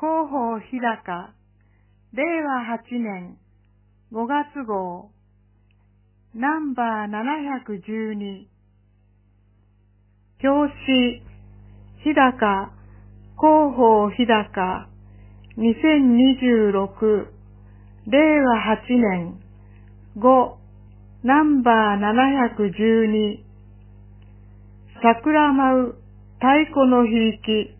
広報日高、令和8年5月号、ナンバー712、表紙、日高、広報日高、2026、令和8年5、ナンバー712、桜舞う太鼓の響き。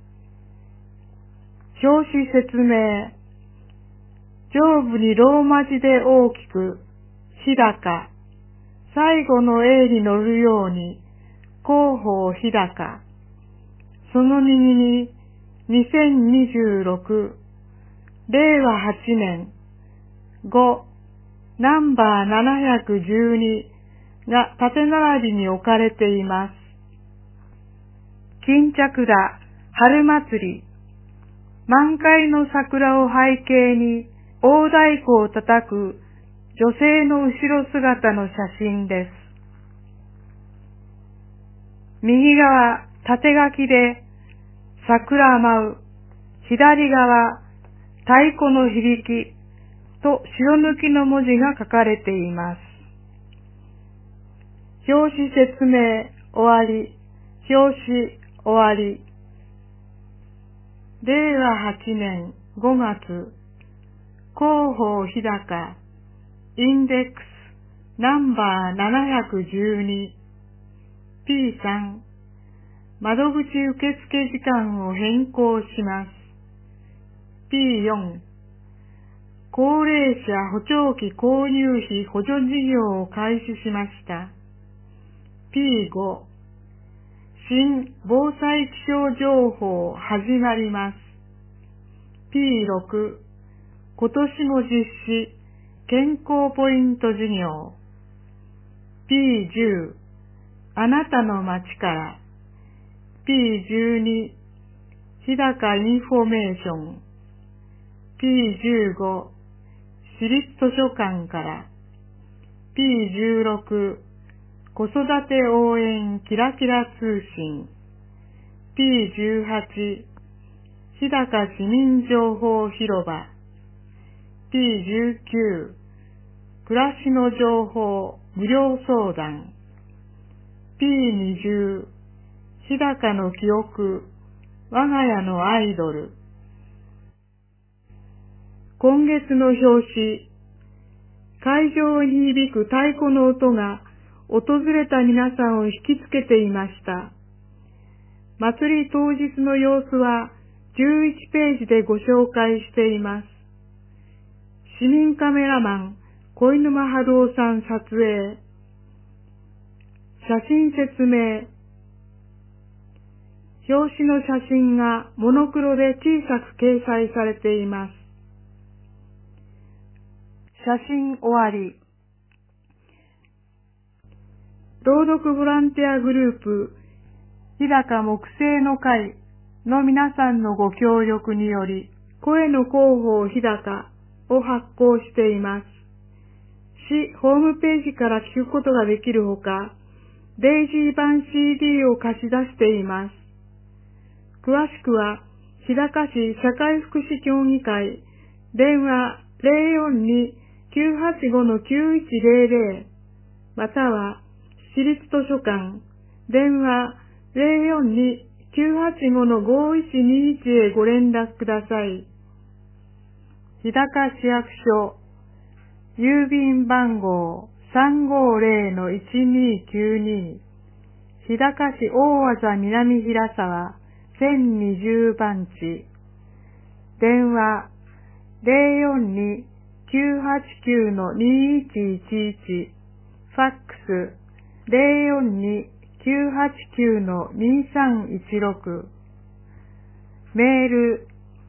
表紙説明。上部にローマ字で大きく、日高。最後の A に乗るように、広報日高。その右に、2026、令和8年、5、ナンバー712が縦並びに置かれています。巾着田、春祭り。満開の桜を背景に大太鼓を叩く女性の後ろ姿の写真です。右側、縦書きで桜舞う、左側、太鼓の響きと白抜きの文字が書かれています。表紙説明終わり、表紙終わり。令和8年5月、広報日高、インデックス、ナンバー712、P3、窓口受付時間を変更します。P4、高齢者補聴器購入費補助事業を開始しました。P5、新防災気象情報始まります。P6、今年も実施健康ポイント事業。P10、あなたの街から。P12、日高インフォメーション。P15、私立図書館から。P16、子育て応援キラキラ通信。P18、日高市民情報広場。P19、暮らしの情報無料相談。P20、日高の記憶我が家のアイドル。今月の表紙。会場に響く太鼓の音が訪れた皆さんを引きつけていました。祭り当日の様子は11ページでご紹介しています。市民カメラマン小犬間春夫さん撮影。写真説明。表紙の写真がモノクロで小さく掲載されています。写真終わり。朗読ボランティアグループ、日高木星の会の皆さんのご協力により、声の広報日高を発行しています。市ホームページから聞くことができるほか、デイジー版 CD を貸し出しています。詳しくは、日高市社会福祉協議会、電話 042-985-9100 または市立図書館電話 042-985-5121 へご連絡ください。日高市役所郵便番号 350-1292 日高市大字南平沢1020番地電話 042-989-2111 ファックス 042-989-2316 メール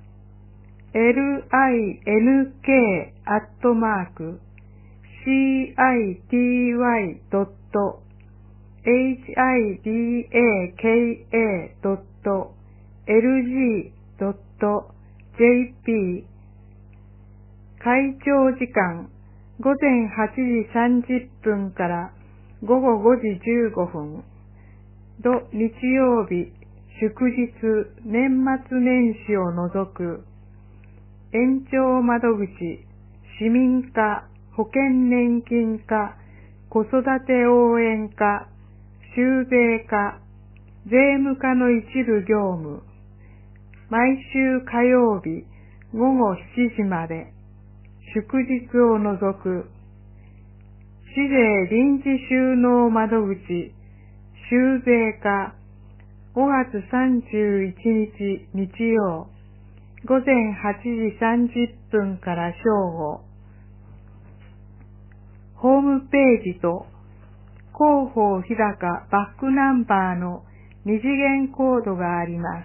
link@hidaka.jp 開庁時間午前8時30分から午後5時15分。土日曜日祝日、年末年始を除く、延長窓口、市民課、保険年金課、子育て応援課、収税課、税務課の一部業務、毎週火曜日午後7時まで、祝日を除く、市税臨時収納窓口、収税課、5月31日日曜、午前8時30分から正午、ホームページと広報日高バックナンバーの二次元コードがあります。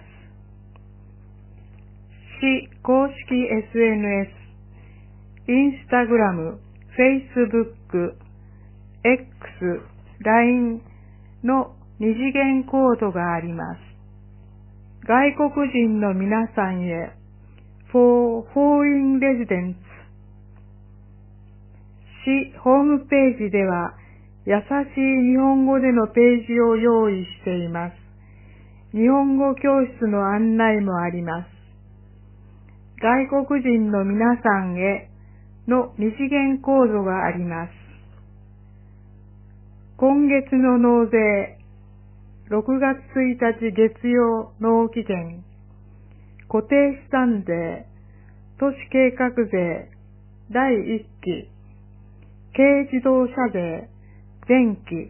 市公式 SNS、インスタグラム、フェイスブック、X、LINE の二次元コードがあります。外国人の皆さんへ For Foreign Residents、市ホームページでは優しい日本語でのページを用意しています。日本語教室の案内もあります。外国人の皆さんへの二次元コードがあります。今月の納税、6月1日月曜納期限、固定資産税、都市計画税、第1期、軽自動車税、前期、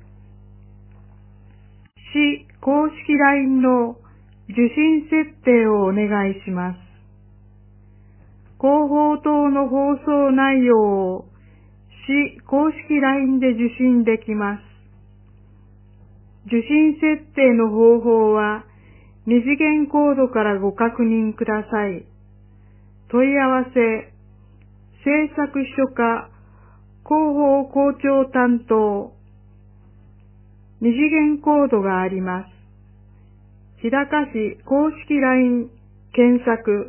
市公式 LINE の受信設定をお願いします。広報等の放送内容を市公式 LINE で受信できます。受信設定の方法は二次元コードからご確認ください。問い合わせ、制作秘書課、広報校長担当、二次元コードがあります。日高市公式 LINE 検索。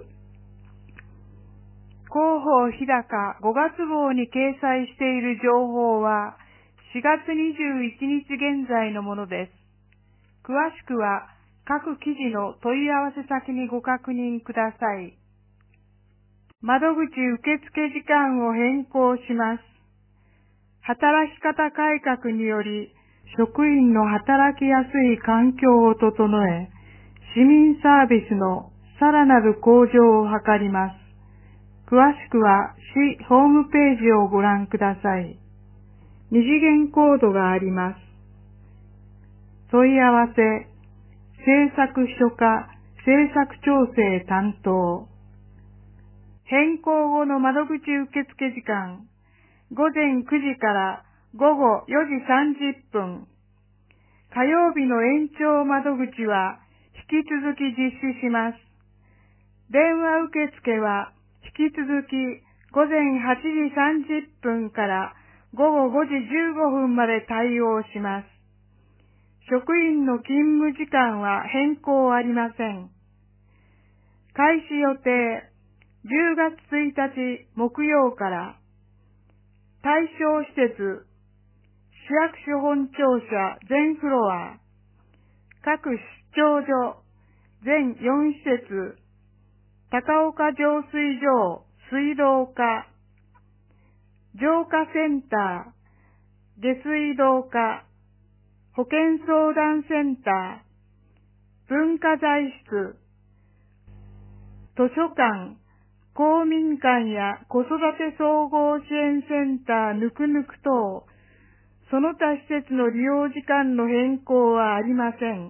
広報日高5月号に掲載している情報は4月21日現在のものです。詳しくは各記事の問い合わせ先にご確認ください。窓口受付時間を変更します。働き方改革により職員の働きやすい環境を整え、市民サービスのさらなる向上を図ります。詳しくは市ホームページをご覧ください。二次元コードがあります。問い合わせ、制作秘書課、制作調整担当。変更後の窓口受付時間、午前9時から午後4時30分。火曜日の延長窓口は引き続き実施します。電話受付は引き続き午前8時30分から午後5時15分まで対応します。職員の勤務時間は変更ありません。開始予定10月1日木曜から対象施設市役所本庁舎全フロア各出張所全4施設高岡浄水場水道課浄化センター下水道課保健相談センター文化財室図書館公民館や子育て総合支援センターぬくぬく等、その他施設の利用時間の変更はありません。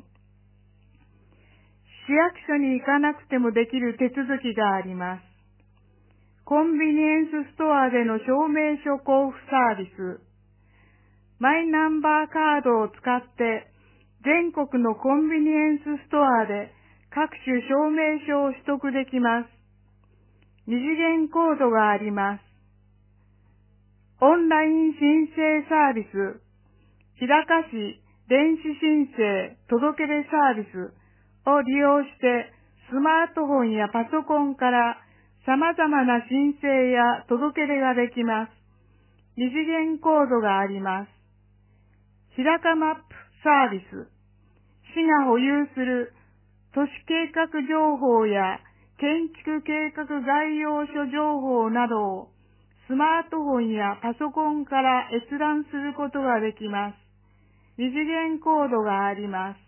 市役所に行かなくてもできる手続きがあります。コンビニエンスストアでの証明書交付サービス、マイナンバーカードを使って全国のコンビニエンスストアで各種証明書を取得できます。二次元コードがあります。オンライン申請サービス、日高市電子申請届け出サービスを利用してスマートフォンやパソコンから様々な申請や届け出ができます。二次元コードがあります。日高マップサービス、市が保有する都市計画情報や建築計画概要書情報などをスマートフォンやパソコンから閲覧することができます。二次元コードがあります。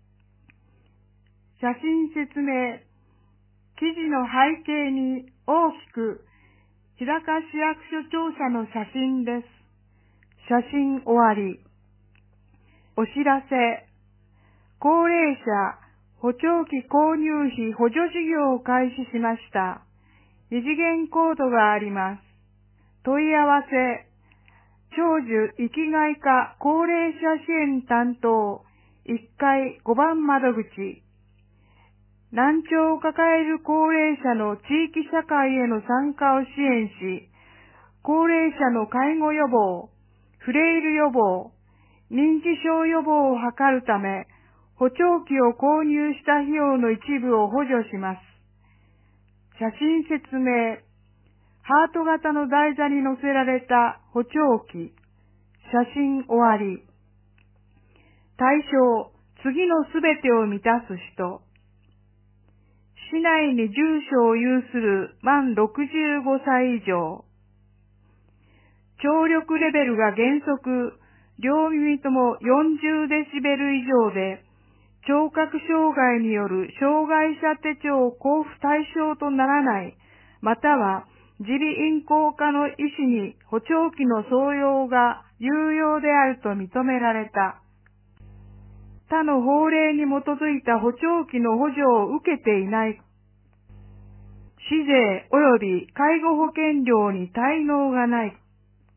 写真説明。記事の背景に大きく日高市役所庁舎の写真です。写真終わり。お知らせ。高齢者補聴器購入費補助事業を開始しました。二次元コードがあります。問い合わせ。長寿生きがい課高齢者支援担当1階5番窓口。難聴を抱える高齢者の地域社会への参加を支援し、高齢者の介護予防、フレイル予防、認知症予防を図るため、補聴器を購入した費用の一部を補助します。写真説明。ハート型の台座に載せられた補聴器。写真終わり。対象、次のすべてを満たす人。市内に住所を有する満65歳以上。聴力レベルが原則、両耳とも40デシベル以上で、聴覚障害による障害者手帳交付対象とならない、または自利咽喉科の医師に補聴器の装用が有用であると認められた。他の法令に基づいた補聴器の補助を受けていない。市税及び介護保険料に滞納がない。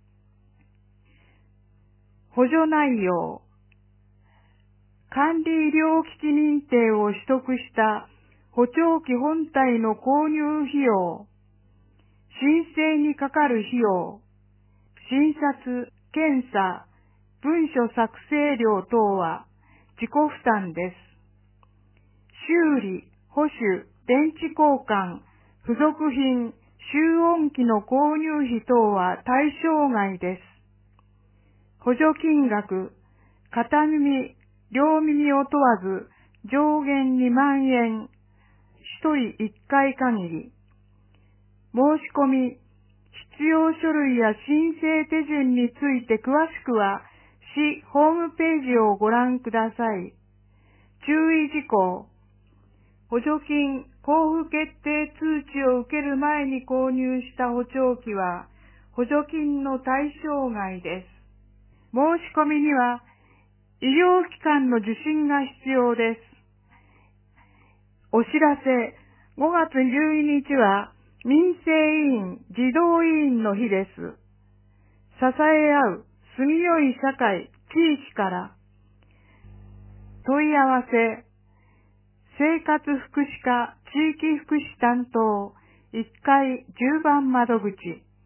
補助内容。管理医療機器認定を取得した補聴器本体の購入費用。申請にかかる費用。診察、検査、文書作成料等は自己負担です。修理、保守、電池交換、付属品、集音機の購入費等は対象外です。補助金額、片耳、両耳を問わず上限2万円、1人1回限り。申し込み、必要書類や申請手順について詳しくは市ホームページをご覧ください。注意事項。補助金交付決定通知を受ける前に購入した補聴器は補助金の対象外です。申し込みには医療機関の受診が必要です。お知らせ。5月12日は民生委員、児童委員の日です。支え合う、住みよい社会、地域から。問い合わせ。生活福祉課地域福祉担当1階10番窓口。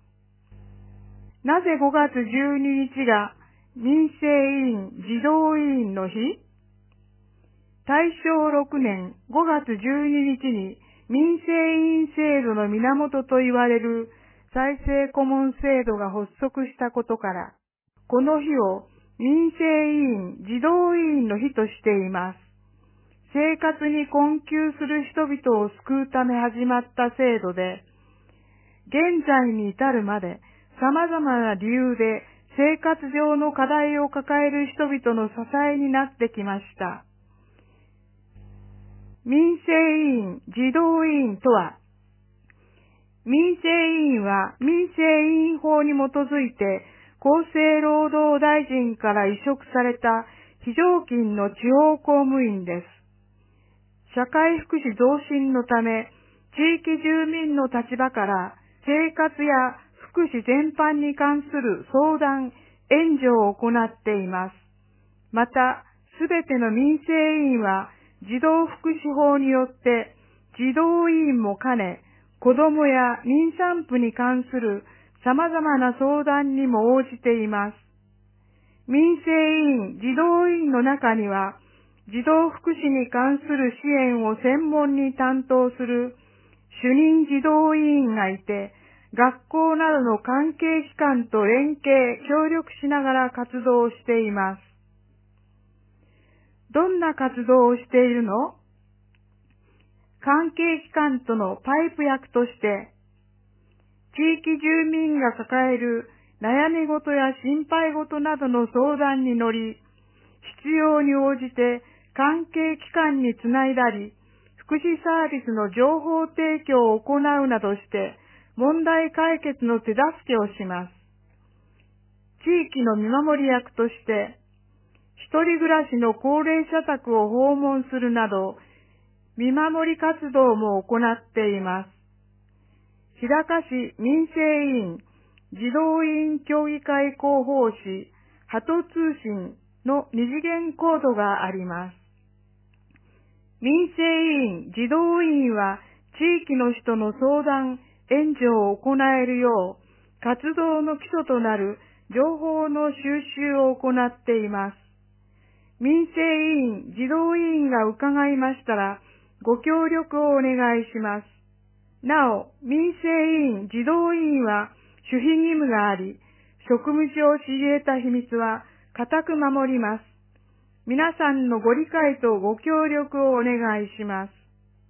なぜ5月12日が民生委員児童委員の日？大正6年5月12日に民生委員制度の源と言われる再生顧問制度が発足したことから、この日を民生委員児童委員の日としています。生活に困窮する人々を救うため始まった制度で、現在に至るまで様々な理由で生活上の課題を抱える人々の支えになってきました。民生委員、児童委員とは、民生委員は民生委員法に基づいて厚生労働大臣から委嘱された非常勤の地方公務員です。社会福祉増進のため、地域住民の立場から生活や福祉全般に関する相談、援助を行っています。また、すべての民生委員は児童福祉法によって児童委員も兼ね、子どもや妊産婦に関する様々な相談にも応じています。民生委員、児童委員の中には、児童福祉に関する支援を専門に担当する主任児童委員がいて、学校などの関係機関と連携、協力しながら活動をしています。どんな活動をしているの？ 関係機関とのパイプ役として、地域住民が抱える悩み事や心配事などの相談に乗り、必要に応じて関係機関につないだり、福祉サービスの情報提供を行うなどして、問題解決の手助けをします。地域の見守り役として、一人暮らしの高齢者宅を訪問するなど、見守り活動も行っています。日高市民生委員児童委員協議会広報誌鳩通信の二次元コードがあります。民生委員児童委員は地域の人の相談、援助を行えるよう活動の基礎となる情報の収集を行っています。民生委員児童委員が伺いましたらご協力をお願いします。なお、民生委員児童委員は守秘義務があり、職務上知り得た秘密は固く守ります。皆さんのご理解とご協力をお願いします。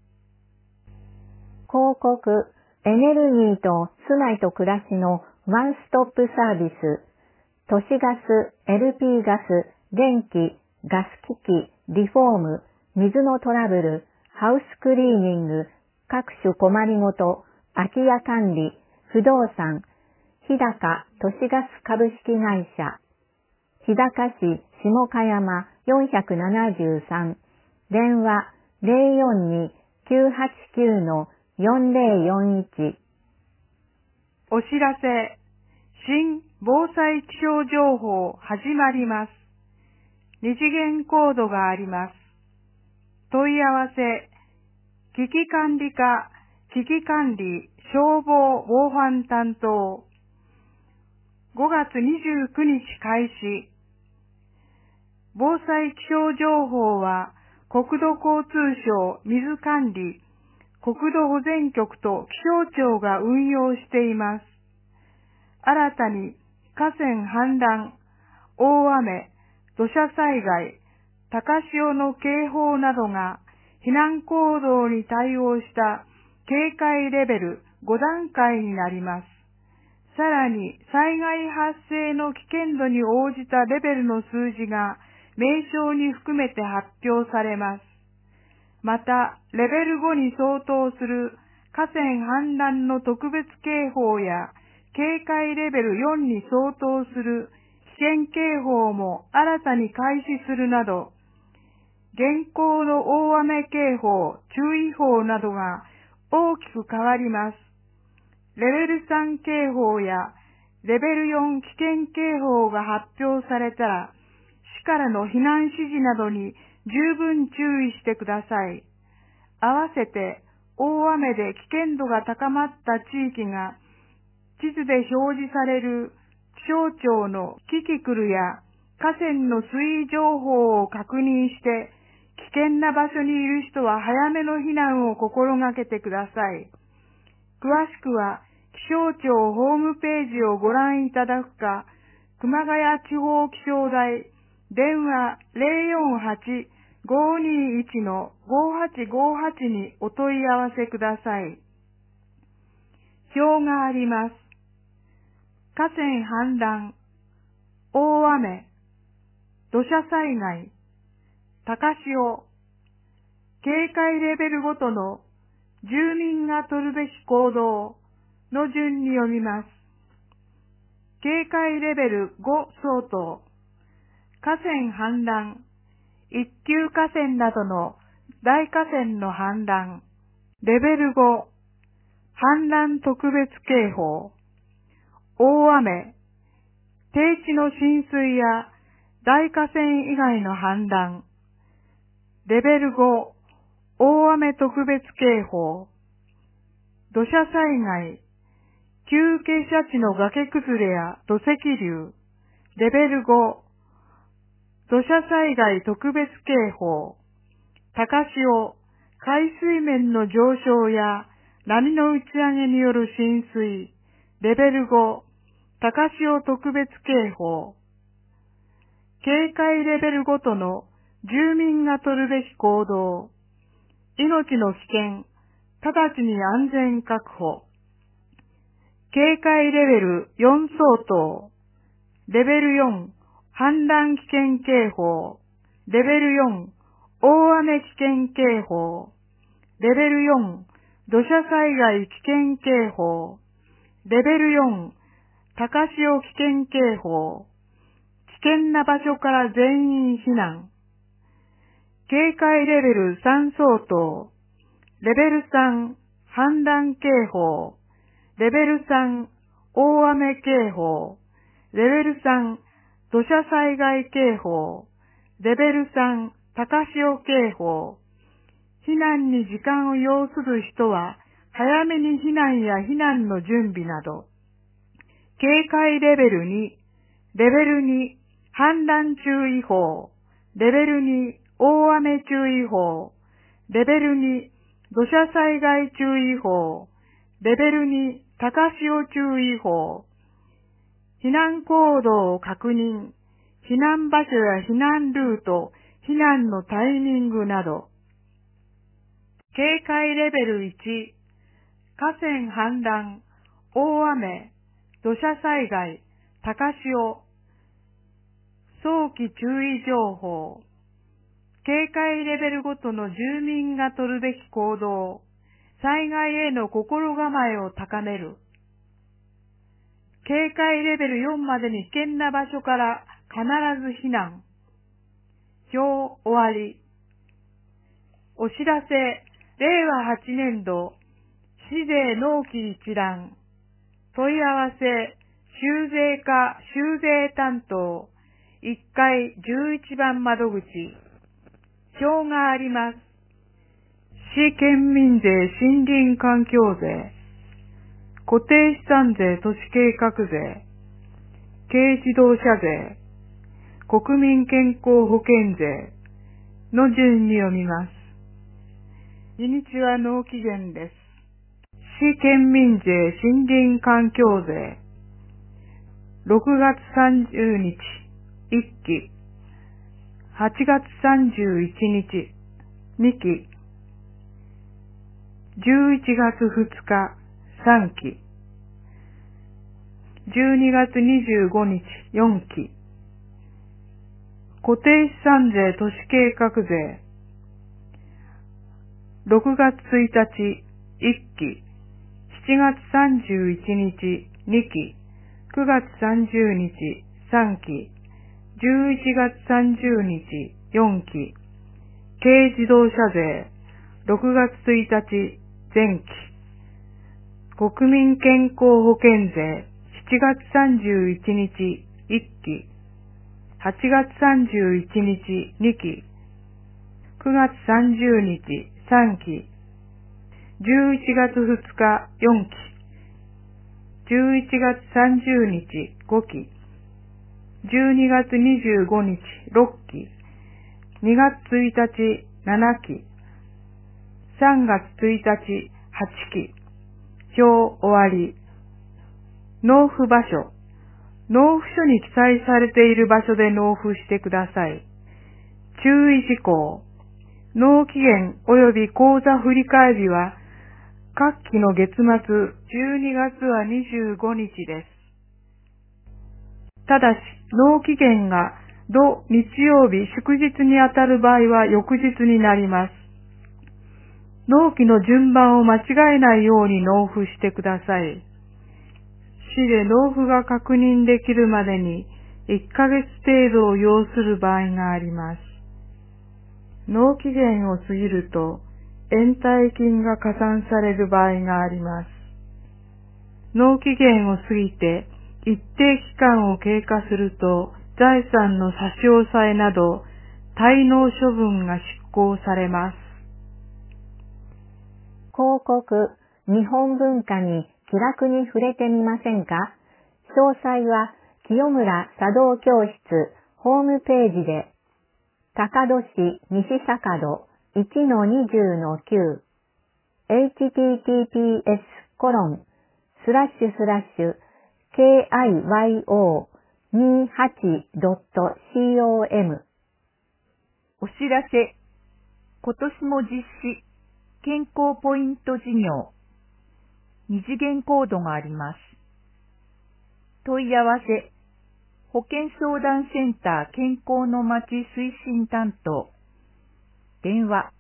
広告、エネルギーと住まいと暮らしのワンストップサービス、都市ガス、LP ガス、電気、ガス機器、リフォーム、水のトラブル、ハウスクリーニング、各種困りごと、空き家管理、不動産、日高都市ガス株式会社、日高市下茅山473、電話 042-989-4041。 お知らせ、新防災気象情報始まります。二次元コードがあります。問い合わせ、危機管理課、危機管理、消防、防犯担当。5月29日開始。防災気象情報は、国土交通省水管理、国土保全局と気象庁が運用しています。新たに河川氾濫、大雨、土砂災害、高潮の警報などが避難行動に対応した警戒レベル5段階になります。さらに災害発生の危険度に応じたレベルの数字が名称に含めて発表されます。また、レベル5に相当する河川氾濫の特別警報や警戒レベル4に相当する危険警報も新たに開始するなど、現行の大雨警報、注意報などが大きく変わります。レベル3警報やレベル4危険警報が発表されたら、市からの避難指示などに十分注意してください。合わせて大雨で危険度が高まった地域が地図で表示される気象庁のキキクルや河川の水位情報を確認して危険な場所にいる人は早めの避難を心がけてください。詳しくは気象庁ホームページをご覧いただくか、熊谷地方気象台電話 048-521-5858 にお問い合わせください。表があります。河川氾濫、大雨、土砂災害、高潮、警戒レベルごとの住民が取るべき行動の順に読みます。警戒レベル5相当、河川氾濫、一級河川などの大河川の氾濫、レベル5、氾濫特別警報、大雨、低地の浸水や大河川以外の氾濫、レベル5、大雨特別警報、土砂災害、急傾斜地の崖崩れや土石流、レベル5、土砂災害特別警報、高潮、海水面の上昇や波の打ち上げによる浸水、レベル5、高潮特別警報、警戒レベルごとの住民が取るべき行動、 命の危険、直ちに安全確保。警戒レベル4相当。レベル4、氾濫危険警報。レベル4、大雨危険警報。レベル4、土砂災害危険警報。レベル4、高潮危険警報。危険な場所から全員避難。警戒レベル3相当。レベル3、氾濫警報。レベル3、大雨警報。レベル3、土砂災害警報。レベル3、高潮警報。避難に時間を要する人は、早めに避難や避難の準備など。警戒レベル2、レベル2、氾濫注意報。レベル2、大雨注意報。レベル2、土砂災害注意報。レベル2、高潮注意報。避難行動を確認。避難場所や避難ルート、避難のタイミングなど。警戒レベル1、河川氾濫、大雨、土砂災害、高潮、早期注意情報。警戒レベルごとの住民が取るべき行動、災害への心構えを高める。警戒レベル4までに危険な場所から必ず避難。表終わり。お知らせ、令和8年度、市税納期一覧。問い合わせ、収税課収税担当、1階11番窓口。表があります。市県民税森林環境税、固定資産税都市計画税、軽自動車税、国民健康保険税の順に読みます。日にちは納期限です。市県民税森林環境税、6月30日、1期、8月31日、2期、11月2日、3期、12月25日、4期、固定資産税都市計画税、6月1日、1期、7月31日、2期、9月30日、3期、11月30日、4期、軽自動車税、6月1日、前期、国民健康保険税、7月31日、1期、8月31日、2期、9月30日、3期、11月2日、4期、11月30日、5期、12月25日、6期、2月1日、7期、3月1日、8期、表終わり。納付場所。納付書に記載されている場所で納付してください。注意事項。納期限及び口座振替日は、各期の月末、12月は25日です。ただし、納期限が土日曜日祝日にあたる場合は翌日になります。納期の順番を間違えないように納付してください。市で納付が確認できるまでに1ヶ月程度を要する場合があります。納期限を過ぎると延滞金が加算される場合があります。納期限を過ぎて一定期間を経過すると財産の差し押さえなど滞納処分が執行されます。 広告、日本文化に気楽に触れてみませんか？詳細は清村茶道教室ホームページで、坂戸市西坂戸 1-20-9 https://kyo28.com お知らせ。今年も実施健康ポイント事業。二次元コードがあります。問い合わせ。保健相談センター健康のまち推進担当。電話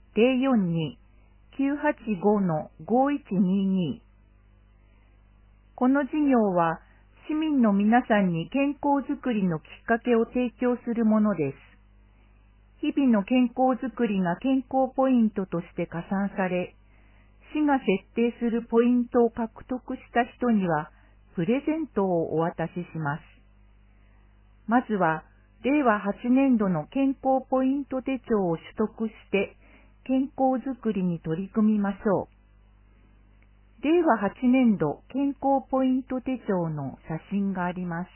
042-985-5122。この事業は市民の皆さんに健康づくりのきっかけを提供するものです。日々の健康づくりが健康ポイントとして加算され、市が設定するポイントを獲得した人にはプレゼントをお渡しします。まずは、令和8年度の健康ポイント手帳を取得して健康づくりに取り組みましょう。令和8年度健康ポイント手帳の写真があります。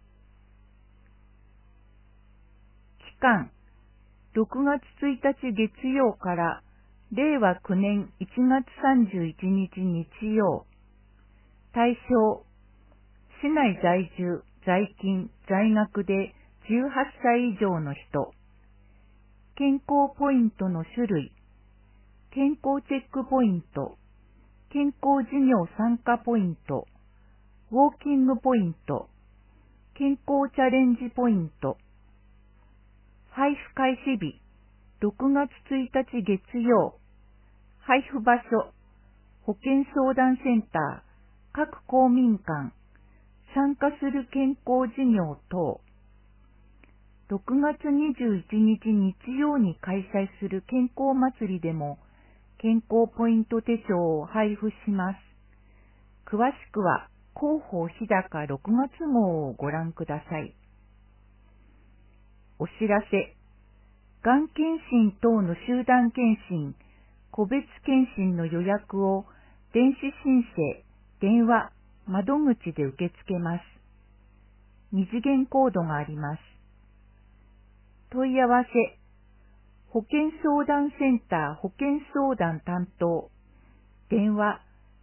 期間、6月1日月曜から令和9年1月31日日曜。対象、市内在住、在勤、在学で18歳以上の人。健康ポイントの種類。健康チェックポイント。健康事業参加ポイント。ウォーキングポイント。健康チャレンジポイント。配布開始日。6月1日月曜。配布場所。保健相談センター。各公民館。参加する健康事業等。6月21日日曜に開催する健康祭りでも健康ポイント手帳を配布します。詳しくは広報日高6月号をご覧ください。お知らせ。がん検診等の集団検診、個別検診の予約を電子申請、電話、窓口で受け付けます。二次元コードがあります。問い合わせ。保健相談センター保健相談担当。電話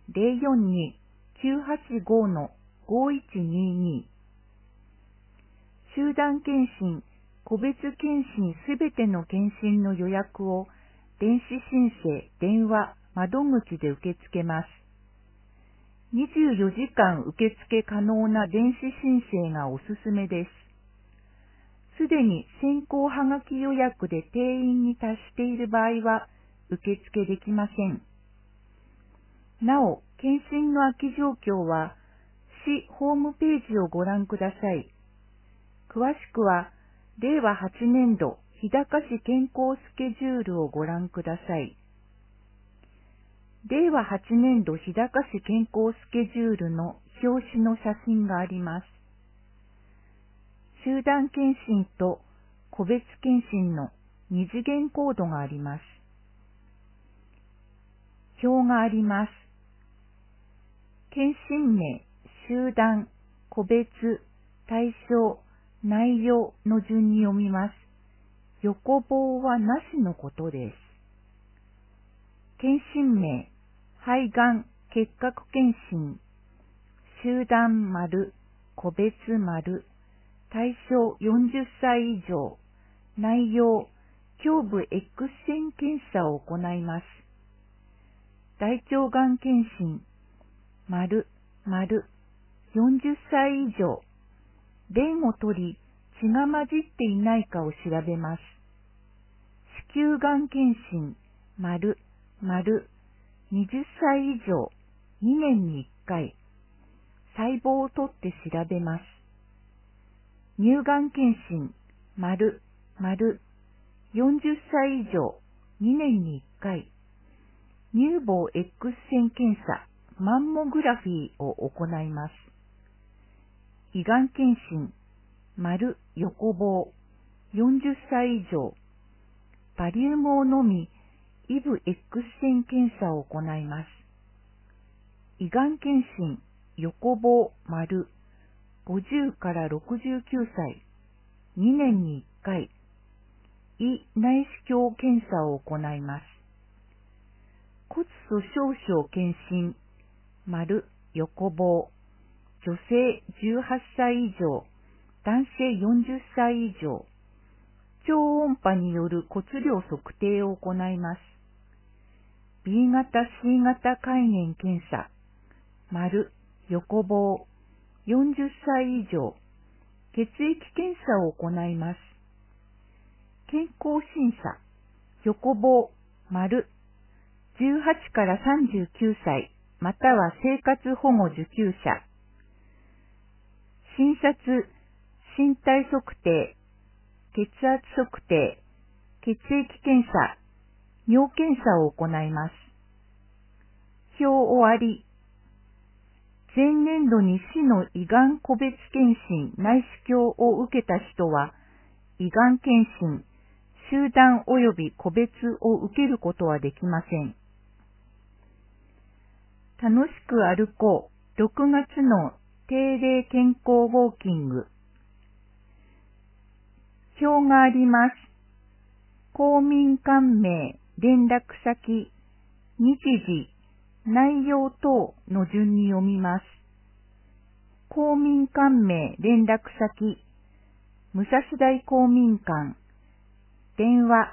042-985-5122。集団検診、個別検診すべての検診の予約を電子申請、電話、窓口で受け付けます。24時間受付可能な電子申請がおすすめです。すでに先行はがき予約で定員に達している場合は受付できません。なお、検診の空き状況は市ホームページをご覧ください。詳しくは令和8年度日高市健康スケジュールをご覧ください。令和8年度日高市健康スケジュールの表紙の写真があります。集団検診と個別検診の二次元コードがあります。表があります。検診名、集団、個別、対象、内容の順に読みます。横棒はなしのことです。検診名、肺がん結核検診、集団丸、個別丸、対象40歳以上、内容、胸部 X 線検査を行います。大腸がん検診、丸、40歳以上、便を取り、血が混じっていないかを調べます。子宮がん検診、20歳以上、2年に1回、細胞を取って調べます。乳がん検診、40歳以上、2年に1回、乳房 X 線検査、マンモグラフィーを行います。胃がん検診、横棒、40歳以上、バリウムを飲み、イブ X 線検査を行います。胃がん検診、横棒、50から69歳、2年に1回、胃内視鏡検査を行います。骨粗鬆症検診、横棒、女性18歳以上、男性40歳以上、超音波による骨量測定を行います。 B 型 C 型肝炎検査、丸、横棒、40歳以上、血液検査を行います。健康審査、横棒、丸、18から39歳、または生活保護受給者。診察、身体測定、血圧測定、血液検査、尿検査を行います。表終わり。前年度に市の胃がん個別検診内視鏡を受けた人は、胃がん検診、集団及び個別を受けることはできません。楽しく歩こう、6月の定例健康ウォーキング。表があります。公民館名、連絡先、日時、内容等の順に読みます。公民館名、連絡先、武蔵大公民館、電話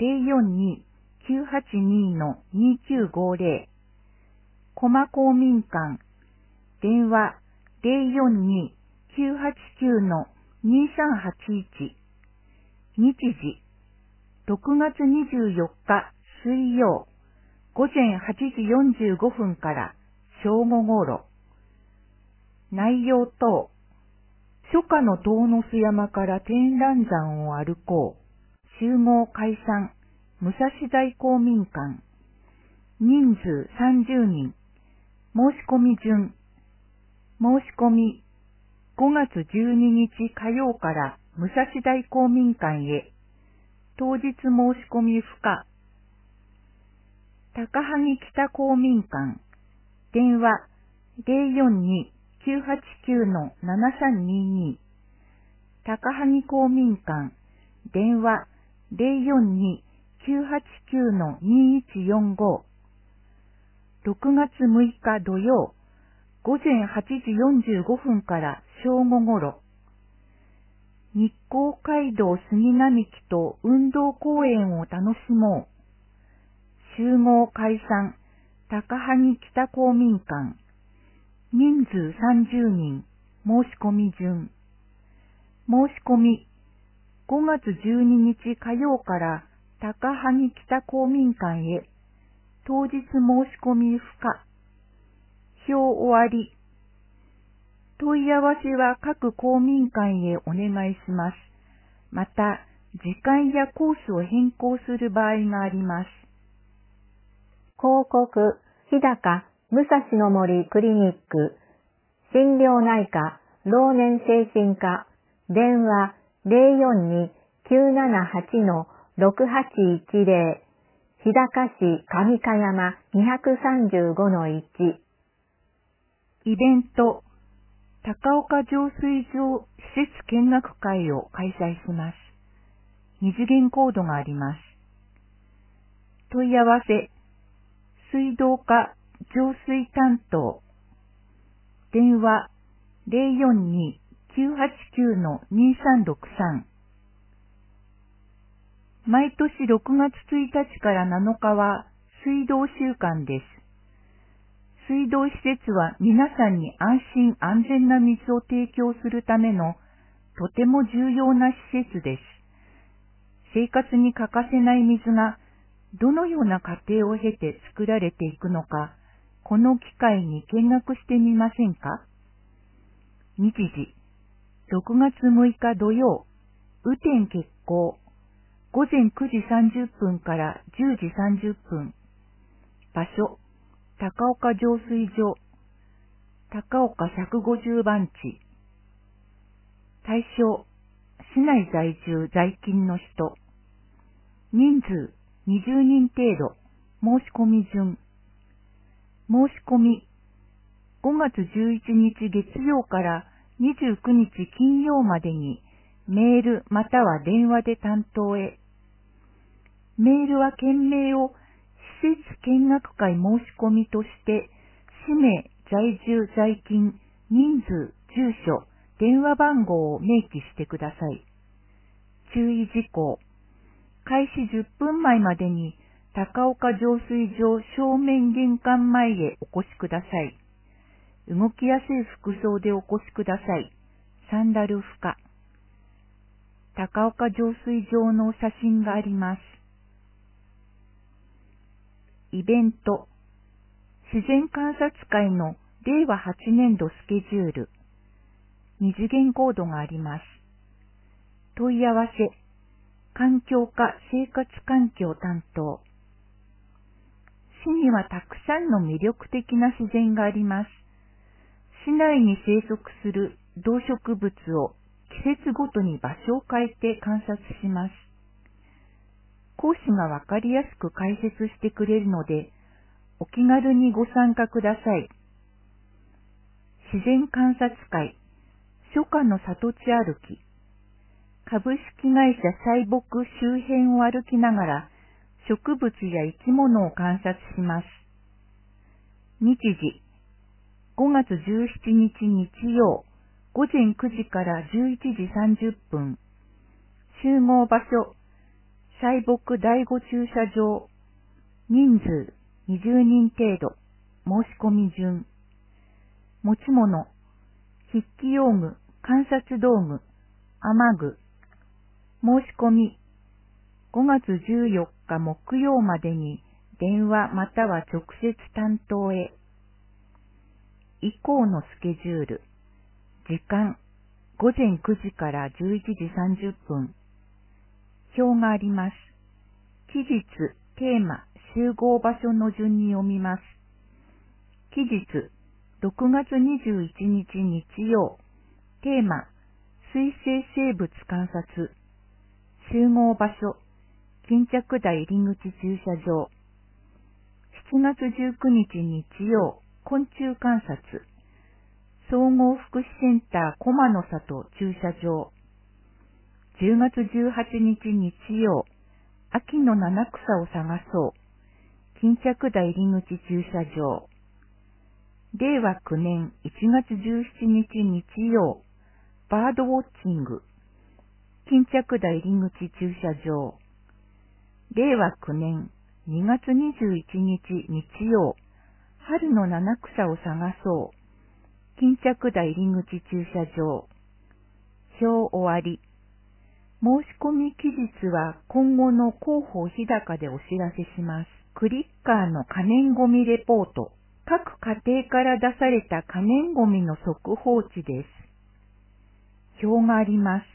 042-982-2950、駒公民館、電話 042-989-2381、日時、6月24日水曜、午前8時45分から正午頃。内容等、初夏の遠野須山から天覧山を歩こう。集合解散、武蔵大公民館。人数30人。申し込み順。申し込み、5月12日火曜から武蔵大公民館へ。当日申し込み不可。高萩北公民館。電話 042-989-7322。高萩公民館。電話 042-989-2145。6月6日土曜、午前8時45分から正午頃。日光街道杉並木と運動公園を楽しもう。集合解散、高萩北公民館。人数30人、申し込み順。申し込み、5月12日火曜から高萩北公民館へ。当日申し込み不可。表終わり。問い合わせは各公民館へお願いします。また、時間やコースを変更する場合があります。 広告、日高、武蔵野森クリニック、心療内科、老年精神科、電話 042-978-6810、日高市上香山 235-1。 イベント、高岡浄水場施設見学会を開催します。二次元コードがあります。問い合わせ、水道課浄水担当、電話 042-989-2363。毎年6月1日から7日は水道週間です。水道施設は皆さんに安心安全な水を提供するためのとても重要な施設です。生活に欠かせない水がどのような過程を経て作られていくのか、この機会に見学してみませんか？日時、6月6日土曜、雨天決行、午前9時30分から10時30分。場所、高岡浄水場、高岡150番地。対象、市内在住在勤の人。人数、20人程度。申し込み順。申し込み、5月11日月曜から29日金曜までにメールまたは電話で担当へ。メールは件名を施設見学会申し込みとして、氏名、在住、在勤、人数、住所、電話番号を明記してください。注意事項。開始10分前までに高岡浄水場正面玄関前へお越しください。動きやすい服装でお越しください。サンダル不可。高岡浄水場の写真があります。イベント。自然観察会の令和8年度スケジュール。二次元コードがあります。問い合わせ。環境課生活環境担当。市にはたくさんの魅力的な自然があります。市内に生息する動植物を季節ごとに場所を変えて観察します。講師がわかりやすく解説してくれるので、お気軽にご参加ください。自然観察会、初夏の里地歩き、株式会社細木周辺を歩きながら植物や生き物を観察します。日時、5月17日日曜、午前9時から11時30分。集合場所、細木第5駐車場。人数、20人程度。申し込み順。持ち物、筆記用具、観察道具、雨具。申し込み、5月14日木曜までに電話または直接担当へ。以降のスケジュール。時間、午前9時から11時30分。表があります。期日、テーマ、集合場所の順に読みます。期日、6月21日日曜。テーマ、水生生物観察。集合場所、巾着台入口駐車場。7月19日日曜、昆虫観察。総合福祉センター駒の里駐車場。10月18日日曜、秋の七草を探そう。巾着台入口駐車場。令和9年1月17日日曜、バードウォッチング。巾着台入口駐車場。令和9年2月21日日曜、春の七草を探そう。巾着台入口駐車場。表終わり。申し込み期日は今後の広報日高でお知らせします。クリッカーの可燃ごみレポート。各家庭から出された可燃ごみの速報値です。表があります。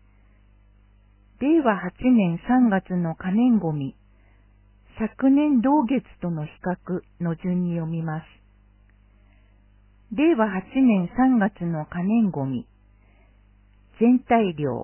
令和8年3月の可燃ごみ。昨年同月との比較の順に読みます。令和8年3月の可燃ごみ。全体量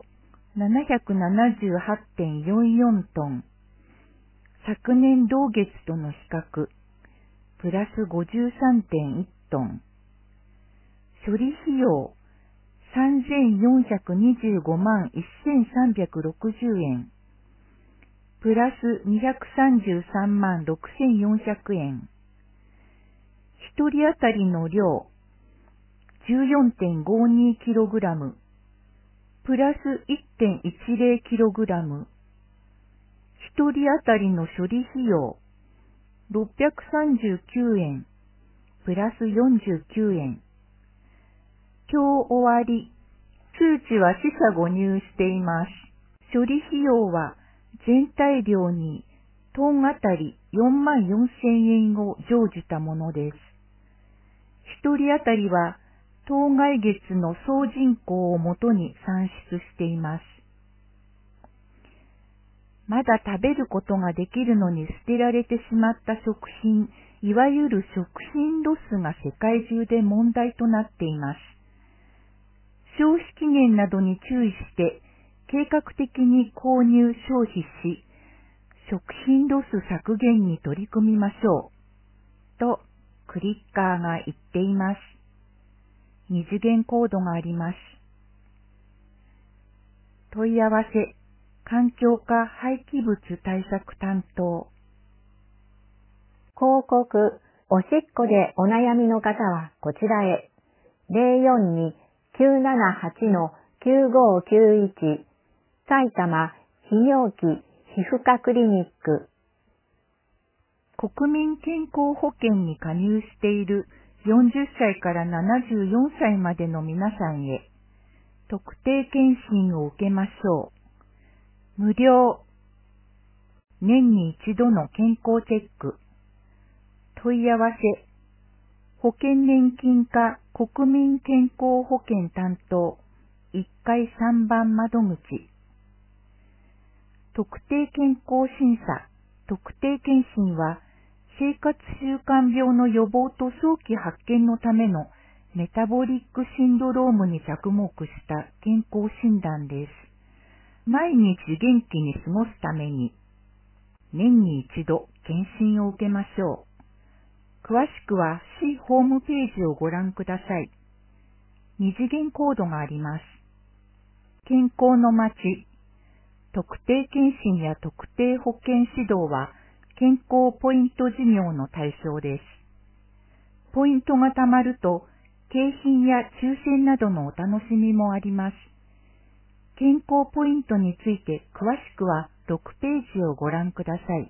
778.44 トン。昨年同月との比較、プラス 53.1 トン。処理費用、3425万1360円。プラス233万6400円。一人当たりの量、14.52kg。プラス 1.10kg。一人当たりの処理費用、639円、プラス49円。今日終わり。数値は四捨五入しています。処理費用は全体量にトンあたり44,000円を乗じたものです。一人当たりは当該月の総人口をもとに算出しています。まだ食べることができるのに捨てられてしまった食品、いわゆる食品ロスが世界中で問題となっています。消費期限などに注意して計画的に購入消費し、食品ロス削減に取り組みましょう。と、クリッカーが言っています。二次元コードがあります。問い合わせ、環境課廃棄物対策担当。 広告、おしっこでお悩みの方はこちらへ。042-978-9591 埼玉泌尿器皮膚科クリニック。 国民健康保険に加入している40歳から74歳までの皆さんへ、特定健診を受けましょう。無料。年に一度の健康チェック。問い合わせ。保険年金課国民健康保険担当1階3番窓口。特定健康審査、特定健診は生活習慣病の予防と早期発見のためのメタボリックシンドロームに着目した健康診断です。毎日元気に過ごすために年に一度検診を受けましょう。詳しくは市ホームページをご覧ください。二次元コードがあります。健康の街。特定健診や特定保険指導は健康ポイント事業の対象です。ポイントが貯まると景品や抽選などのお楽しみもあります。健康ポイントについて詳しくは6ページをご覧ください。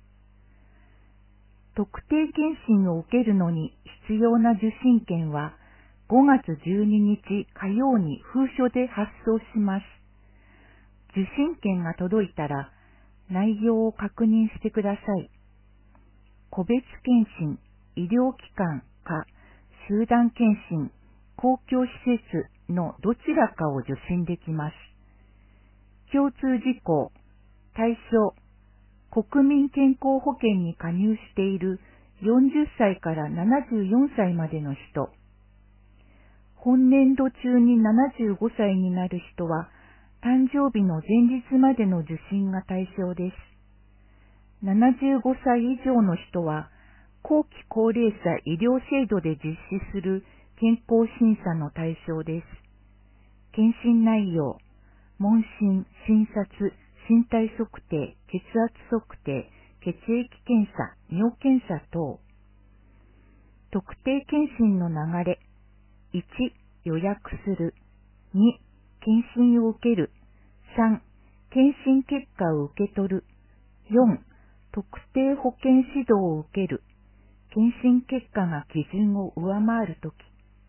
特定健診を受けるのに必要な受診券は5月12日火曜に封書で発送します。受診券が届いたら内容を確認してください。個別検診、医療機関か集団検診、公共施設のどちらかを受診できます。共通事項、対象、国民健康保険に加入している40歳から74歳までの人。本年度中に75歳になる人は、誕生日の前日までの受診が対象です。75歳以上の人は、後期高齢者医療制度で実施する健康審査の対象です。検診内容、問診、診察、身体測定、血圧測定、血液検査、尿検査等。特定検診の流れ。1、予約する。2、検診を受ける。3、検診結果を受け取る。4、特定保険指導を受ける。検診結果が基準を上回るとき。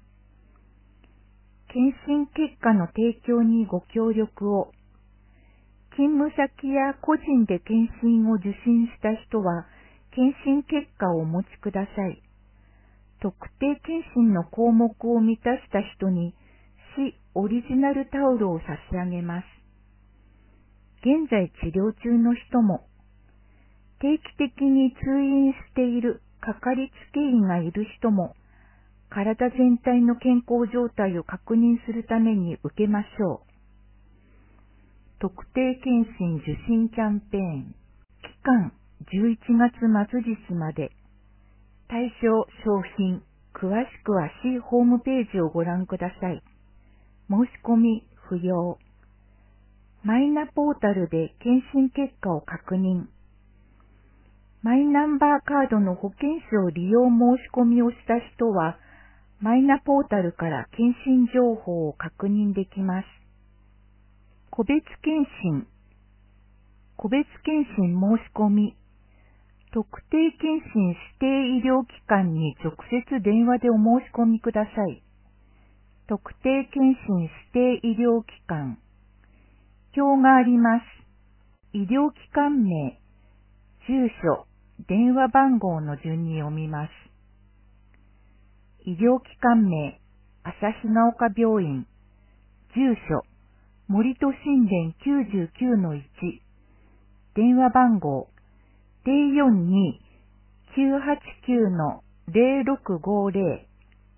検診結果の提供にご協力を。勤務先や個人で検診を受診した人は、検診結果をお持ちください。特定検診の項目を満たした人に、市オリジナルタオルを差し上げます。現在治療中の人も、定期的に通院しているかかりつけ医がいる人も、体全体の健康状態を確認するために受けましょう。特定健診受診キャンペーン。期間11月末日まで。対象商品。詳しくは市ホームページをご覧ください。申し込み不要。マイナポータルで検診結果を確認。マイナンバーカードの保険証利用申し込みをした人は、マイナポータルから検診情報を確認できます。個別検診。個別検診申し込み。特定検診指定医療機関に直接電話でお申し込みください。特定検診指定医療機関。表があります。医療機関名、住所、電話番号の順に読みます。医療機関名、旭ヶ丘病院。住所、森戸新田 99-1。電話番号、042-989-0650。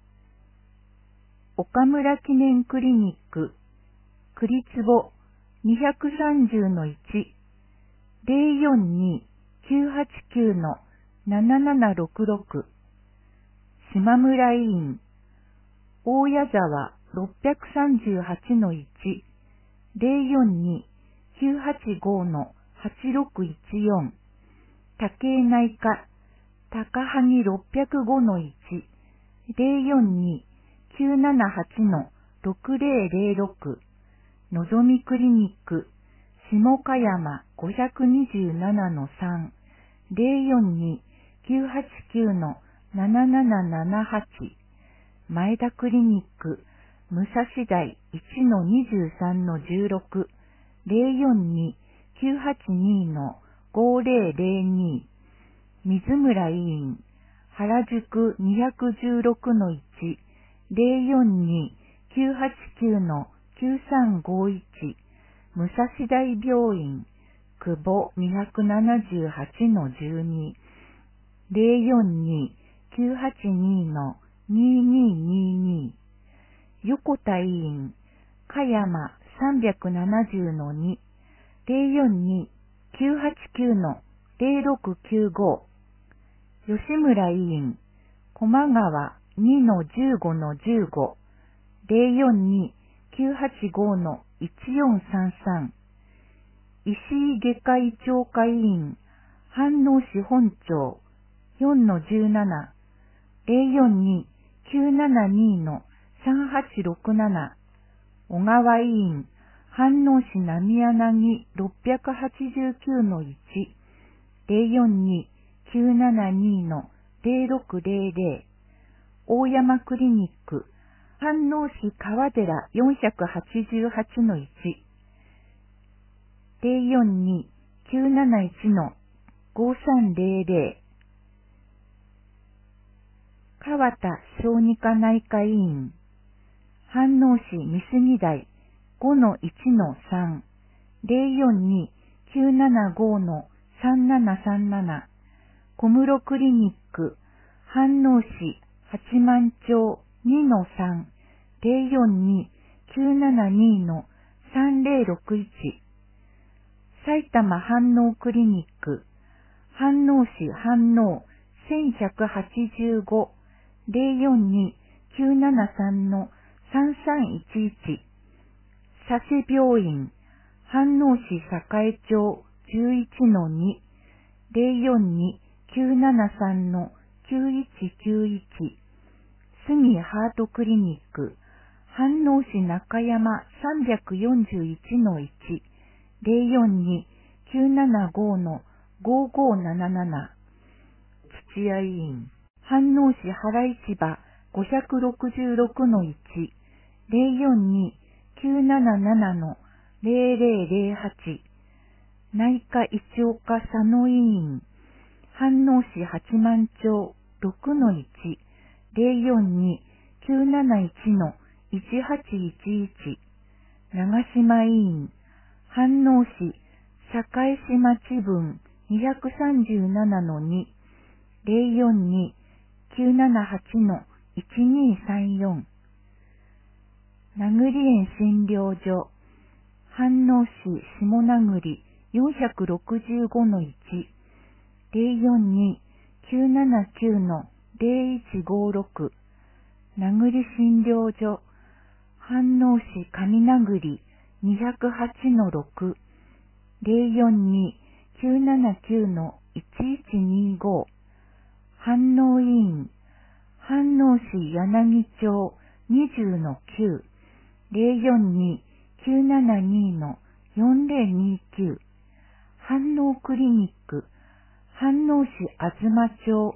岡村記念クリニック、栗坪 230-1。042-989-7766。島村医院、大谷沢 638-1。042-985-8614。多形内科、高萩 605-1。042-978-6006。のぞみクリニック、下茅山 527-3。 989-7778、前田クリニック、武蔵台 1-23-16、042-982-5002、水村委員、原宿 216-1、042-989-9351、武蔵大病院、久保 278-12、042-982-2222、横田委員、香山 370-2、042-989-0695、吉村委員、駒川 2-15-15、042-985-1433、石井外科医長科委員、飯能市本町 4-17、042-972-3867、小川委員、飯能市浪柳 689-1、042-972-0600、大山クリニック、飯能市川寺 488-1、042-971-5300、川田小児科内科医院、飯能市美杉台 5-1-3、042-975-3737、小室クリニック、飯能市八幡町 2-3、042-972-3061、埼玉飯能クリニック、飯能市飯能 1185、042-973-3311、佐世病院、飯能市栄町 11-2、042-973-9191、杉ハートクリニック、飯能市中山 341-1、042-975-5577、土屋委員、飯能市原市場 566-1、042-977-0008、内科一岡佐野委員、飯能市八幡町 6-1、042-971-1811、長島委員、飯能市堺市町分 237-2、042-978-1234、名栗園診療所、飯能市下名栗 465-1、042-979-0156、名栗診療所、飯能市上名栗 208-6、042-979-1125、飯能医院、飯能市柳町 20-9、042-972-4029、飯能クリニック、飯能市東町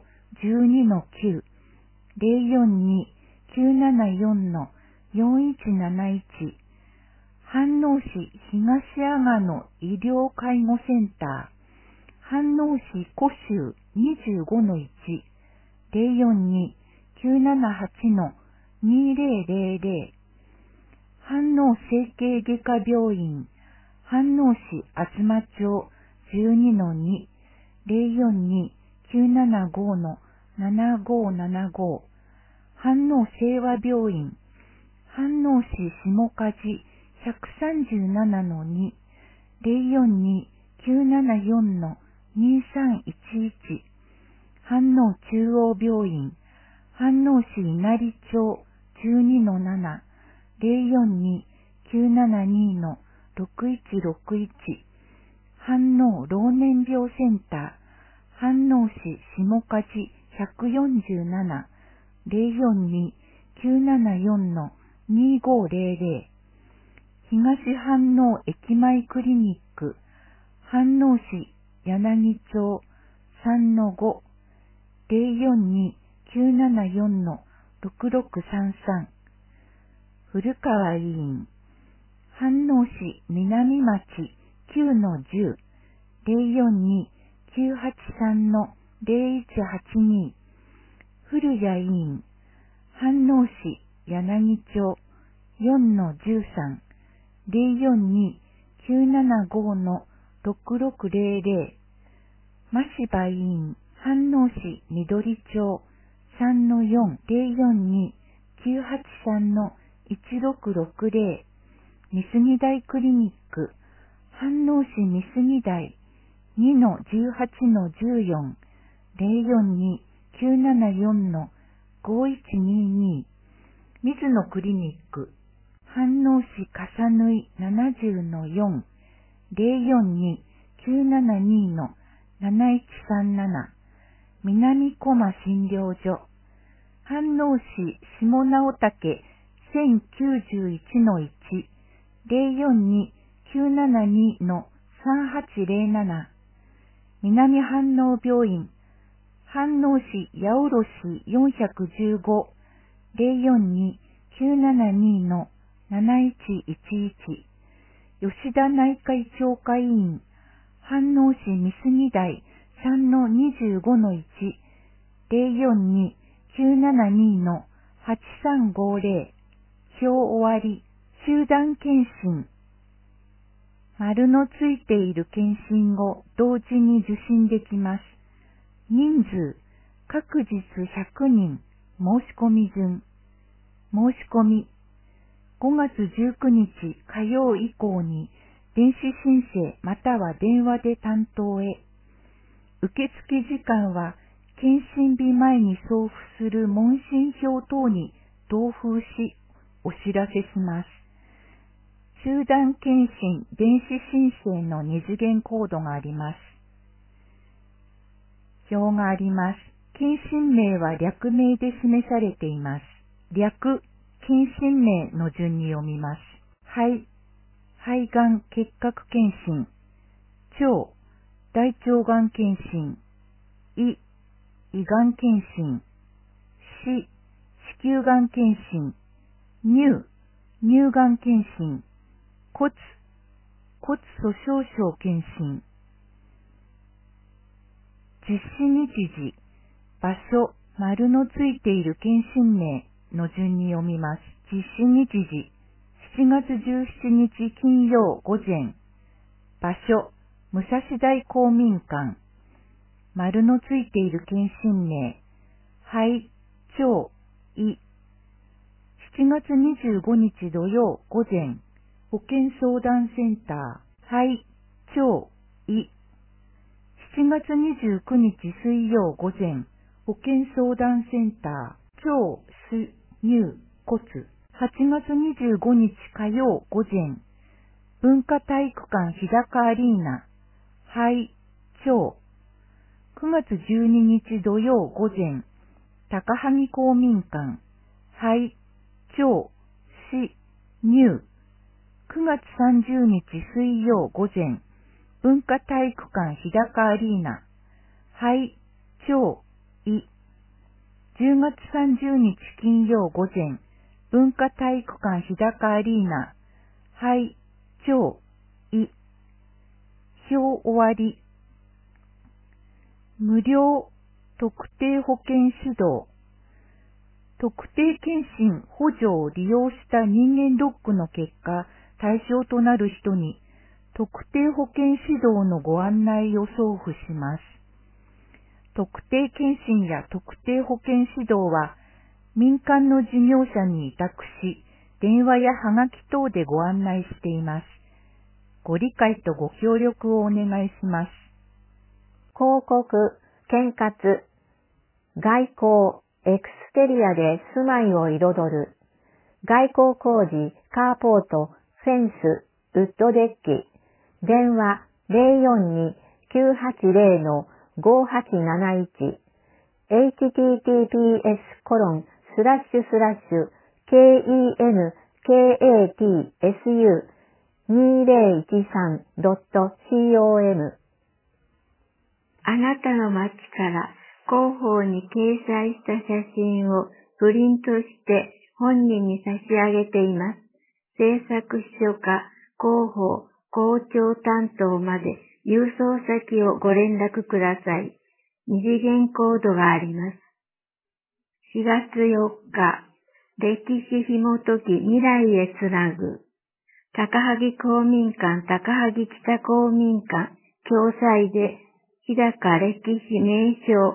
12-9、042-974-4171、飯能市東阿賀野医療介護センター、飯能市古州 25-1、042-978-2000、飯能整形外科病院、飯能市東町 12-2、042-975-7575、飯能清和病院、飯能市下梶 137-2、042-974-2311、飯能中央病院、飯能市稲荷町 12-7、042-972-6161、飯能老年病センター、飯能市下梶 147、042-974-2500、東飯能駅前クリニック、飯能市柳町 3-5、 042-974-6633古川委員飯能市南町 9-10 042-983-0182古谷委員飯能市柳町 4-13 042-975-6600真柴委員飯能市緑町 3-4 042-983-1660美杉台クリニック飯能市美杉台 2-18-14 042-974-5122水野クリニック飯能市笠縫い 70-4 042-972-7137南小間診療所飯能市下直岳 1091-1 042-972-3807南飯能病院飯能市八百市415 042-972-7111吉田内科医長科医院飯能市美杉台 3-25-1 042-972-8350表終わり集団検診丸のついている検診を同時に受診できます。人数各日100人申し込み順申し込み5月19日火曜以降に電子申請または電話で担当へ受付時間は検診日前に送付する問診票等に同封しお知らせします。集団検診電子申請の二次元コードがあります。表があります。検診名は略名で示されています。略、検診名の順に読みます。肺がん結核検診。腸、大腸がん検診。胃がん検診。子宮がん検診。乳がん検診。骨粗鬆症検診。実施日時、場所、丸のついている検診名の順に読みます。実施日時、7月17日金曜午前。場所、武蔵大公民館。丸のついている検診名、肺、腸、胃。7月25日土曜午前。保健相談センター、肺、腸、胃。7月29日水曜午前、保健相談センター、腸、子、乳、骨。8月25日火曜午前、文化体育館日高アリーナ、肺、腸。9月12日土曜午前、高萩公民館、肺、腸、子、乳。9月30日水曜午前、文化体育館日高アリーナ、肺、腸、胃。10月30日金曜午前、文化体育館日高アリーナ、肺、腸、胃。表終わり。無料、特定保健指導。特定健診補助を利用した人間ドックの結果、対象となる人に特定保健指導のご案内を送付します。特定健診や特定保健指導は民間の事業者に委託し、電話やはがき等でご案内しています。ご理解とご協力をお願いします。 広告、兼活、外交、エクステリアで住まいを彩る。外交工事、カーポート、フェンス、ウッドデッキ。電話 042-980-5871 https://kenkatsu2013.com あなたの街から広報に掲載した写真をプリントして本人に差し上げています。制作秘書課、広報、校長担当まで郵送先をご連絡ください。二次元コードがあります。4月4日、歴史紐解き未来へつなぐ。高萩公民館高萩北公民館共催で日高歴史名称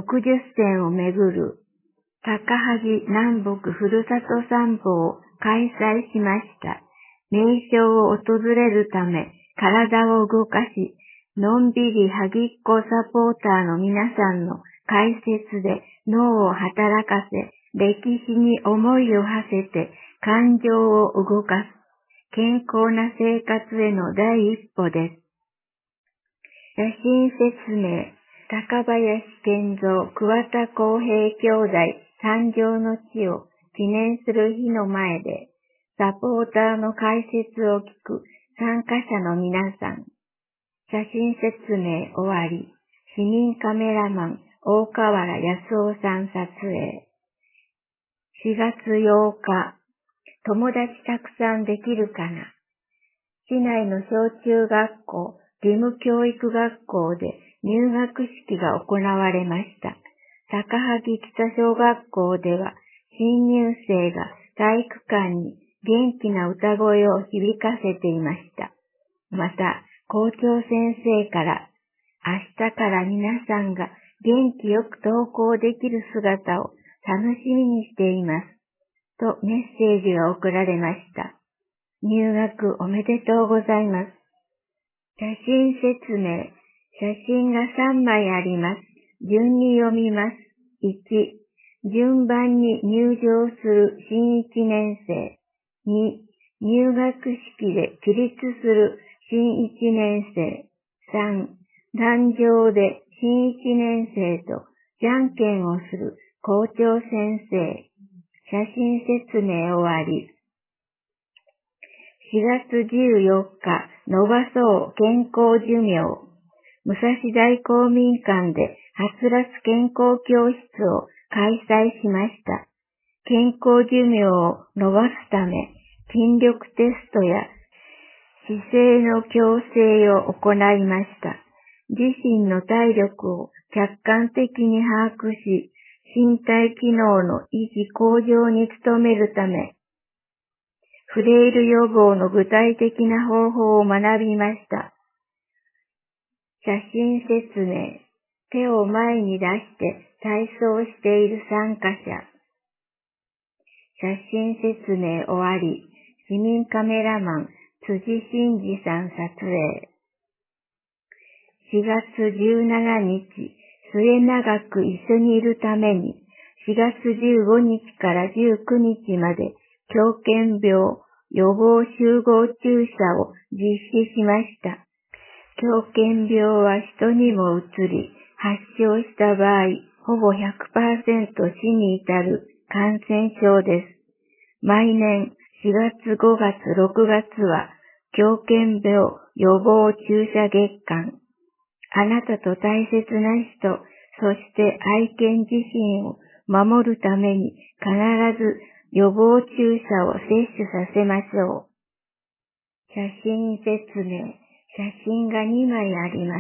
60選をめぐる高萩南北ふるさと散歩を開催しました。名称を訪れるため体を動かし、のんびりはぎっこサポーターの皆さんの解説で脳を働かせ、歴史に思いを馳せて感情を動かす。健康な生活への第一歩です。写真説明。高林健三、桑田康平兄弟誕生の地を記念する日の前で、サポーターの解説を聞く参加者の皆さん。写真説明終わり。市民カメラマン、大河原康夫さん撮影。4月8日。友達たくさんできるかな。市内の小中学校、義務教育学校で入学式が行われました。高萩北小学校では新入生が体育館に元気な歌声を響かせていました。また、校長先生から明日から皆さんが元気よく登校できる姿を楽しみにしています。とメッセージが送られました。入学おめでとうございます。写真説明。写真が3枚あります。順に読みます。1、順番に入場する新1年生。2、入学式で起立する新1年生。3、壇上で新1年生とじゃんけんをする校長先生。写真説明終わり。4月14日、伸ばそう健康寿命。武蔵大公民館ではつらつ健康教室を開催しました。健康寿命を伸ばすため、筋力テストや姿勢の矯正を行いました。自身の体力を客観的に把握し、身体機能の維持向上に努めるため、フレイル予防の具体的な方法を学びました。写真説明。手を前に出して体操している参加者。写真説明終わり。市民カメラマン、辻真二さん撮影。4月17日、末永く一緒にいるために、4月15日から19日まで、狂犬病予防集合注射を実施しました。狂犬病は人にもうつり、発症した場合、ほぼ 100% 死に至る感染症です。毎年4月、5月、6月は、狂犬病予防注射月間。あなたと大切な人、そして愛犬自身を守るために必ず予防注射を接種させましょう。写真説明。写真が2枚あります。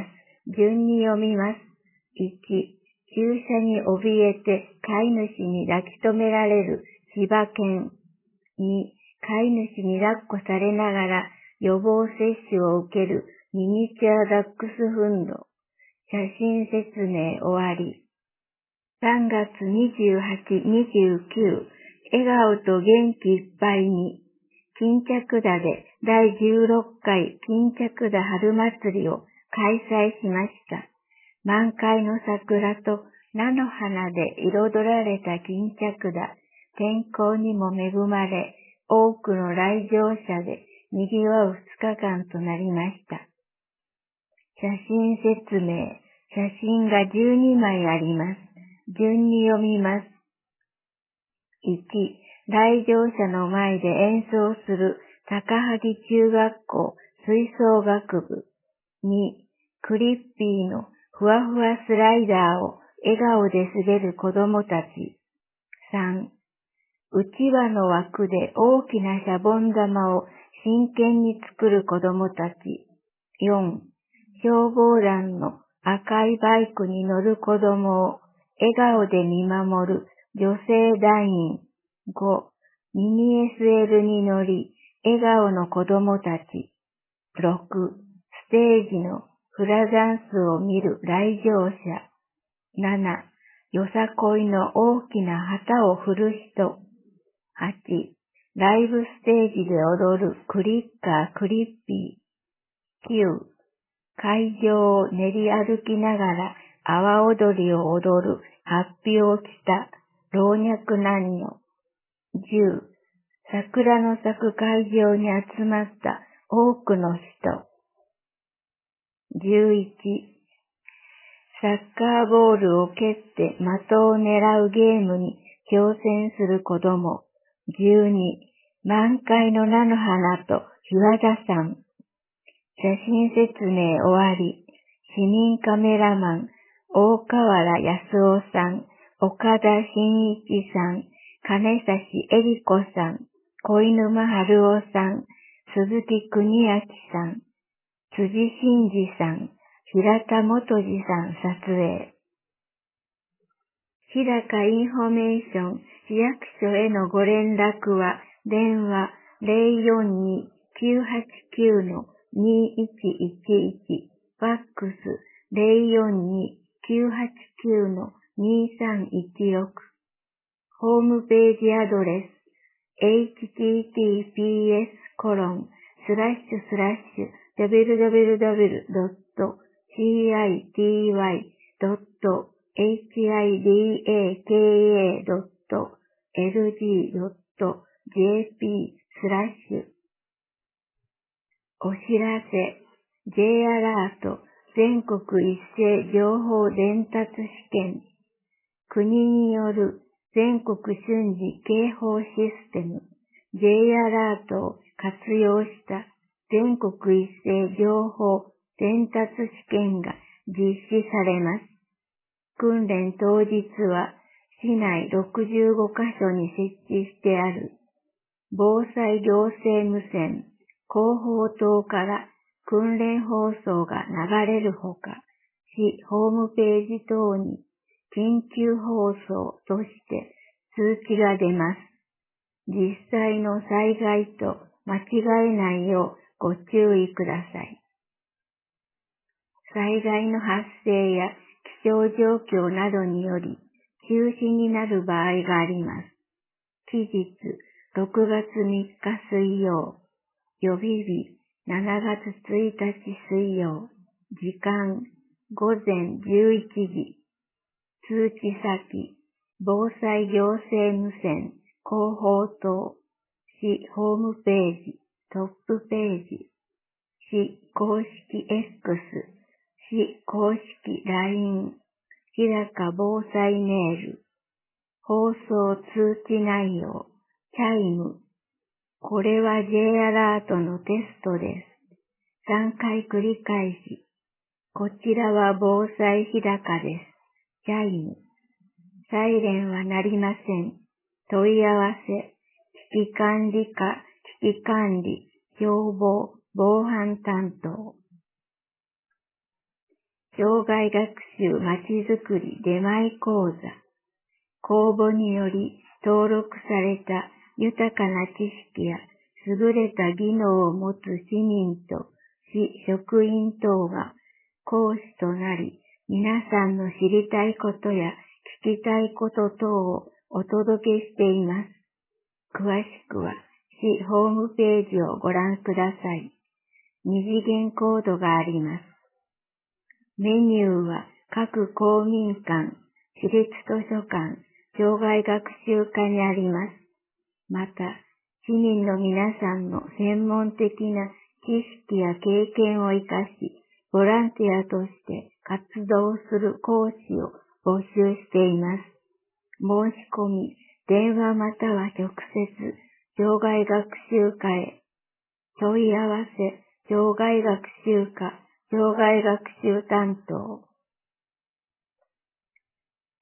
順に読みます。1、注射に怯えて飼い主に抱き留められる柴犬。2、飼い主に抱っこされながら予防接種を受けるミニチュアダックスフンド。写真説明終わり。3月28、29、笑顔と元気いっぱいに、巾着田で第16回巾着田春祭りを開催しました。満開の桜と菜の花で彩られた巾着田、天候にも恵まれ、多くの来場者で賑わう2日間となりました。写真説明。写真が12枚あります。順に読みます。1、来場者の前で演奏する高萩中学校吹奏楽部。2、クリッピーのふわふわスライダーを笑顔で滑る子供たち。3、うちわの枠で大きなシャボン玉を真剣に作る子供たち。4、消防団の赤いバイクに乗る子供を笑顔で見守る女性団員。5、ミニ SL に乗り、笑顔の子供たち。6、ステージのフラダンスを見る来場者。7、よさこいの大きな旗を振る人。8、ライブステージで踊るクリッカークリッピー。9、会場を練り歩きながら阿波踊りを踊るハッピーを着た老若男女。10、桜の咲く会場に集まった多くの人。11、サッカーボールを蹴って的を狙うゲームに挑戦する子供。12、満開の菜の花と日和田山。写真説明終わり。市民カメラマン、大河原康夫さん、岡田真一さん、金指恵里子さん、小沼春夫さん、鈴木邦明さん、辻真二さん、平田元次さん撮影。日高インフォメーション市役所へのご連絡は電話 042-989-2111 ファックス 042-989-2316 ホームページアドレス https://www.city.lg.jp/ お知らせ J アラート全国一斉情報伝達試験国による全国瞬時警報システム J アラートを活用した全国一斉情報伝達試験が実施されます。訓練当日は市内65カ所に設置してある防災行政無線広報塔から訓練放送が流れるほか、市ホームページ等に緊急放送として通知が出ます。実際の災害と間違えないようご注意ください。災害の発生や気象状況などにより中止になる場合があります。期日6月3日水曜、予備日7月1日水曜、時間午前11時、通知先、防災行政無線広報塔、市ホームページ、トップページ、市公式 X、市公式 LINE、日高防災メール、放送通知内容、チャイム、これは J アラートのテストです。3回繰り返し、こちらは防災日高です。チャイム、サイレンは鳴りません。問い合わせ、危機管理課、危機管理、消防、防犯担当。障害学習まちづくり出前講座。公募により登録された豊かな知識や優れた技能を持つ市民と市職員等が講師となり、皆さんの知りたいことや聞きたいこと等をお届けしています。詳しくは市ホームページをご覧ください。二次元コードがあります。メニューは各公民館、市立図書館、障害学習課にあります。また、市民の皆さんの専門的な知識や経験を活かし、ボランティアとして活動する講師を募集しています。申し込み、電話または直接、障害学習課へ。問い合わせ、障害学習課、障害学習担当。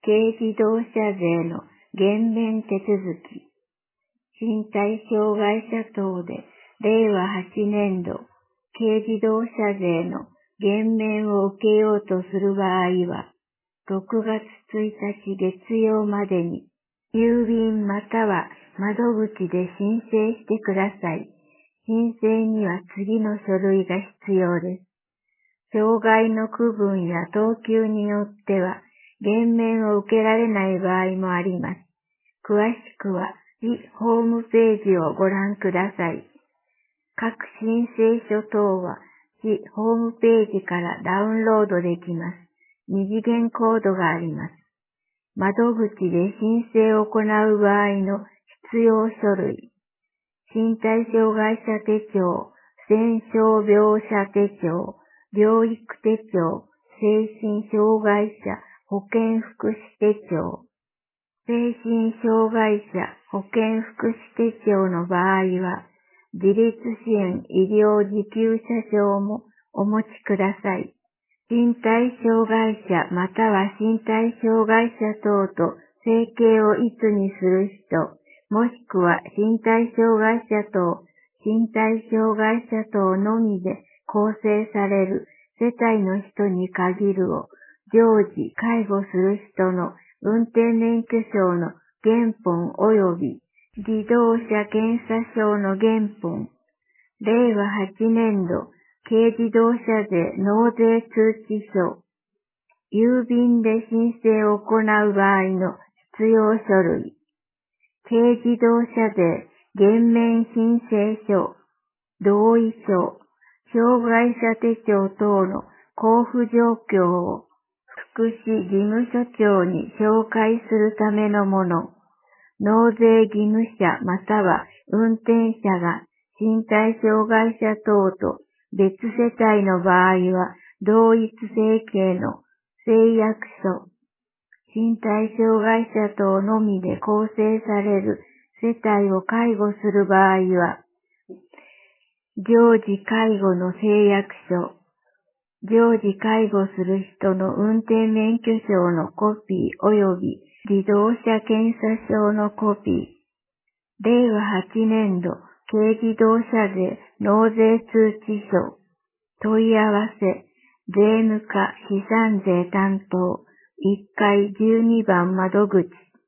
軽自動車税の減免手続き、身体障害者等で令和8年度軽自動車税の減免を受けようとする場合は、6月1日月曜までに郵便または窓口で申請してください。申請には次の書類が必要です。障害の区分や等級によっては減免を受けられない場合もあります。詳しくは市ホームページをご覧ください。各申請書等は市ホームページからダウンロードできます。二次元コードがあります。窓口で申請を行う場合の必要書類、身体障害者手帳、戦傷病者手帳、療育手帳、精神障害者保健福祉手帳、精神障害者保健福祉手帳の場合は、自立支援医療受給者証もお持ちください。身体障害者または身体障害者等と生計を一にする人、もしくは身体障害者等、身体障害者等のみで構成される世帯の人に限るを、常時介護する人の運転免許証の原本及び自動車検査証の原本、令和8年度軽自動車税納税通知書、郵便で申請を行う場合の必要書類、軽自動車税減免申請書、同意書、障害者手帳等の交付状況を福祉事務所長に紹介するためのもの、納税義務者または運転者が身体障害者等と別世帯の場合は同一生計の誓約書、身体障害者等のみで構成される世帯を介護する場合は、常時介護の誓約書、常時介護する人の運転免許証のコピー及び自動車検査証のコピー、令和8年度軽自動車税納税通知書、問い合わせ、税務課資産税担当、1階12番窓口、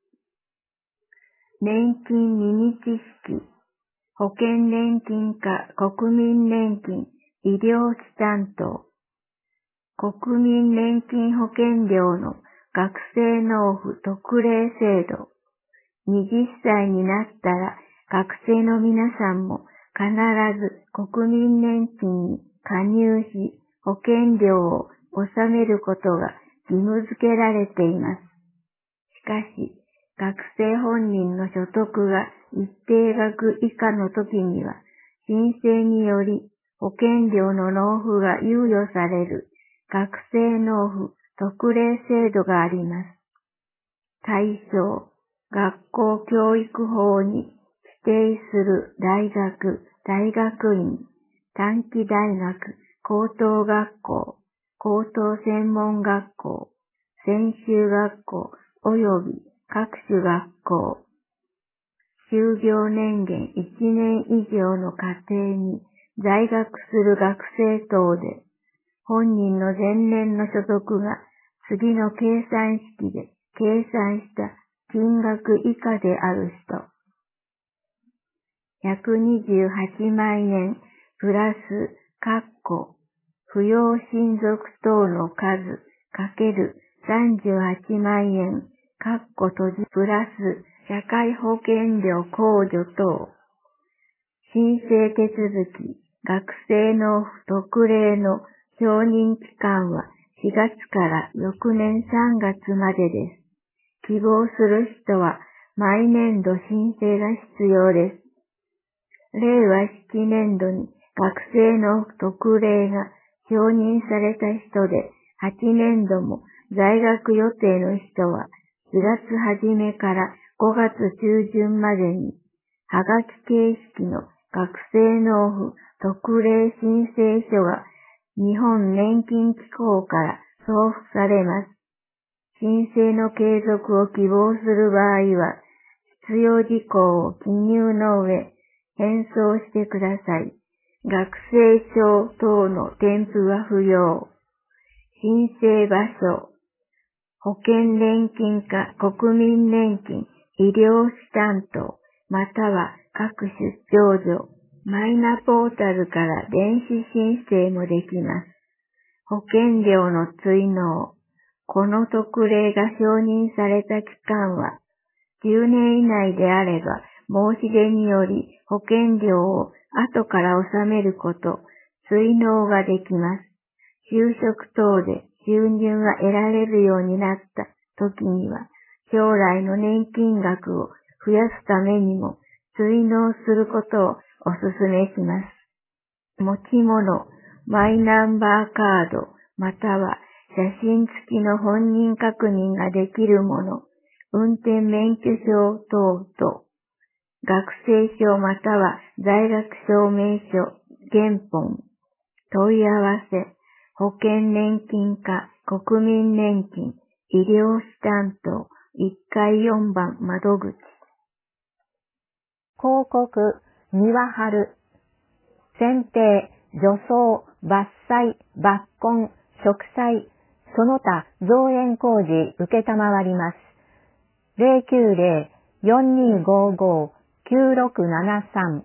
年金ミニ知識、保険年金課国民年金医療費担当、国民年金保険料の学生納付特例制度。20歳になったら学生の皆さんも必ず国民年金に加入し保険料を納めることが義務付けられています。しかし、学生本人の所得が一定額以下の時には申請により保険料の納付が猶予される学生納付特例制度があります。対象、学校教育法に規定する大学、大学院、短期大学、高等学校、高等専門学校、専修学校及び各種学校、就業年限1年以上の家庭に在学する学生等で、本人の前年の所得が次の計算式で計算した金額以下である人。128万円プラス、扶養親族等の数かける38万円、プラス社会保険料控除等。申請手続き、学生納付特例の承認期間は4月から翌年3月までです。希望する人は毎年度申請が必要です。令和7年度に学生納付特例が承認された人で8年度も在学予定の人は4月初めから5月中旬までにはがき形式の学生納付特例申請書が日本年金機構から送付されます。 申請の継続を希望する場合は、必要事項を記入の上、返送してください。学生証等の添付は不要。申請場所、保険年金か国民年金、医療士担当、または各出張所、マイナポータルから電子申請もできます。保険料の追納、この特例が承認された期間は、10年以内であれば、申し出により保険料を後から納めること、追納ができます。就職等で収入が得られるようになった時には、将来の年金額を増やすためにも追納することをお勧めします。持ち物、マイナンバーカード、または写真付きの本人確認ができるもの、運転免許証等々、学生証または在学証明書、原本、問い合わせ、保険年金課、国民年金、医療士担当、1階4番窓口。 広告、庭張る。剪定、除草、伐採、抜根、植栽、その他造園工事受けたまわります。090-4255-9673。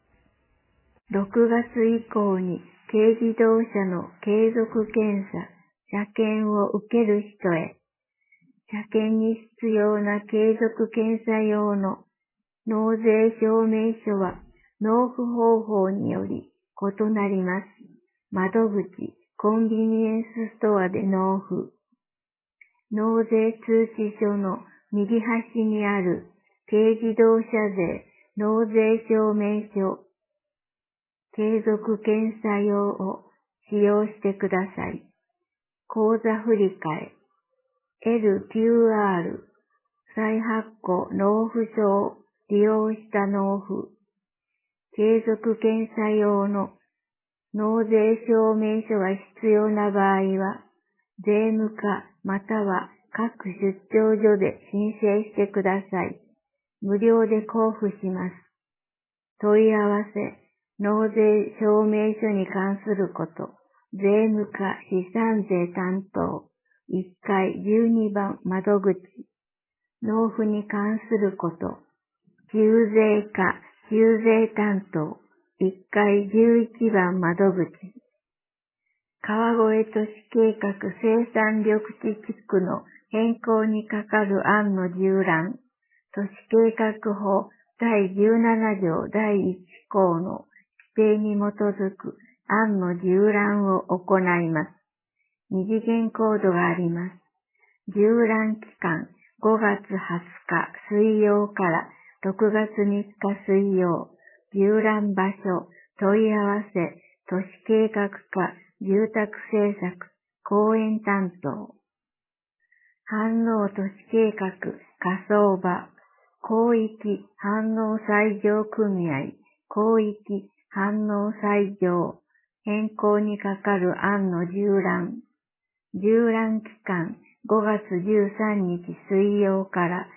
6月以降に軽自動車の継続検査、車検を受ける人へ、車検に必要な継続検査用の納税証明書は納付方法により異なります。窓口、コンビニエンスストアで納付。納税通知書の右端にある軽自動車税納税証明書、継続検査用を使用してください。口座振替、LQR、再発行納付書を利用した納付。継続検査用の納税証明書が必要な場合は、税務課または各出張所で申請してください。無料で交付します。問い合わせ、納税証明書に関すること、税務課資産税担当、1階12番窓口、納付に関すること、給税課給税担当、1階11番窓口、川越都市計画生産緑地地区の変更にかかる案の縦覧、都市計画法第17条第1項の規定に基づく案の縦覧を行います。二次元コードがあります。縦覧期間5月20日水曜から6月3日水曜、縦覧場所、問い合わせ、都市計画課、住宅政策、公園担当。飯能都市計画、火葬場、広域飯能西条組合、広域飯能西条、変更にかかる案の縦覧。縦覧期間5月13日水曜から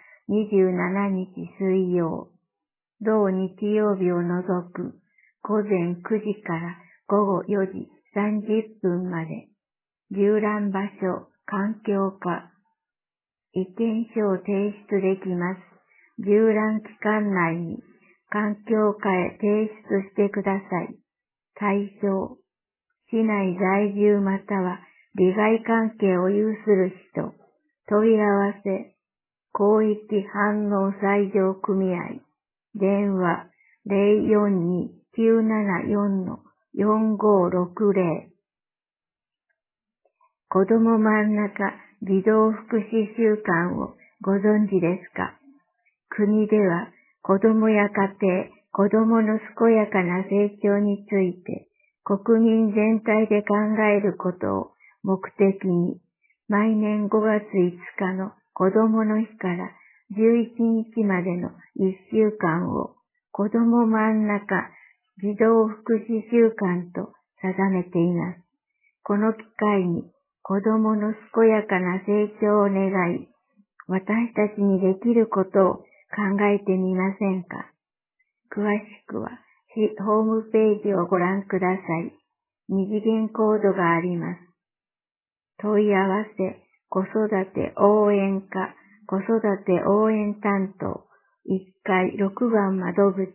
27日水曜。同日曜日を除く午前9時から午後4時30分まで。縦覧場所、環境課。意見書を提出できます。縦覧期間内に環境課へ提出してください。対象、市内在住または利害関係を有する人。問い合わせ、広域飯能西条組合。電話 042-974-4560。子ども真ん中児童福祉週間をご存知ですか？国では子どもや家庭、子どもの健やかな成長について国民全体で考えることを目的に毎年5月5日の子どもの日から11日までの1週間を子ども真ん中児童福祉週間と定めています。この機会に子供の健やかな成長を願い、私たちにできることを考えてみませんか。詳しくは、ホームページをご覧ください。二次元コードがあります。問い合わせ、子育て応援課、子育て応援担当、1階6番窓口。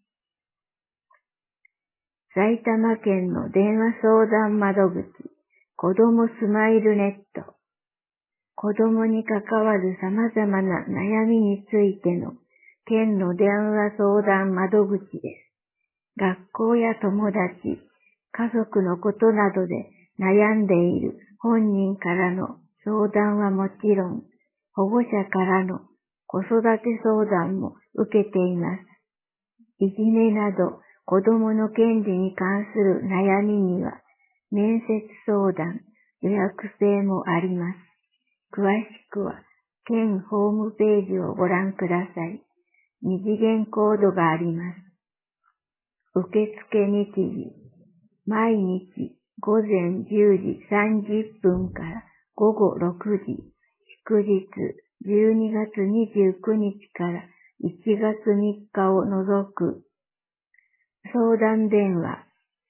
埼玉県の電話相談窓口、子どもスマイルネット。子供に関わる様々な悩みについての県の電話相談窓口です。学校や友達、家族のことなどで悩んでいる本人からの相談はもちろん、保護者からの子育て相談も受けています。いじめなど子供の権利に関する悩みには、面接相談、予約制もあります。詳しくは、県ホームページをご覧ください。二次元コードがあります。受付日時、毎日午前10時30分から午後6時、祝日12月29日から1月3日を除く。相談電話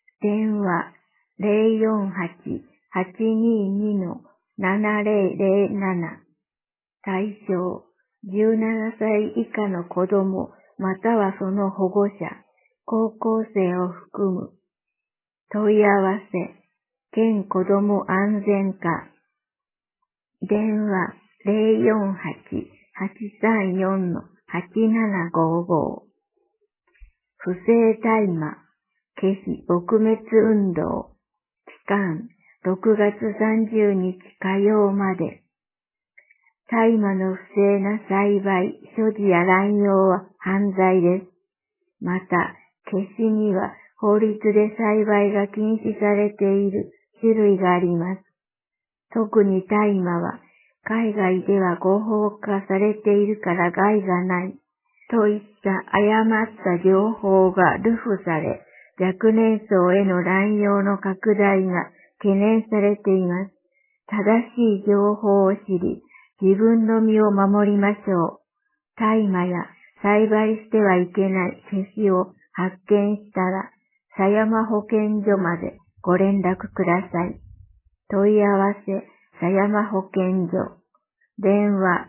048-822-7007 対象17歳以下の子供またはその保護者、高校生を含む。問い合わせ、県子ども安全課。電話 048-834-8755。不正大麻、消し撲滅運動。期間、6月30日火曜まで。大麻の不正な栽培、所持や乱用は犯罪です。また、消しには法律で栽培が禁止されている種類があります。特に大麻は海外では合法化されているから害がない。といった誤った情報が流布され、若年層への乱用の拡大が懸念されています。正しい情報を知り、自分の身を守りましょう。大麻や栽培してはいけない消しを発見したら、狭山保健所までご連絡ください。問い合わせ、狭山保健所。電話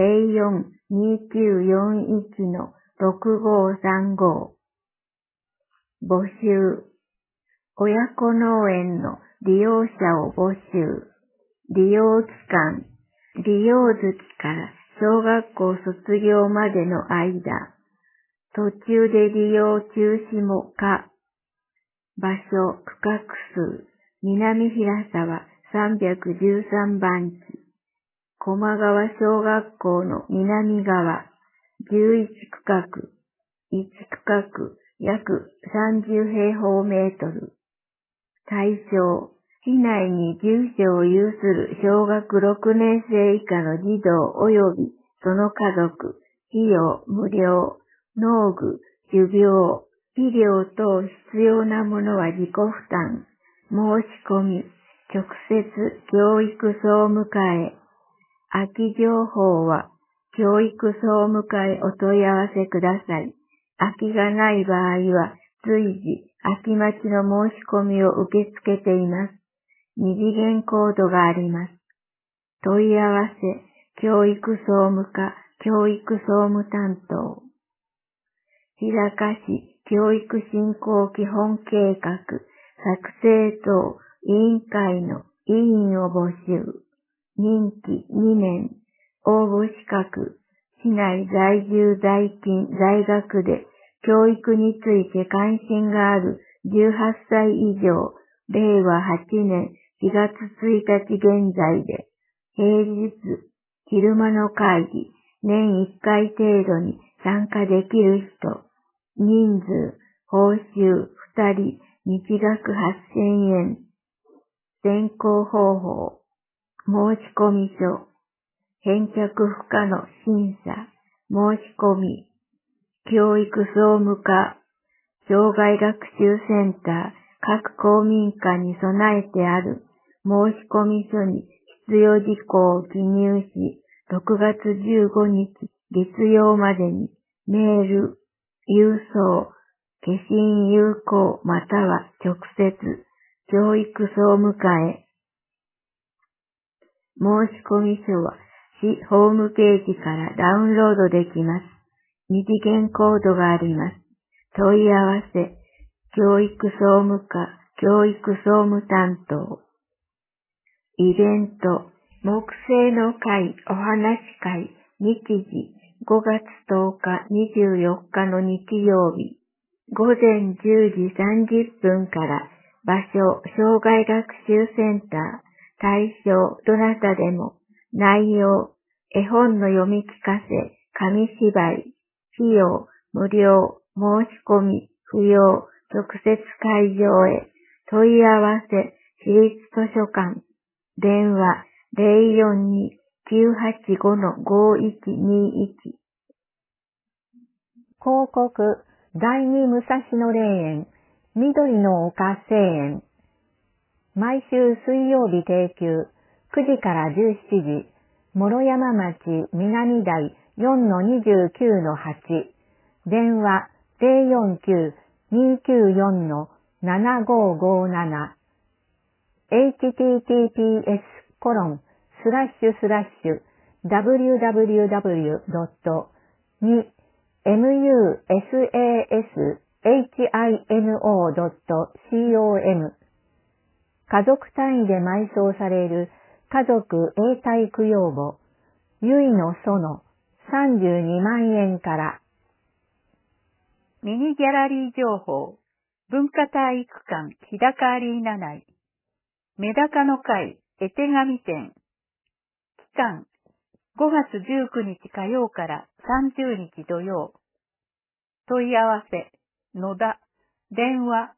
04-2941-6535。募集。親子農園の利用者を募集。利用期間。利用月から小学校卒業までの間。途中で利用中止も可。場所、区画数。南平沢313番地。駒川小学校の南側、11区画、1区画約30平方メートル。対象、市内に住所を有する小学6年生以下の児童及びその家族、費用無料、農具、種苗、肥料等必要なものは自己負担、申し込み、直接教育総務課へ。空き情報は、教育総務課へお問い合わせください。空きがない場合は、随時、空き待ちの申し込みを受け付けています。二次元コードがあります。問い合わせ、教育総務課、教育総務担当。日高市教育振興基本計画、作成等委員会の委員を募集。任期2年、応募資格、市内在住在勤在学で教育について関心がある18歳以上、令和8年4月1日現在で、平日、昼間の会議、年1回程度に参加できる人、人数、報酬2人、日額8000円、選考方法、申込書、返却不可の審査、申し込み、教育総務課、障害学習センター、各公民館に備えてある申込書に必要事項を記入し、6月15日月曜までにメール、郵送、消印有効または直接、教育総務課へ。申込書は市ホームページからダウンロードできます。二次元コードがあります。問い合わせ、教育総務課、教育総務担当。イベント、木星の会お話会、日時、5月10日24日の日曜日、午前10時30分から、場所、障害学習センター、対象、どなたでも、内容、絵本の読み聞かせ、紙芝居、費用、無料、申し込み、不要、直接会場へ、問い合わせ、市立図書館、電話 042-985-5121 広告、第二武蔵野霊園、緑の丘聖園。毎週水曜日定休、9時から17時、諸山町南台 4-29-8、電話 049-294-7557、https://www.musashino.com 家族単位で埋葬される家族永代供養墓、由比の園32万円から。 ミニギャラリー情報、文化体育館日高アリーナ内、メダカの会絵手紙展、期間5月19日火曜から30日土曜。問い合わせ、野田、電話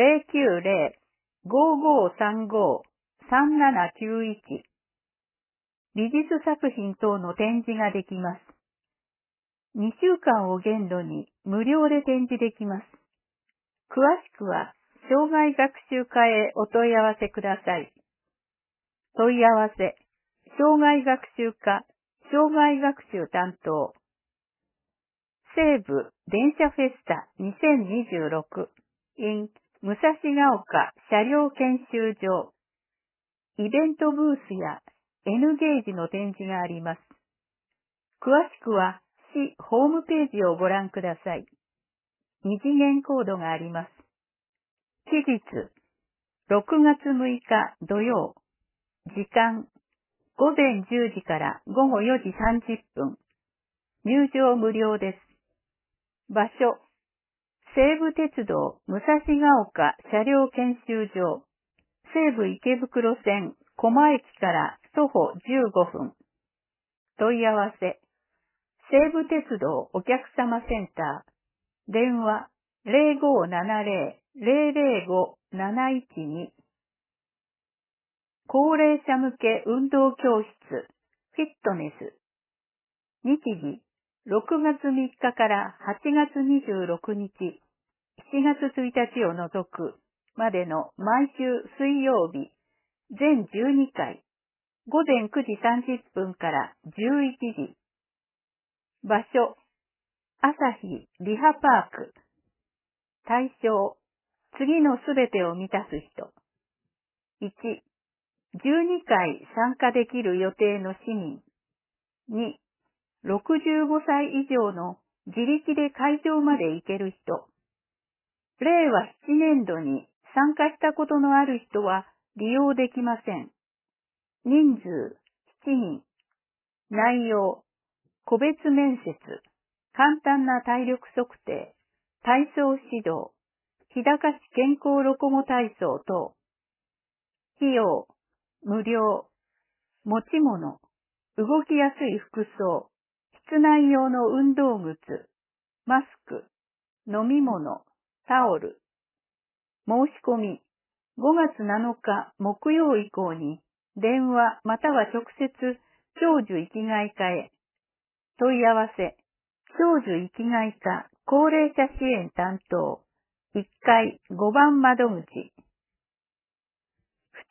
090-5535-3791。美術作品等の展示ができます。2週間を限度に無料で展示できます。詳しくは、障害学習課へお問い合わせください。問い合わせ、障害学習課、障害学習担当。西武電車フェスタ2026 in 武蔵ヶ丘車両研修場。イベントブースや N ゲージの展示があります。詳しくは市ホームページをご覧ください。二次元コードがあります。期日、6月6日土曜。時間、午前10時から午後4時30分。入場無料です。場所、西武鉄道武蔵ヶ丘車両研修場。西武池袋線駒駅から徒歩15分。問い合わせ、西武鉄道お客様センター。電話0570-005-712。高齢者向け運動教室、フィットネス。日時、6月3日から8月26日、7月1日を除くまでの毎週水曜日、全12回、午前9時30分から11時。場所、朝日リハパーク。対象、次のすべてを満たす人。1、12回参加できる予定の市民。2、65歳以上の自力で会場まで行ける人。令和7年度に参加したことのある人は利用できません。人数7人。内容、個別面接、簡単な体力測定、体操指導、日高市健康ロコモ体操等。費用、無料。持ち物、動きやすい服装、室内用の運動靴、マスク、飲み物、タオル。申し込み、5月7日木曜以降に電話または直接長寿生きがい課へ。問い合わせ、長寿生きがい課高齢者支援担当、1階5番窓口。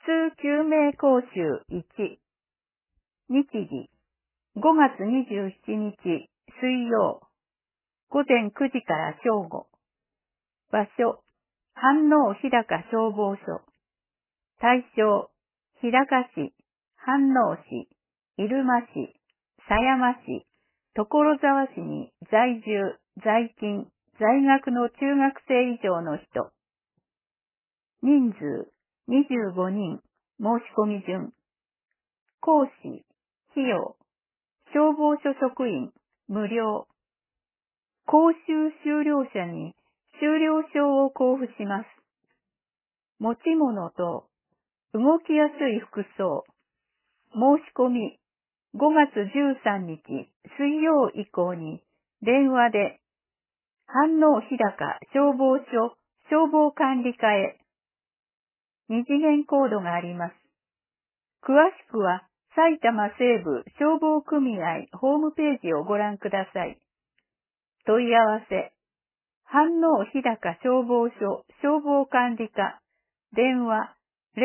通救命講習1。日時、5月27日水曜、午前9時から正午。場所、飯能日高消防署。対象、日高市、飯能市、入間市、狭山市、所沢市に在住、在勤、在学の中学生以上の人。人数、25人、申し込み順。講師、費用、消防署職員、無料。講習修了者に修了証を交付します。持ち物と動きやすい服装。申し込み、5月13日水曜以降に電話で、飯能日高消防署消防管理課へ。二次元コードがあります。詳しくは埼玉西部消防組合ホームページをご覧ください。問い合わせ、飯能日高消防署消防管理課、電話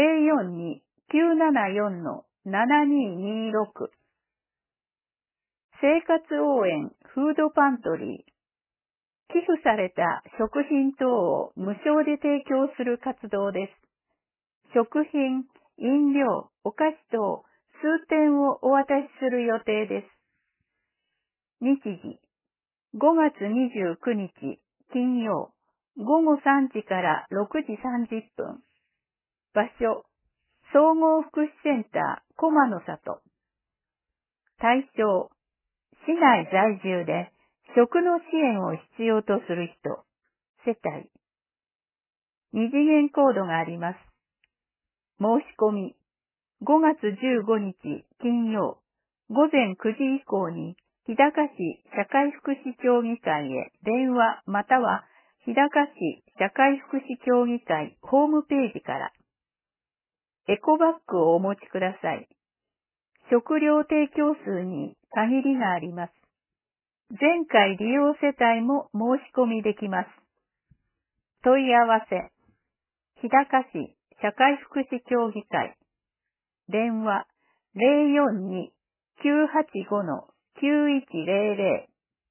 042-974-7226。生活応援フードパントリー。寄付された食品等を無償で提供する活動です。食品、飲料、お菓子等数点をお渡しする予定です。日時、5月29日金曜、午後3時から6時30分。場所、総合福祉センター駒の里。対象、市内在住で食の支援を必要とする人、世帯。二次元コードがあります。申し込み、5月15日金曜、午前9時以降に、日高市社会福祉協議会へ電話または日高市社会福祉協議会ホームページから。エコバッグをお持ちください。食料提供数に限りがあります。前回利用世帯も申し込みできます。問い合わせ、日高市社会福祉協議会。電話 042-985-9100。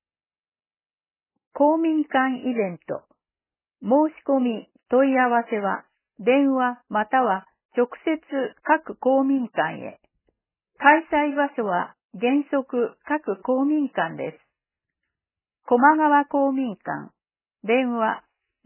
公民館イベント。申し込み、問い合わせは、電話または直接各公民館へ。開催場所は原則各公民館です。駒川公民館。電話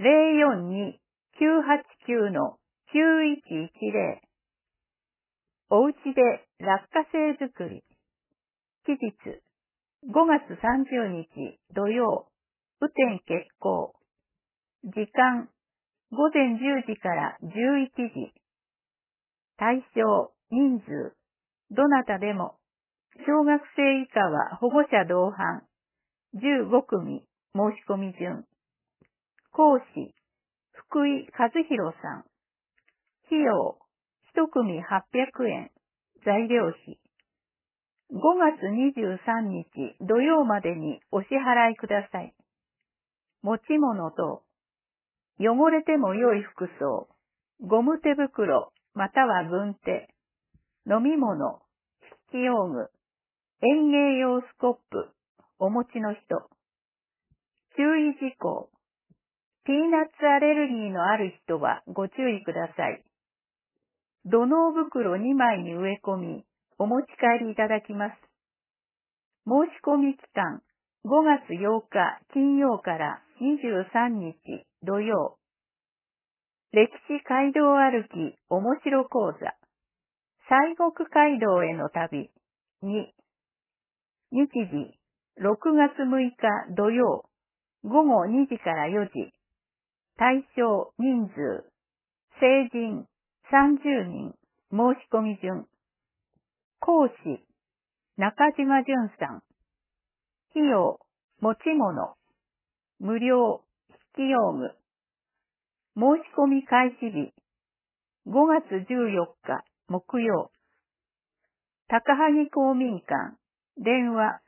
042-989-9110。おうちで落花生作り。期日、5月30日土曜、雨天決行。時間、午前10時から11時。対象、人数、どなたでも。小学生以下は保護者同伴。15組、申し込み順。講師、福井和弘さん。費用、1組800円。材料費。5月23日土曜までにお支払いください。持ち物と、汚れても良い服装、ゴム手袋または軍手、飲み物、筆記用具、園芸用スコップ、お持ちの人。注意事項。ピーナッツアレルギーのある人はご注意ください。土のう袋2枚に植え込み、お持ち帰りいただきます。申し込み期間、5月8日金曜から23日土曜。歴史街道歩き面白講座。西国街道への旅。2。日時、6月6日土曜。午後2時から4時。対象人数。成人30人。申し込み順。講師。中島淳さん。費用、持ち物。無料、筆記用具。申し込み開始日。5月14日、木曜。高萩公民館。電話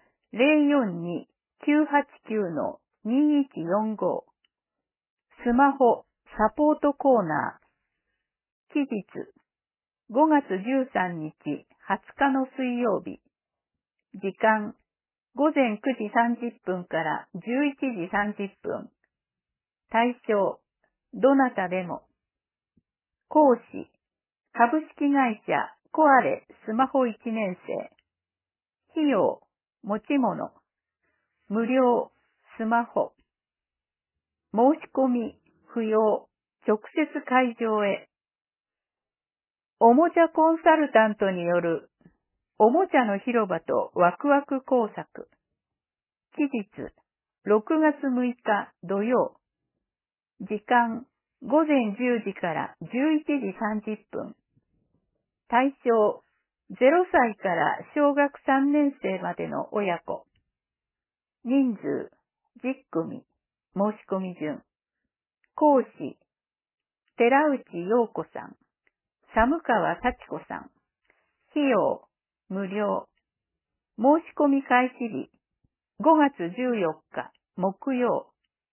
042-989-2145。スマホ、サポートコーナー。期日。 5月13日20日の水曜日。時間、午前9時30分から11時30分。対象、どなたでも。講師、株式会社コアレスマホ1年生。費用、持ち物。無料、スマホ。申し込み、不要、直接会場へ。おもちゃコンサルタントによるおもちゃの広場とワクワク工作。期日、6月6日土曜。時間、午前10時から11時30分。対象、0歳から小学3年生までの親子。人数、10組。申し込み順。講師、寺内陽子さん。寒川幸子さん。費用、無料。申し込み開始日、5月14日、木曜。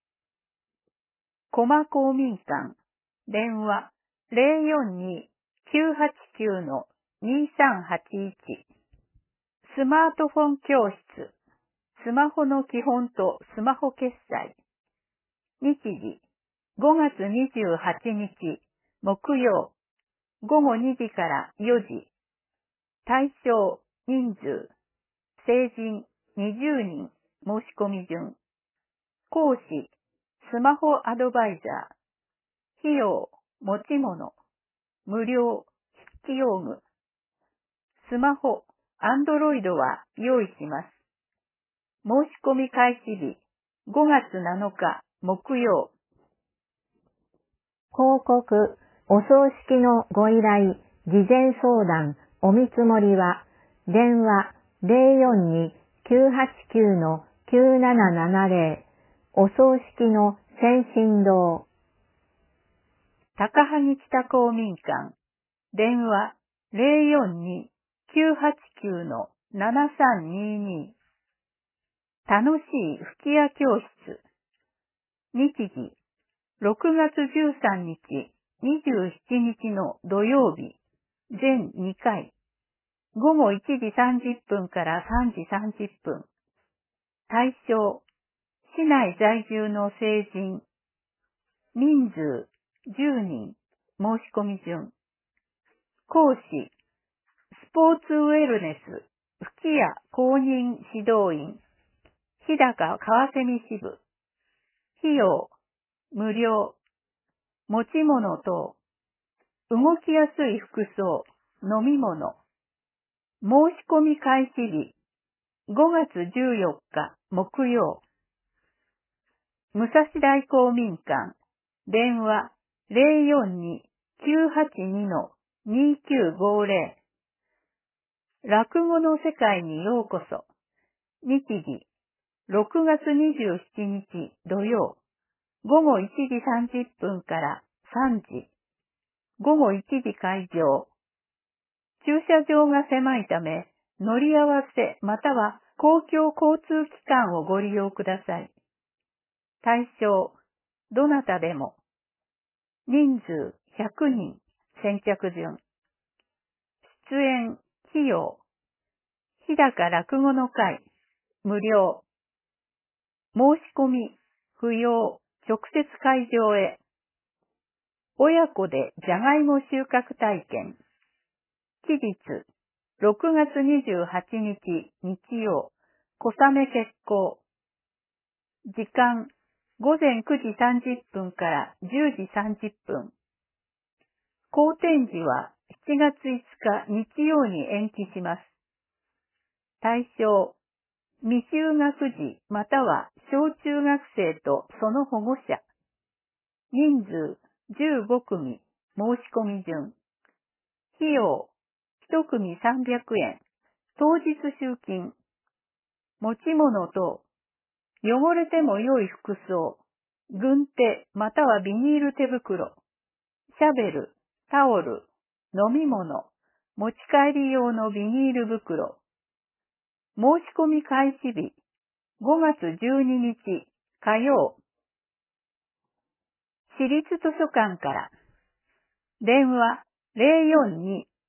駒公民館、電話、042-989-2381。スマートフォン教室、スマホの基本とスマホ決済。日時、5月28日、木曜。午後2時から4時。対象、人数、成人20人、申し込み順。講師、スマホアドバイザー。費用、持ち物。無料、筆記用具。スマホ、Android は用意します。申し込み開始日、5月7日、木曜。 広告、お葬式のご依頼、事前相談、お見積もりは、電話 042-989-9770、お葬式の先進堂。 高萩北公民館、電話 042-989-7322。楽しい吹き矢教室。日時、6月13日、27日の土曜日、全2回。午後1時30分から3時30分。対象、市内在住の成人。人数、10人。申し込み順。講師、スポーツウェルネス、吹き矢公認指導員。日高川蝉支部。費用、無料。持ち物等。動きやすい服装、飲み物。申し込み開始日、5月14日、木曜。武蔵大公民館、電話 042-982-2950。落語の世界にようこそ。日時、6月27日土曜。午後1時30分から3時。午後1時開場。駐車場が狭いため、乗り合わせまたは公共交通機関をご利用ください。対象、どなたでも。人数100人、先着順。出演、費用。日高落語の会、無料。申し込み、不要、直接会場へ。親子でじゃがいも収穫体験。期日、6月28日日曜、小雨決行。時間、午前9時30分から10時30分。後展示は7月5日日曜に延期します。対象、未就学児または小中学生とその保護者。人数15組、申し込み順。費用、1組300円、当日集金。持ち物等、汚れても良い服装、軍手またはビニール手袋、シャベル、タオル、飲み物、持ち帰り用のビニール袋。申し込み開始日、5月12日火曜。市立図書館から。電話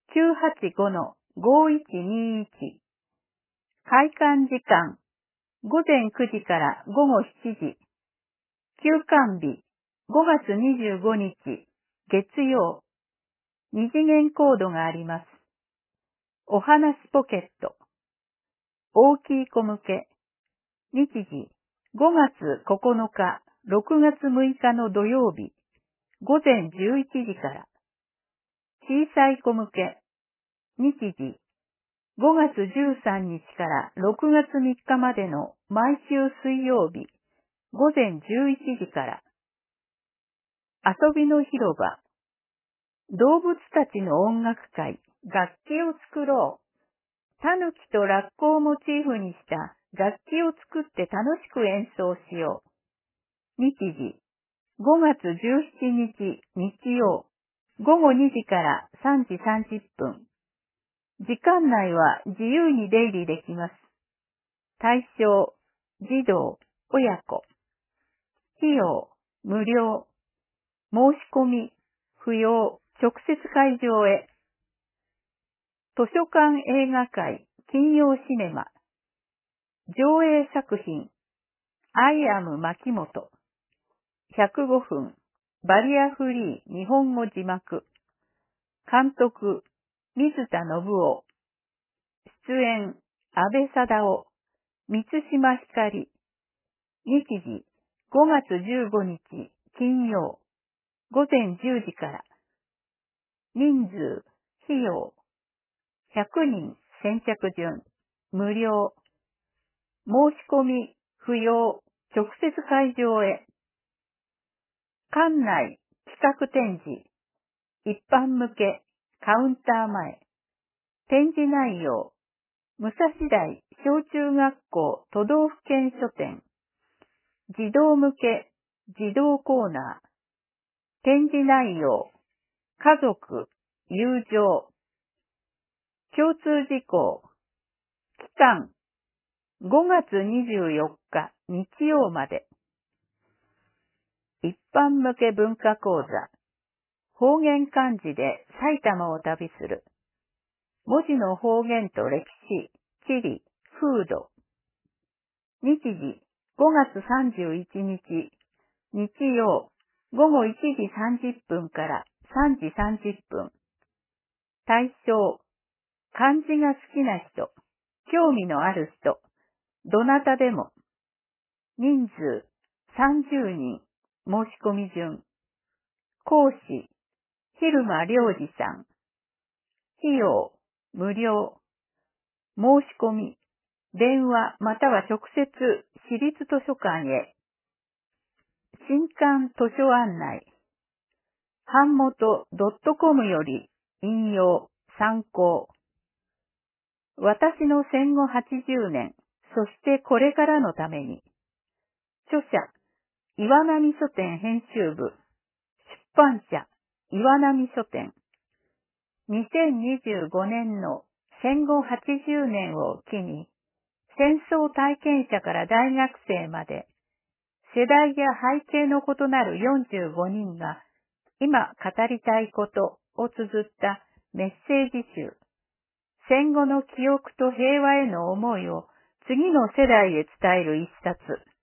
985-5121。開館時間、午前9時から午後7時。休館日、5月25日、月曜。2次元コードがあります。お話ポケット。大きい子向け。日時、5月9日、6月6日の土曜日、午前11時から。小さい子向け。日時、5月13日から6月3日までの毎週水曜日、午前11時から。遊びの広場。動物たちの音楽会、楽器を作ろう。タヌキとラッコをモチーフにした楽器を作って楽しく演奏しよう。日時、5月17日日曜、午後2時から3時30分。時間内は自由に出入りできます。対象、児童、親子。費用、無料。申し込み、不要、直接会場へ。図書館映画会、金曜シネマ。上映作品、I am 牧本。105分、バリアフリー日本語字幕。監督、水田信夫。出演、安倍貞夫。満島ひかり。日時、5月15日、金曜。午前10時から。人数、費用。100人先着順、無料。申し込み、不要、直接会場へ。館内、企画展示。一般向け、カウンター前。展示内容。武蔵台小中学校都道府県書店。児童向け、児童コーナー。展示内容。家族、友情。共通事項。期間。5月24日日曜まで。一般向け文化講座。方言漢字で埼玉を旅する。文字の方言と歴史、地理、風土。日時、5月31日、日曜、午後1時30分から3時30分。対象、漢字が好きな人、興味のある人、どなたでも。人数、30人、申し込み順。講師、蛭間良二さん。費用、無料。申し込み、電話または直接私立図書館へ。新刊図書案内。版元 .com より引用、参考。私の戦後80年、そしてこれからのために。著者、岩波書店編集部。出版社、岩波書店。2025年の戦後80年を機に、戦争体験者から大学生まで、世代や背景の異なる45人が、今語りたいことを綴ったメッセージ集。戦後の記憶と平和への思いを次の世代へ伝える一冊。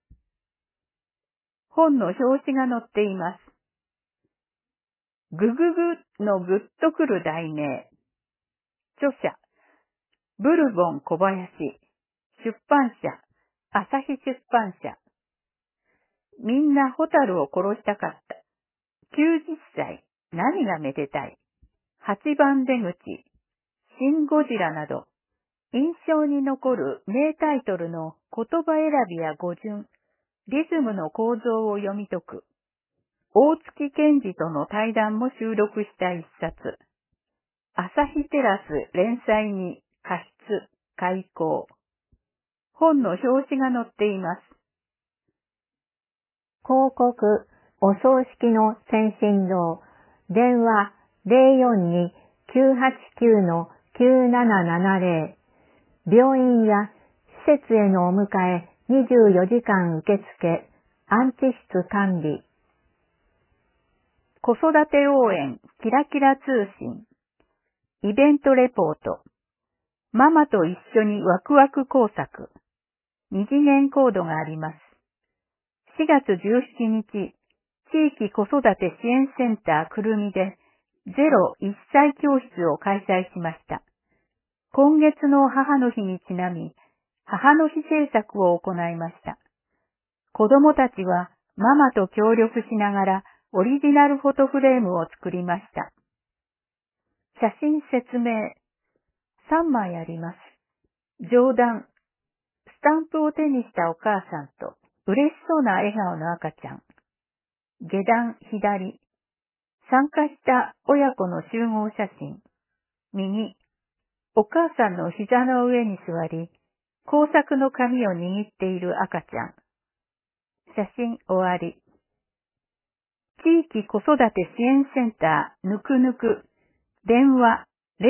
本の表紙が載っています。ぐぐぐのぐっとくる題名。著者、ブルボン小林。出版社、朝日出版社。みんなホタルを殺したかった。90歳、何がめでたい。8番出口、シン・ゴジラなど、印象に残る名タイトルの言葉選びや語順、リズムの構造を読み解く。大月健二との対談も収録した一冊。朝日テラス連載に加筆、開講。本の表紙が載っています。 広告、お葬式の先進堂、電話 042-989-9770、病院や施設へのお迎え24時間受付、安置室管理。 子育て応援、キラキラ通信。 イベントレポート、ママと一緒にワクワク工作、二次元コードがあります。4月17日、地域子育て支援センターくるみで0-1歳教室を開催しました。今月の母の日にちなみ、母の日制作を行いました。子供たちはママと協力しながらオリジナルフォトフレームを作りました。写真説明。3枚あります。上段。スタンプを手にしたお母さんと嬉しそうな笑顔の赤ちゃん。下段左。参加した親子の集合写真。右。お母さんの膝の上に座り、工作の紙を握っている赤ちゃん。写真終わり。地域子育て支援センターぬくぬく。電話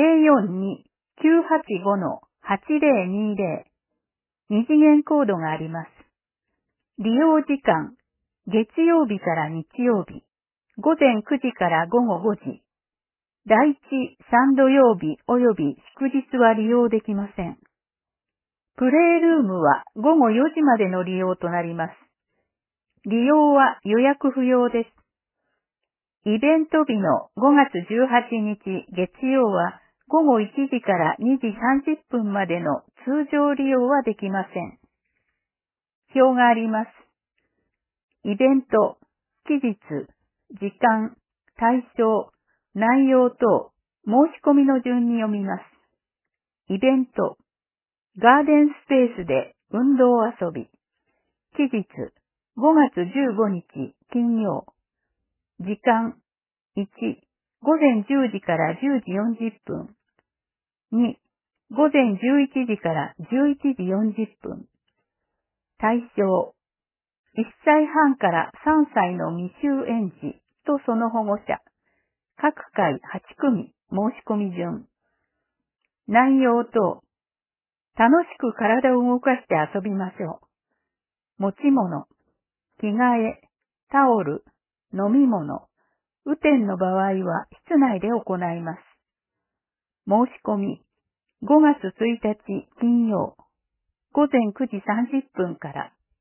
042-985-8020。二次元コードがあります。利用時間、月曜日から日曜日、午前9時から午後5時。第1、3土曜日及び祝日は利用できません。プレイルームは午後4時までの利用となります。利用は予約不要です。イベント日の5月18日月曜は午後1時から2時30分までの通常利用はできません。表があります。イベント、期日、時間、対象、内容等、申し込みの順に読みます。イベント、ガーデンスペースで運動遊び。期日、5月15日金曜。時間、1、午前10時から10時40分。2、午前11時から11時40分。対象、1歳半から3歳の未就園児とその保護者。各回8組、申し込み順。内容等。楽しく体を動かして遊びましょう。持ち物、着替え、タオル、飲み物、雨天の場合は室内で行います。申し込み、5月1日金曜、午前9時30分から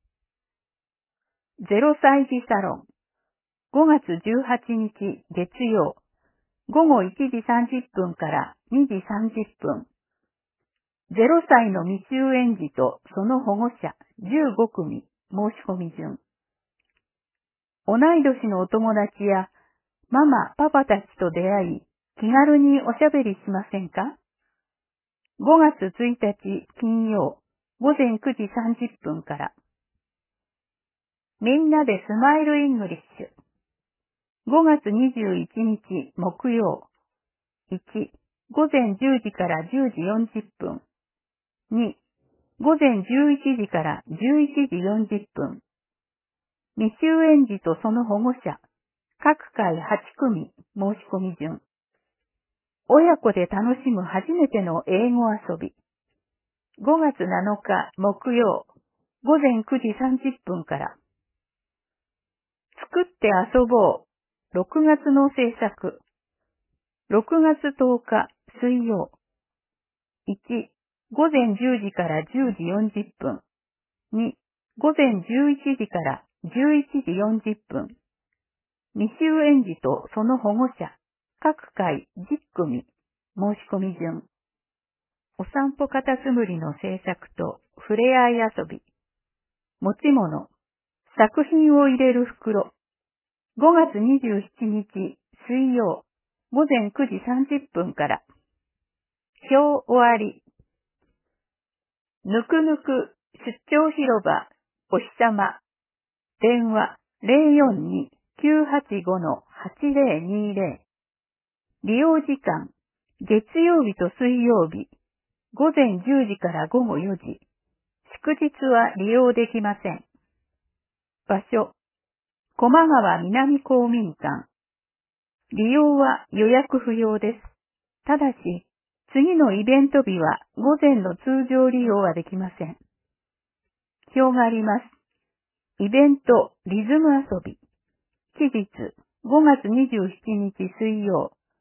。0歳児サロン、5月18日月曜、午後1時30分から2時30分。0歳の未就園児とその保護者15組、申し込み順。同い年のお友達やママ、パパたちと出会い、気軽におしゃべりしませんか？ 5 月1日金曜、午前9時30分から。みんなでスマイルイングリッシュ。5月21日木曜。1、午前10時から10時40分。2、午前11時から11時40分。未就園児とその保護者。各回8組、申し込み順。親子で楽しむ初めての英語遊び。5月7日木曜、午前9時30分から。作って遊ぼう。6月の制作。6月10日水曜。1、午前10時から10時40分。2、午前11時から11時40分。未就園児とその保護者。各回10組。申し込み順。お散歩カタツムリの制作と触れ合い遊び。持ち物。作品を入れる袋。5月27日水曜。午前9時30分から。表終わり。ぬくぬく出張広場お日様。電話 042-985-8020。利用時間、月曜日と水曜日、午前10時から午後4時。祝日は利用できません。場所、駒川南公民館。利用は予約不要です。ただし、次のイベント日は午前の通常利用はできません。表があります。イベント、リズム遊び。期日、5月27日水曜。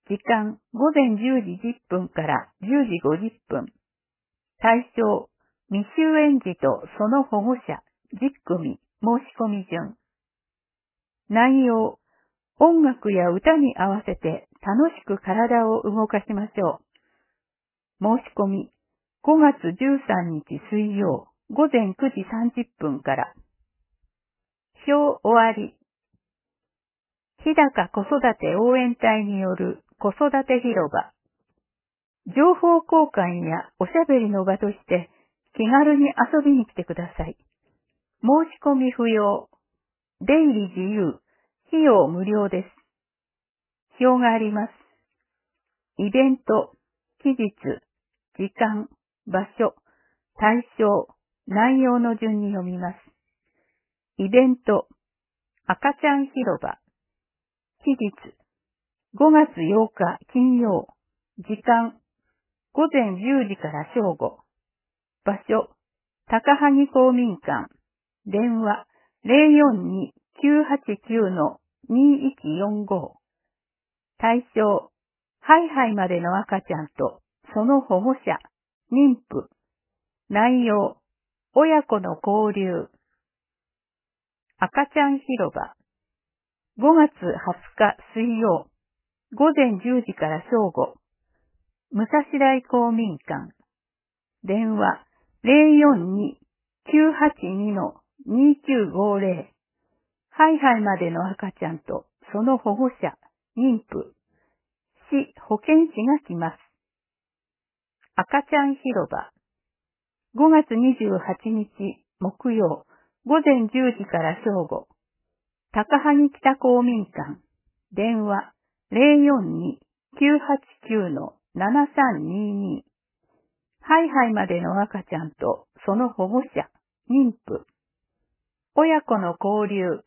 時間午前10時10分から10時50分。対象、未就園児とその保護者、10組、申し込み順。内容、音楽や歌に合わせて楽しく体を動かしましょう。申し込み、5月13日水曜、午前9時30分から。表終わり。日高子育て応援隊による子育て広場。情報交換やおしゃべりの場として気軽に遊びに来てください。申し込み不要。出入り自由。費用無料です。表があります。イベント、期日、時間、場所、対象、内容の順に読みます。イベント、赤ちゃん広場。期日、5月8日金曜。時間、午前10時から正午。場所、高萩公民館。電話、042-989-2145。対象、ハイハイまでの赤ちゃんとその保護者、妊婦。内容、親子の交流。赤ちゃん広場。5月20日水曜。午前10時から正午。武蔵台公民館。電話、042-982-2950。ハイハイまでの赤ちゃんとその保護者、妊婦。市保健師が来ます。赤ちゃん広場。5月28日木曜、午前10時から正午。高萩北公民館。電話、042-989-7322。ハイハイまでの赤ちゃんとその保護者、妊婦。親子の交流。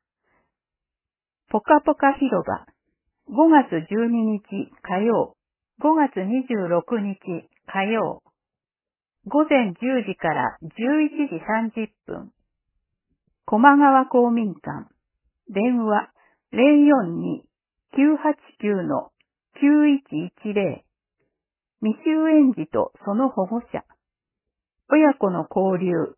ぽかぽか広場。5月12日火曜。5月26日火曜。午前10時から11時30分。駒川公民館。電話 042-989-9110。未就園児とその保護者。親子の交流。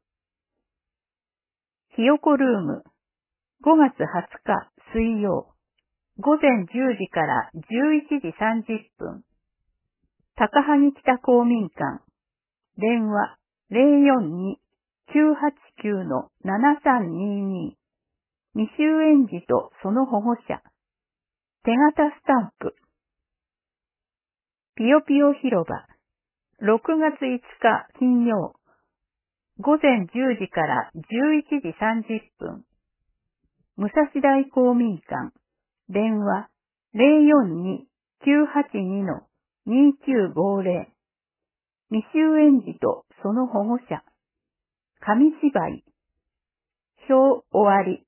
ひよこルーム。5月20日水曜。午前10時から11時30分。高萩北公民館。電話 042-989-7322。未就園児とその保護者。手形スタンプ。ぴよぴよ広場。6月5日金曜。午前10時から11時30分。武蔵台公民館。電話 042-982-2950。未就園児とその保護者。紙芝居。表終わり。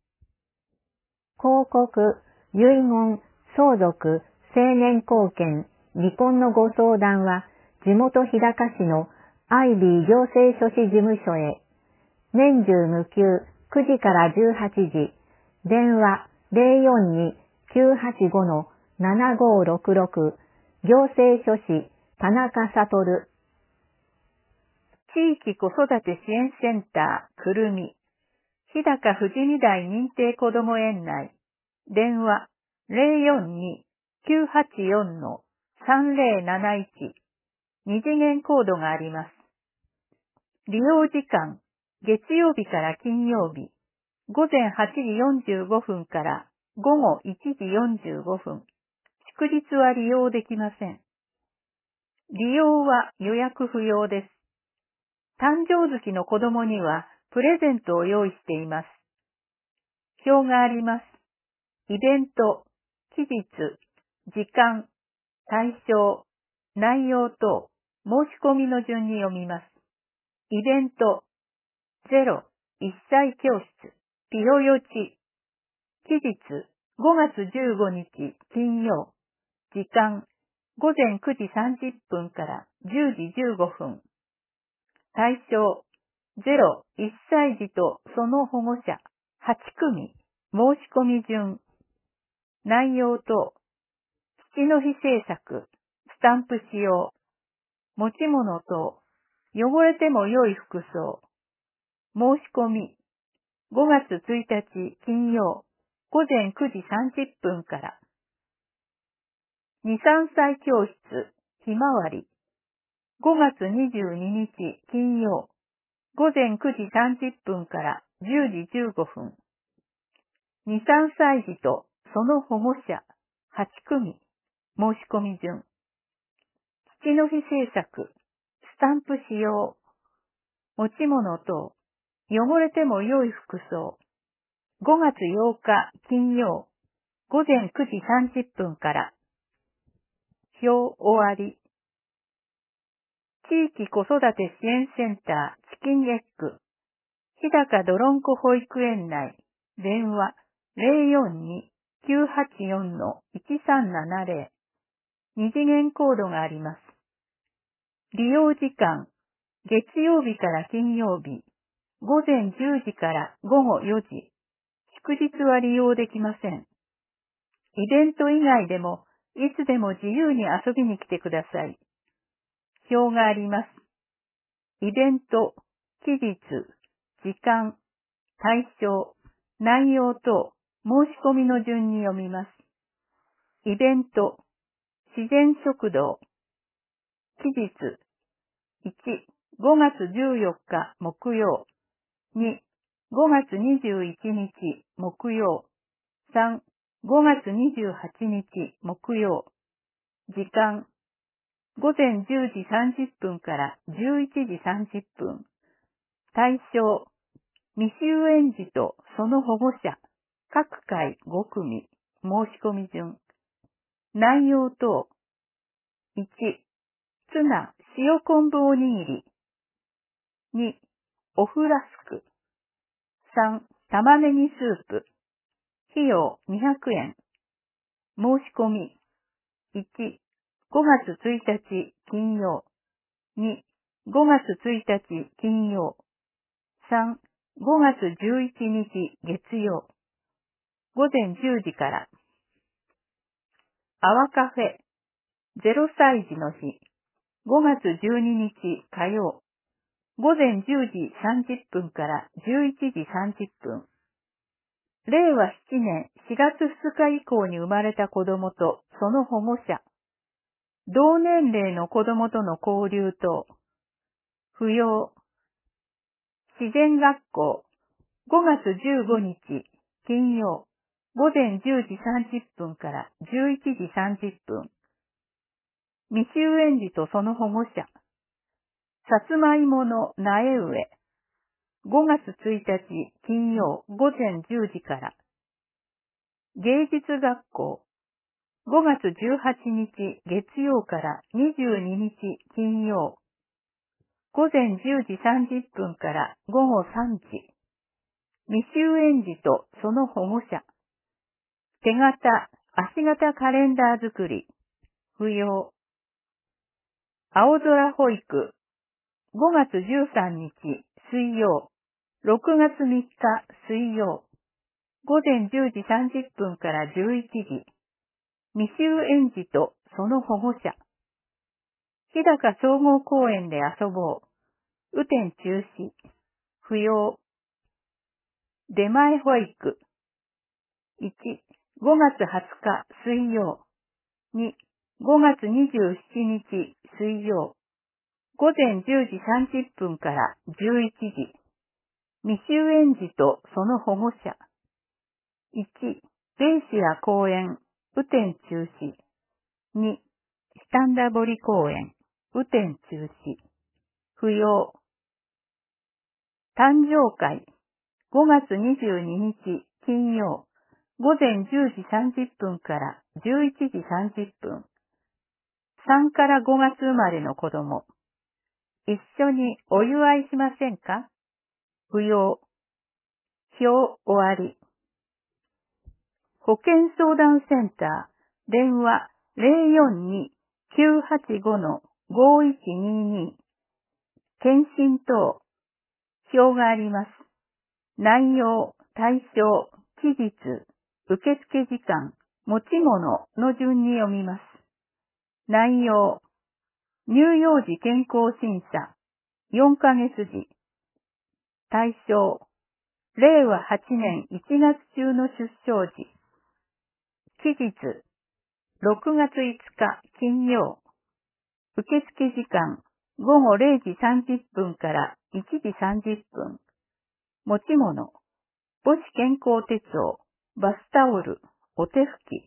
広告、遺言、相続、成年後見、離婚のご相談は、地元日高市のアイビー行政書士事務所へ。年中無休、9時から18時。電話 042-985-7566。行政書士、田中悟。 地域子育て支援センター、くるみ。日高富士見台認定こども園内。電話 042-984-3071。二次元コードがあります。利用時間、月曜日から金曜日、午前8時45分から午後1時45分。祝日は利用できません。利用は予約不要です。誕生月の子供にはプレゼントを用意しています。表があります。イベント、期日、時間、対象、内容等、申し込みの順に読みます。イベント、0、1歳教室、ピヨヨチ。期日、5月15日金曜。時間、午前9時30分から10時15分。対象、0、1歳児とその保護者、8組。申し込み順。内容等。 父の日制作、スタンプ使用、持ち物等、汚れても良い服装、申し込み、5月1日金曜、午前9時30分から、2、3歳教室、ひまわり、5月22日金曜、午前9時30分から10時15分。2、3歳児とその保護者、8組、申し込み順。父の日制作、スタンプ使用、持ち物等、汚れても良い服装。5月8日金曜、午前9時30分から。表終わり。地域子育て支援センターチキンエッグ。日高どろんこ保育園内。電話 042-984-1370。二次元コードがあります。利用時間。月曜日から金曜日。午前10時から午後4時。祝日は利用できません。イベント以外でも、いつでも自由に遊びに来てください。表があります。イベント、期日、時間、対象、内容等、申し込みの順に読みます。イベント、自然食堂。期日、1、5月14日木曜。2、5月21日木曜。3、5月28日木曜。時間、午前10時30分から11時30分。対象、未就園児とその保護者、各回5組、申し込み順。内容等。1、ツナ、塩昆布おにぎり。2、おフラスク。3、玉ねぎスープ。費用200円。申し込み。1、5月1日金曜。2、5月1日金曜。3、5月11日月曜。午前10時から。アワカフェ、0歳児の日。5月12日火曜。午前10時30分から11時30分。令和7年4月2日以降に生まれた子供とその保護者。同年齢の子供との交流等。扶養。自然学校。5月15日金曜。午前10時30分から11時30分。未就園児とその保護者。さつまいもの苗植え。5月1日金曜午前10時から。芸術学校。5月18日月曜から22日金曜。午前10時30分から午後3時。未就園児とその保護者。手形、足形カレンダー作り。扶養。青空保育。5月13日水曜。6月3日水曜。午前10時30分から11時。未就園児とその保護者。日高総合公園で遊ぼう。雨天中止。不要。出前保育。1、5月20日水曜。2、5月27日水曜。午前10時30分から11時。未就園児とその保護者。1、ベーシア公園、雨天中止。2、スタンダボリ公園、雨天中止。不要。誕生会、5月22日金曜、午前10時30分から11時30分。3から5月生まれの子供。一緒にお祝いしませんか？不要。表終わり。保健相談センター、電話 042-985-5122。検診等。表があります。内容、対象、期日、受付時間、 持ち物の順に読みます。内容、乳幼児健康審査、4ヶ月時。対象、令和8年1月中の出生時。期日、6月5日金曜。受付時間、午後0時30分から1時30分。持ち物、母子健康手帳、バスタオル、お手拭き。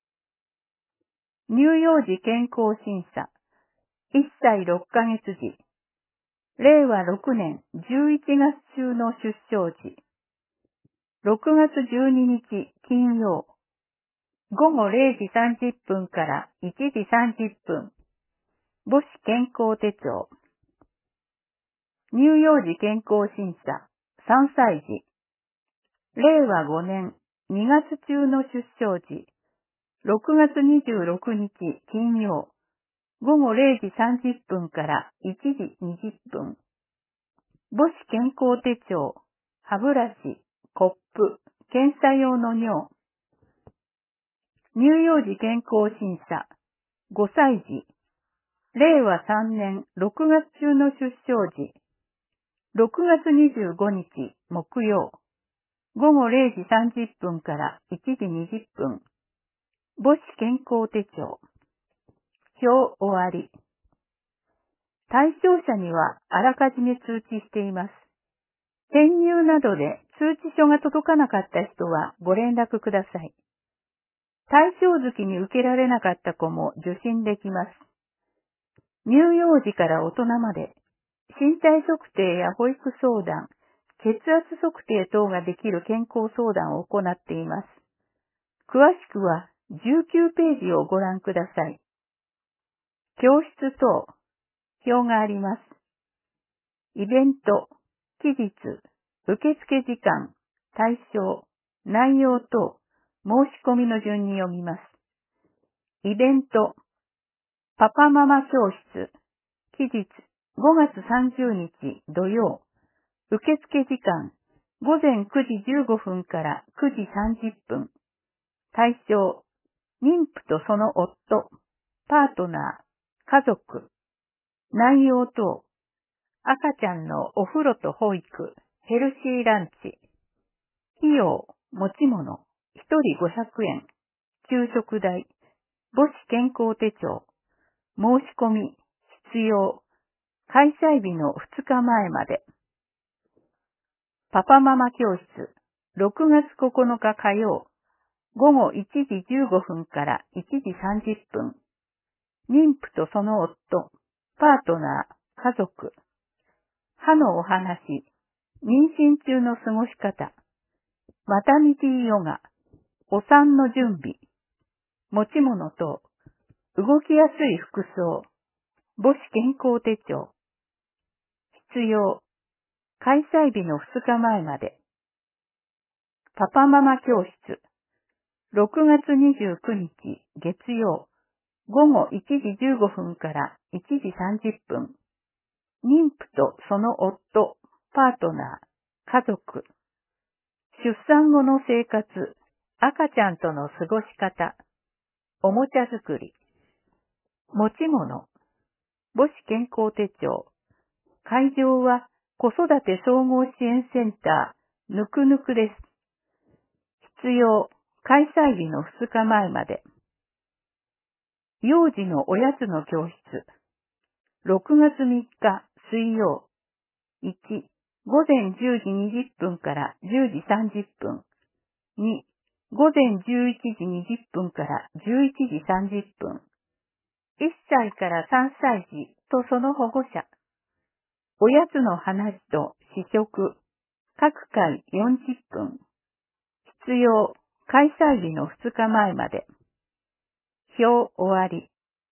乳幼児健康審査、1歳6ヶ月時。令和6年11月中の出生時。6月12日金曜。午後0時30分から1時30分。母子健康手帳。乳幼児健康審査、3歳児。令和5年2月中の出生時。6月26日金曜。午後0時30分から1時20分。母子健康手帳、歯ブラシ、コップ、検査用の尿。乳幼児健康審査、5歳児。令和3年6月中の出生時。6月25日木曜。午後0時30分から1時20分。母子健康手帳。表終わり。対象者にはあらかじめ通知しています。転入などで通知書が届かなかった人はご連絡ください。対象月に受けられなかった子も受診できます。乳幼児から大人まで、身体測定や保育相談、血圧測定等ができる健康相談を行っています。詳しくは19ページをご覧ください。教室等、表があります。イベント、期日、受付時間、対象、内容等、申し込みの順に読みます。イベント、パパママ教室、期日、5月30日土曜、受付時間、午前9時15分から9時30分。対象、妊婦とその夫、パートナー、家族。内容等、赤ちゃんのお風呂と保育、ヘルシーランチ。費用、持ち物、1人500円。給食代、母子健康手帳。申し込み、必要。開催日の2日前まで。パパママ教室、6月9日火曜、午後1時15分から1時30分。妊婦とその夫、パートナー、家族。歯のお話、妊娠中の過ごし方。マタニティヨガ、お産の準備。持ち物等、動きやすい服装。母子健康手帳。必要。開催日の2日前まで。パパママ教室。6月29日月曜。午後1時15分から1時30分。妊婦とその夫、パートナー、家族。出産後の生活、赤ちゃんとの過ごし方。おもちゃ作り。持ち物。母子健康手帳。会場は子育て総合支援センター、ぬくぬくです。必要、開催日の2日前まで。幼児のおやつの教室。6月3日水曜。1、午前10時20分から10時30分。2、午前11時20分から11時30分。1歳から3歳児とその保護者。おやつの話と試食。各回40分。必要、開催日の2日前まで。表終わり。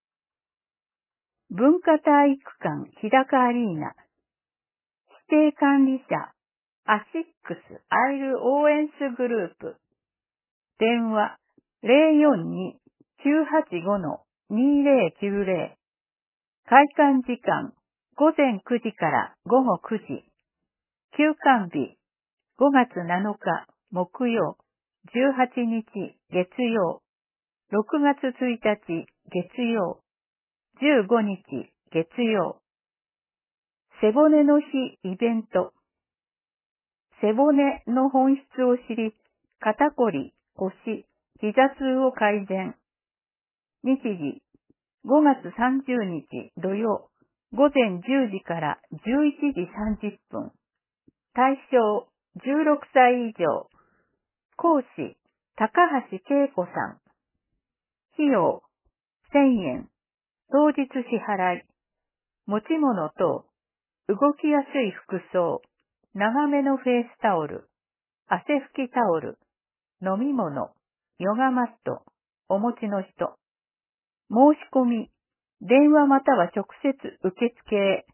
文化体育館日高アリーナ。指定管理者、アシックスアイル応援スグループ。電話、042-985-2090。開館時間、午前9時から午後9時。休館日、5月7日木曜、18日月曜。 6月1日月曜、15日月曜。背骨の日イベント。背骨の本質を知り、肩こり、腰、膝痛を改善。日時、5月30日土曜、午前10時から11時30分。対象、16歳以上。講師、高橋恵子さん。費用、1000円。当日支払い。持ち物等、動きやすい服装、長めのフェイスタオル、汗拭きタオル、飲み物、ヨガマット、お持ちの人。申し込み、電話または直接受付へ。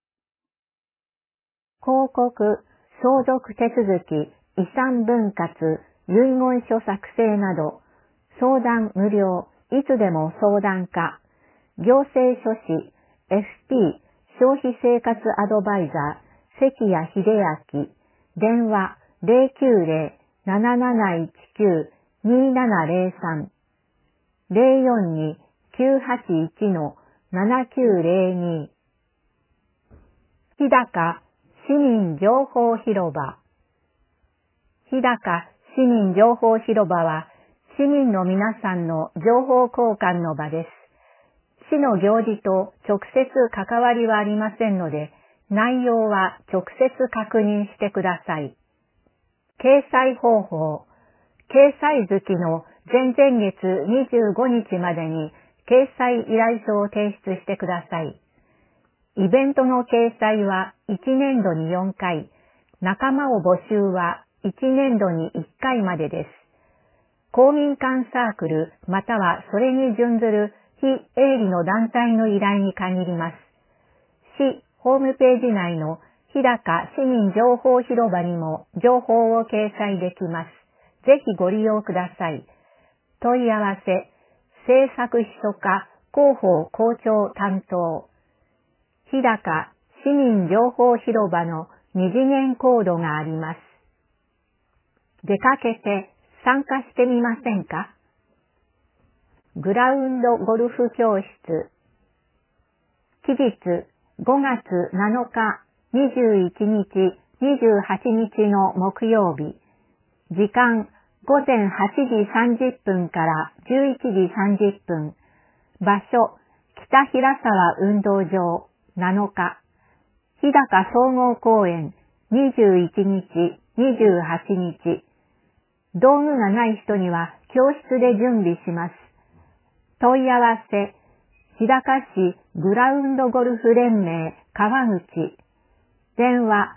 広告、相続手続き、遺産分割、遺言書作成など、相談無料、いつでも相談可。行政書士、FP、消費生活アドバイザー、関谷秀明、電話090-7719-2703、042-981-7902。日高市民情報広場。日高市民情報広場は、市民の皆さんの情報交換の場です。市の行事と直接関わりはありませんので、内容は直接確認してください。掲載方法。掲載月の前々月25日までに掲載依頼書を提出してください。イベントの掲載は1年度に4回、仲間を募集は1年度に1回までです。公民館サークルまたはそれに準ずる非営利の団体の依頼に限ります。市ホームページ内の日高市民情報広場にも情報を掲載できます。ぜひご利用ください。問い合わせ、制作秘書課広報校長担当。日高市民情報広場の2次元コードがあります。出かけて参加してみませんか？グラウンドゴルフ教室。期日5月7日、21日、28日の木曜日。時間午前8時30分から11時30分。場所北平沢運動場7日。日高総合公園21日、28日。道具がない人には教室で準備します。問い合わせ、日高市グラウンドゴルフ連盟川口。電話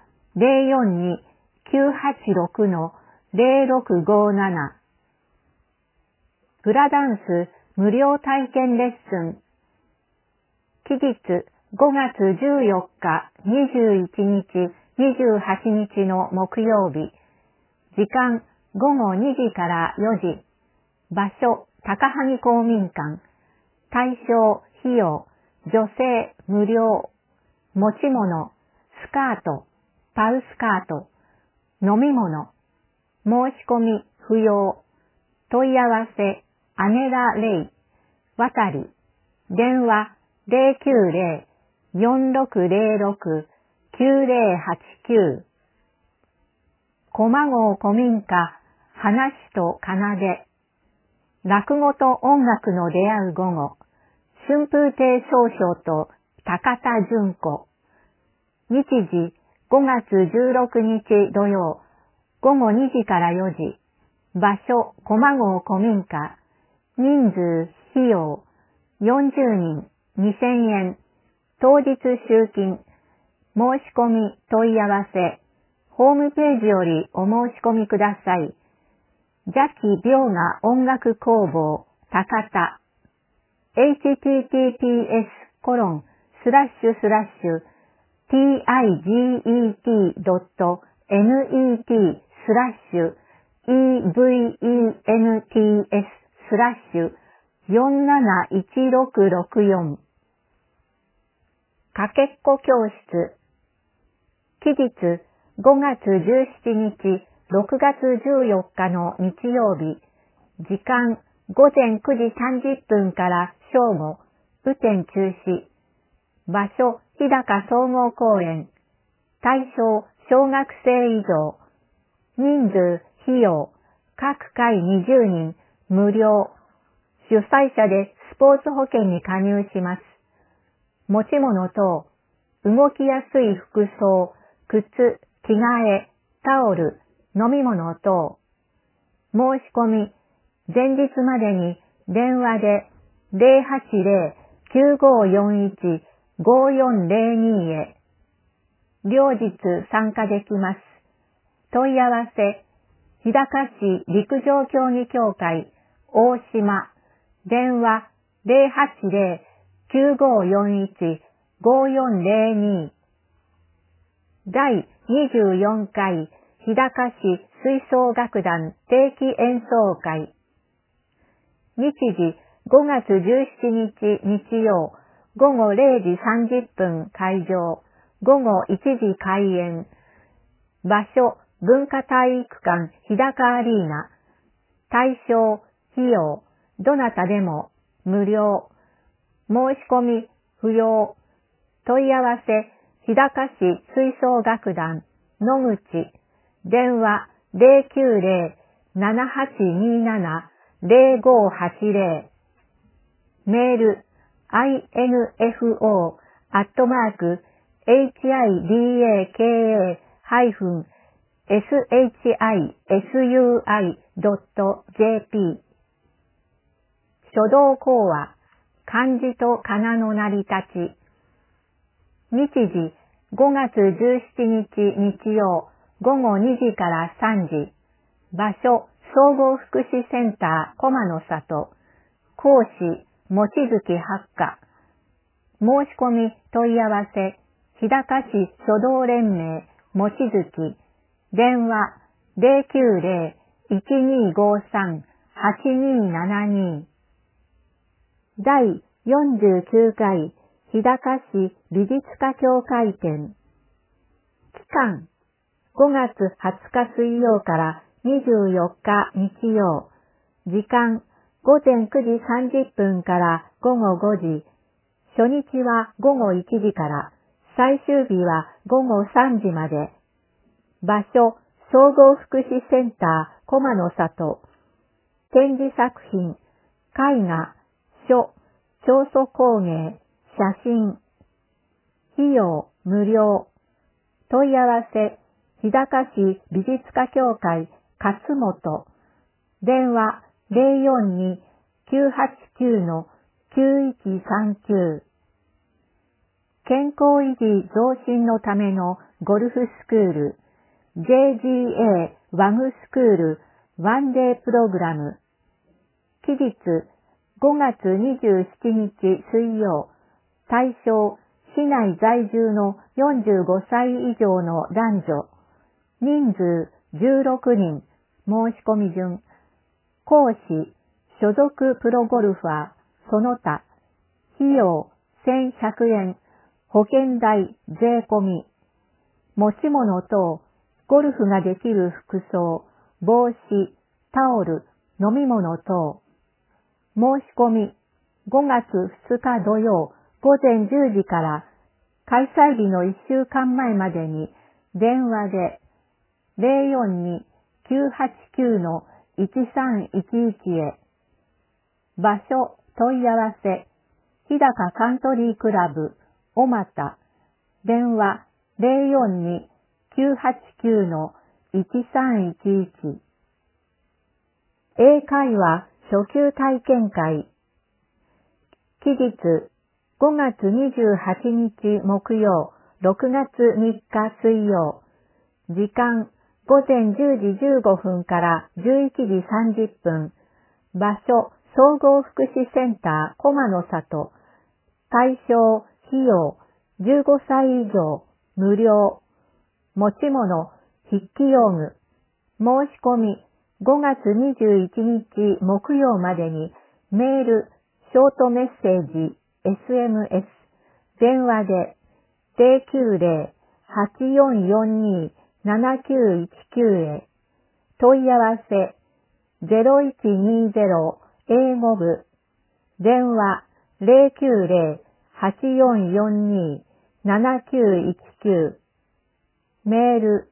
042-986-0657。フラダンス無料体験レッスン。期日5月14日、21日、28日の木曜日。時間午後2時から4時。場所高萩公民館。対象費用女性無料。持ち物スカート、パウスカート。飲み物申し込み不要。問い合わせ姉田玲渡り。電話090-4606-9089。駒郷古民家話と奏で。落語と音楽の出会う午後。春風亭昇々と高田純子。日時5月16日土曜。午後2時から4時。場所駒郷古民家。人数費用40人2000円。当日集金。申し込み問い合わせ。ホームページよりお申し込みください。邪気病が音楽工房高田。https://tiget.net/events/471664。かけっこ教室。期日5月17日、6月14日の日曜日。時間午前9時30分から正午、雨天中止。場所、日高総合公園。対象、小学生以上。人数、費用、各回20人、無料。主催者でスポーツ保険に加入します。持ち物等、動きやすい服装、靴、着替え、タオル、飲み物等。申し込み、前日までに電話で 080-9541-5402 へ。両日参加できます。問い合わせ、日高市陸上競技協会、大島、電話080-9541-5402。第24回日高市吹奏楽団定期演奏会。日時5月17日日曜午後0時30分会場、午後1時開演。場所、文化体育館日高アリーナ。対象、費用、どなたでも、無料。申し込み、不要。問い合わせ、日高市吹奏楽団、野口。電話、090-7827-0580。メール、info@hidaka-shisui.jp。書道講話、漢字と仮名の成り立ち。日時、5月17日日曜、午後2時から3時。場所、総合福祉センター駒の里。講師、望月八花。申し込み、問い合わせ、日高市書道連盟、望月。電話、090-1253-8272。第49回日高市美術家協会展。期間、5月20日水曜から24日日曜。時間、午前9時30分から午後5時。初日は午後1時から、最終日は午後3時まで。場所、総合福祉センター駒の里。展示作品、絵画、書、彫塑工芸、写真。費用、無料。問い合わせ、日高市美術家協会勝本。電話042-989-9139。健康維持増進のためのゴルフスクール JGA ワグスクールワンデープログラム。期日5月27日水曜。対象市内在住の45歳以上の男女。人数16人。申し込み順。講師、所属プロゴルファー、その他。費用1100円。保険代税込み。持ち物等、ゴルフができる服装、帽子、タオル、飲み物等。申し込み、5月2日土曜午前10時から開催日の1週間前までに電話で 042-989-1311 へ。場所問い合わせ、日高カントリークラブ、小俣。電話042-989-1311。英会話初級体験会。期日5月28日木曜、6月3日水曜。時間午前10時15分から11時30分。場所総合福祉センター駒の里。対象費用15歳以上無料。持ち物筆記用具。申し込み5月21日木曜までにメール、ショートメッセージ、SMS、電話で090-8442-7919へ。問い合わせ英語部、電話 090-8442-7919、メール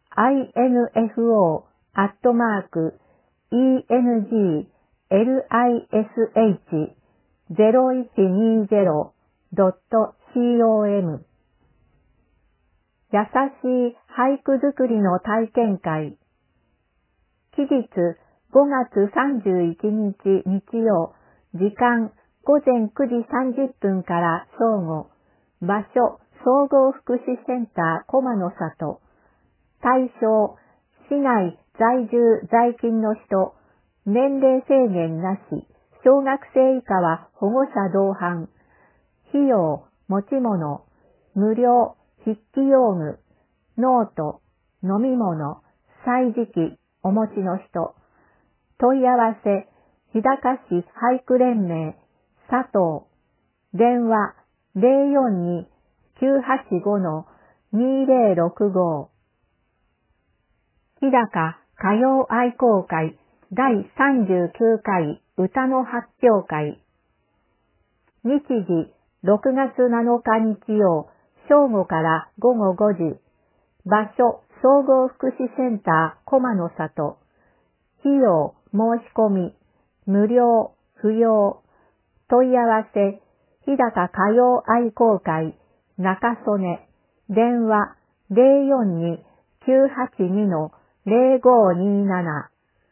info@english0120.com 優しい俳句作りの体験会。期日5月31日日曜、時間午前9時30分から正午、場所総合福祉センター駒の里、対象市内在住在勤の人、年齢制限なし、小学生以下は保護者同伴、費用持ち物、無料、筆記用具、ノート、飲み物、歳時記、お持ちの人。問い合わせ、日高市俳句連盟、佐藤。電話、042-985-2065。日高歌謡愛好会第39回歌の発表会。日時、6月7日日曜、正午から午後5時。場所、総合福祉センター、駒の里。費用、申し込み、無料、不要。問い合わせ、日高歌謡愛好会、中曽根。電話、042-982-0527。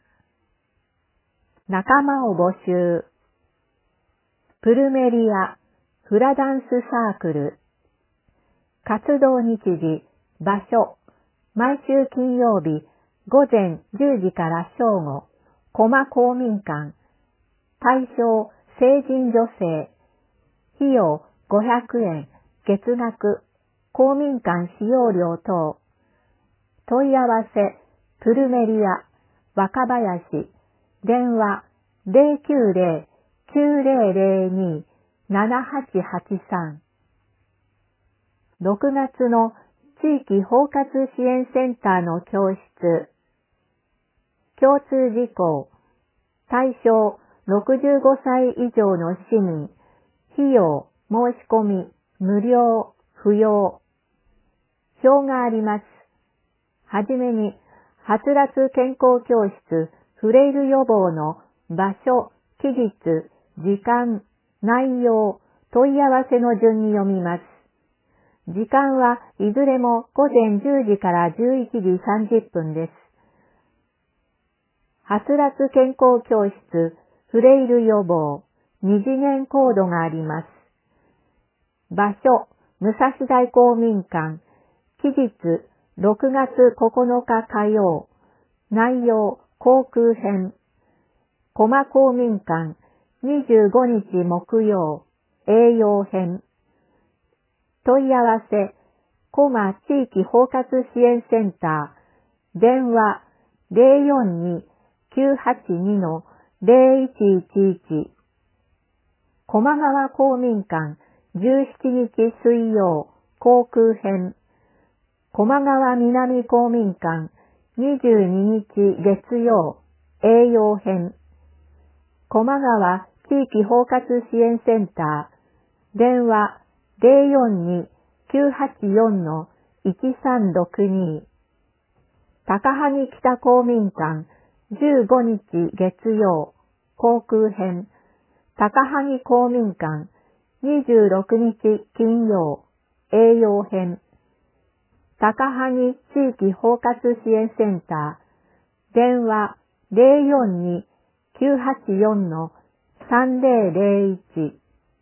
仲間を募集。プルメリア、フラダンスサークル。活動日時、場所、毎週金曜日、午前10時から正午、駒公民館。対象、成人女性。費用、500円、月額、公民館使用料等。問い合わせ、プルメリア、若林。電話、090-9002-7883。6月の地域包括支援センターの教室。共通事項。対象65歳以上の市民。費用、申し込み、無料、不要。表があります。はじめに、はつらつ健康教室、フレイル予防の場所、期日、時間、内容、問い合わせの順に読みます。時間はいずれも午前10時から11時30分です。はつらつ健康教室、フレイル予防、2次元コードがあります。場所、武蔵大公民館、期日、6月9日火曜、内容、航空編、駒公民館、25日木曜、栄養編。問い合わせ、駒地域包括支援センター、電話042-982-0111。駒川公民館、17日水曜、航空編。駒川南公民館、22日月曜、栄養編。駒川地域包括支援センター、電話042-984-1362。高萩北公民館、15日月曜、航空編。高萩公民館、26日金曜、栄養編。高萩地域包括支援センター、電話042-984-3001。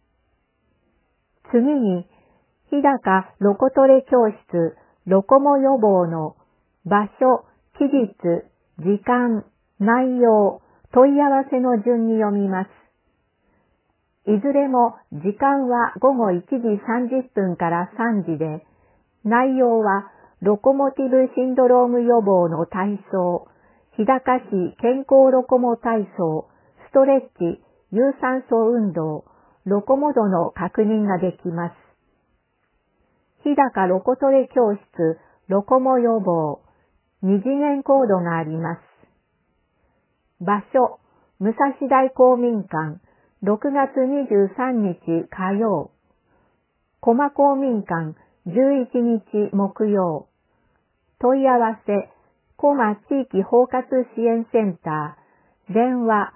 次に、日高ロコトレ教室、ロコモ予防の場所、期日、時間、内容、問い合わせの順に読みます。いずれも時間は午後1時30分から3時で、内容はロコモティブシンドローム予防の体操、日高市健康ロコモ体操、ストレッチ、有酸素運動、ロコモ度の確認ができます。日高ロコトレ教室、ロコモ予防、2次元コードがあります。場所、 武蔵大公民館、6月23日火曜。駒公民館、11日木曜。問い合わせ、駒地域包括支援センター、電話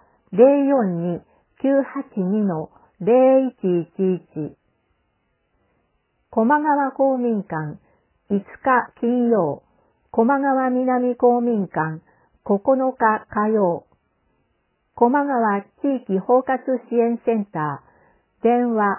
042-982-0111。駒川公民館、5日金曜。駒川南公民館、9日火曜。駒川地域包括支援センター、電話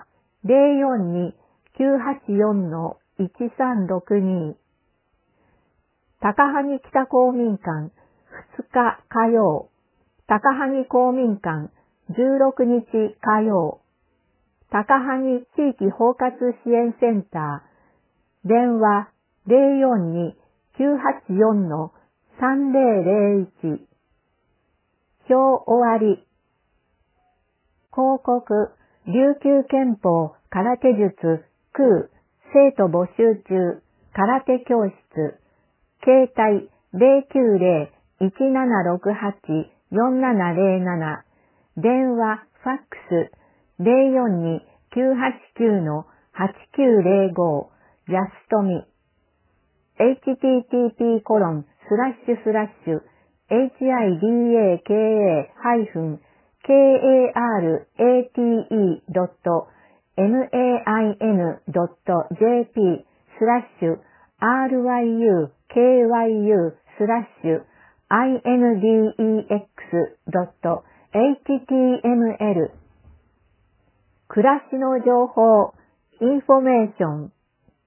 042-984-1362。高萩北公民館、2日火曜。高萩公民館、16日火曜。高萩地域包括支援センター、電話 042-984-3001。表終わり。広告、琉球拳法空手術空生徒募集中空手教室。携帯 090-1768-4707。電話、ファックス 042-989-8905。安富。http://hidaka-ryu.index.html。 暮らしの情報、インフォメーション。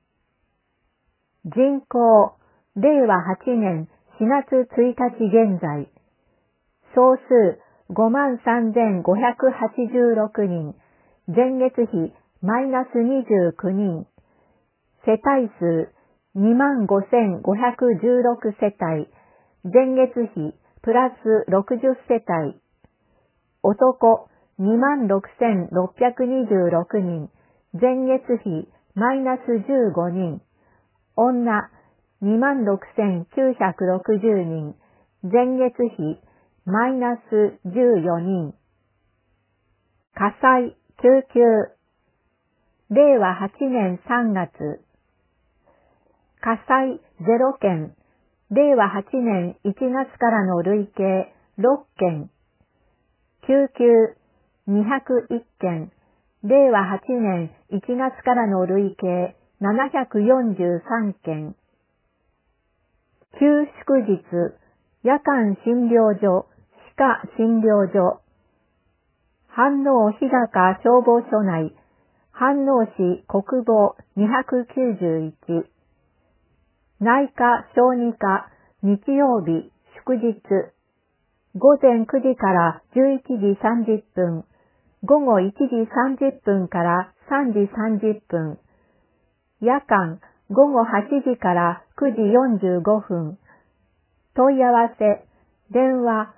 人口、令和8年4月1日現在。総数、53,586人。前月比、マイナス29人。世帯数、25,516世帯。前月比、プラス60世帯。男、26,626人。前月比、マイナス15人。女、26,960人。前月比、マイナス14人。火災、救急。令和8年3月。火災0件。令和8年1月からの累計6件。救急201件。令和8年1月からの累計743件。休祝日、夜間診療所、歯科診療所。飯能日高消防署内、飯能市国防291。内科小児科、日曜日、祝日。午前9時から11時30分。午後1時30分から3時30分。夜間、午後8時から9時45分。問い合わせ、電話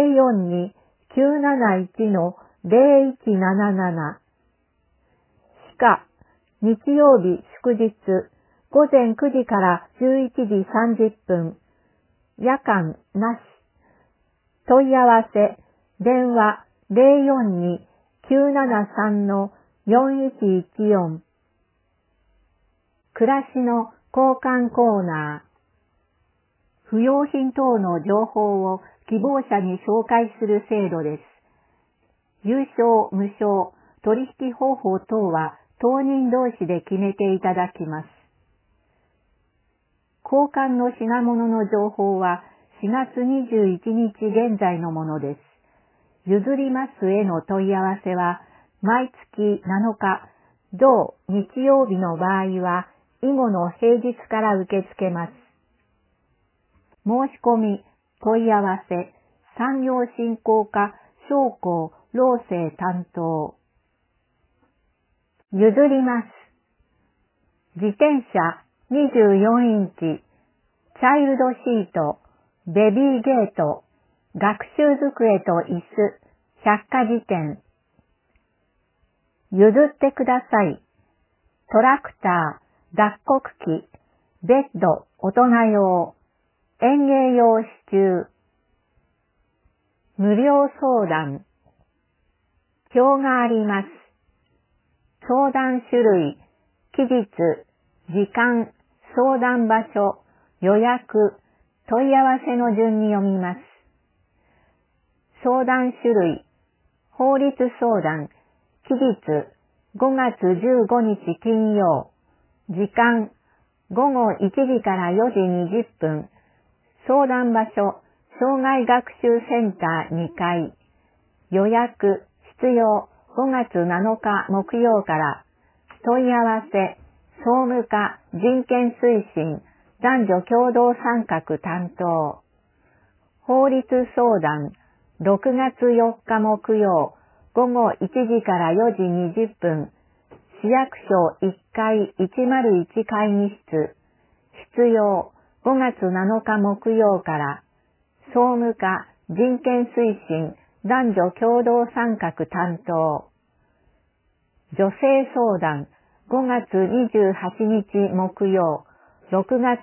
042-971-0177。歯科、日曜日祝日、午前9時から11時30分。夜間なし。問い合わせ、電話 042-973-4114。暮らしの交換コーナー。不用品等の情報を希望者に紹介する制度です。有償、無償、取引方法等は当人同士で決めていただきます。交換の品物の情報は4月21日現在のものです。譲りますへの問い合わせは毎月7日、同日曜日の場合は以後の平日から受け付けます。申し込み、問い合わせ、産業振興課、商工、労政担当。譲ります。自転車24インチ、チャイルドシート、ベビーゲート、学習机と椅子、百科事典。譲ってください。トラクター、脱穀機、ベッド、大人用、園芸用支柱。 無料相談。表があります。相談種類、期日、時間、相談場所、予約、問い合わせの順に読みます。相談種類、法律相談、期日、5月15日金曜、時間、午後1時から4時20分、相談場所、障害学習センター2階、予約、必要、5月7日木曜から、問い合わせ、総務課、人権推進、男女共同参画担当。法律相談、6月4日木曜、午後1時から4時20分、市役所1階101会議室、必要、5月7日木曜から、総務課、人権推進、男女共同参画担当。女性相談、5月28日木曜、6月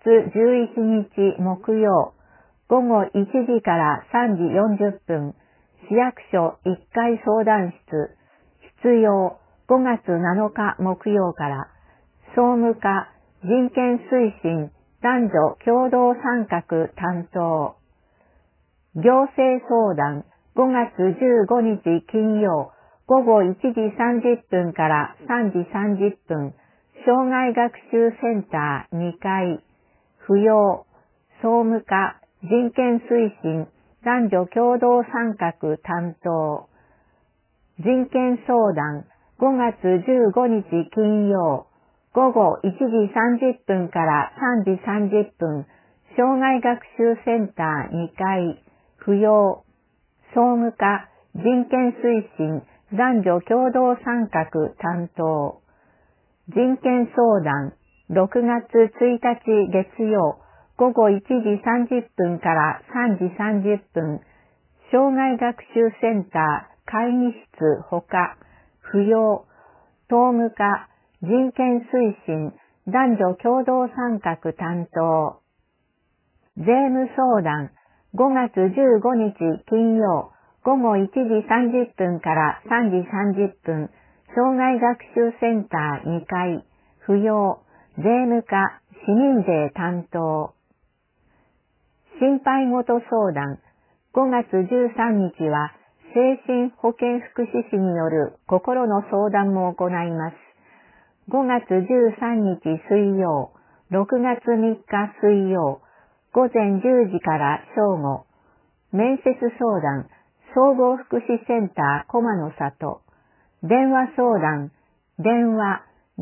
11日木曜、午後1時から3時40分、市役所1階相談室、必要、5月7日木曜から、総務課、人権推進、男女共同参画担当。行政相談、5月15日金曜、午後1時30分から3時30分、障害学習センター2階、扶養、総務課、人権推進、男女共同参画担当。人権相談、5月15日金曜、午後1時30分から3時30分、障害学習センター2階、扶養、総務課、人権推進、男女共同参画担当。人権相談、6月1日月曜、午後1時30分から3時30分、障害学習センター会議室ほか、扶養、総務課、人権推進、男女共同参画担当。税務相談、5月15日金曜、午後1時30分から3時30分、障害学習センター2階、扶養、税務課、市民税担当。心配事相談、5月13日は、精神保健福祉士による心の相談も行います。5月13日水曜、6月3日水曜、午前10時から正午、面接相談、総合福祉センター駒の里、電話相談、電話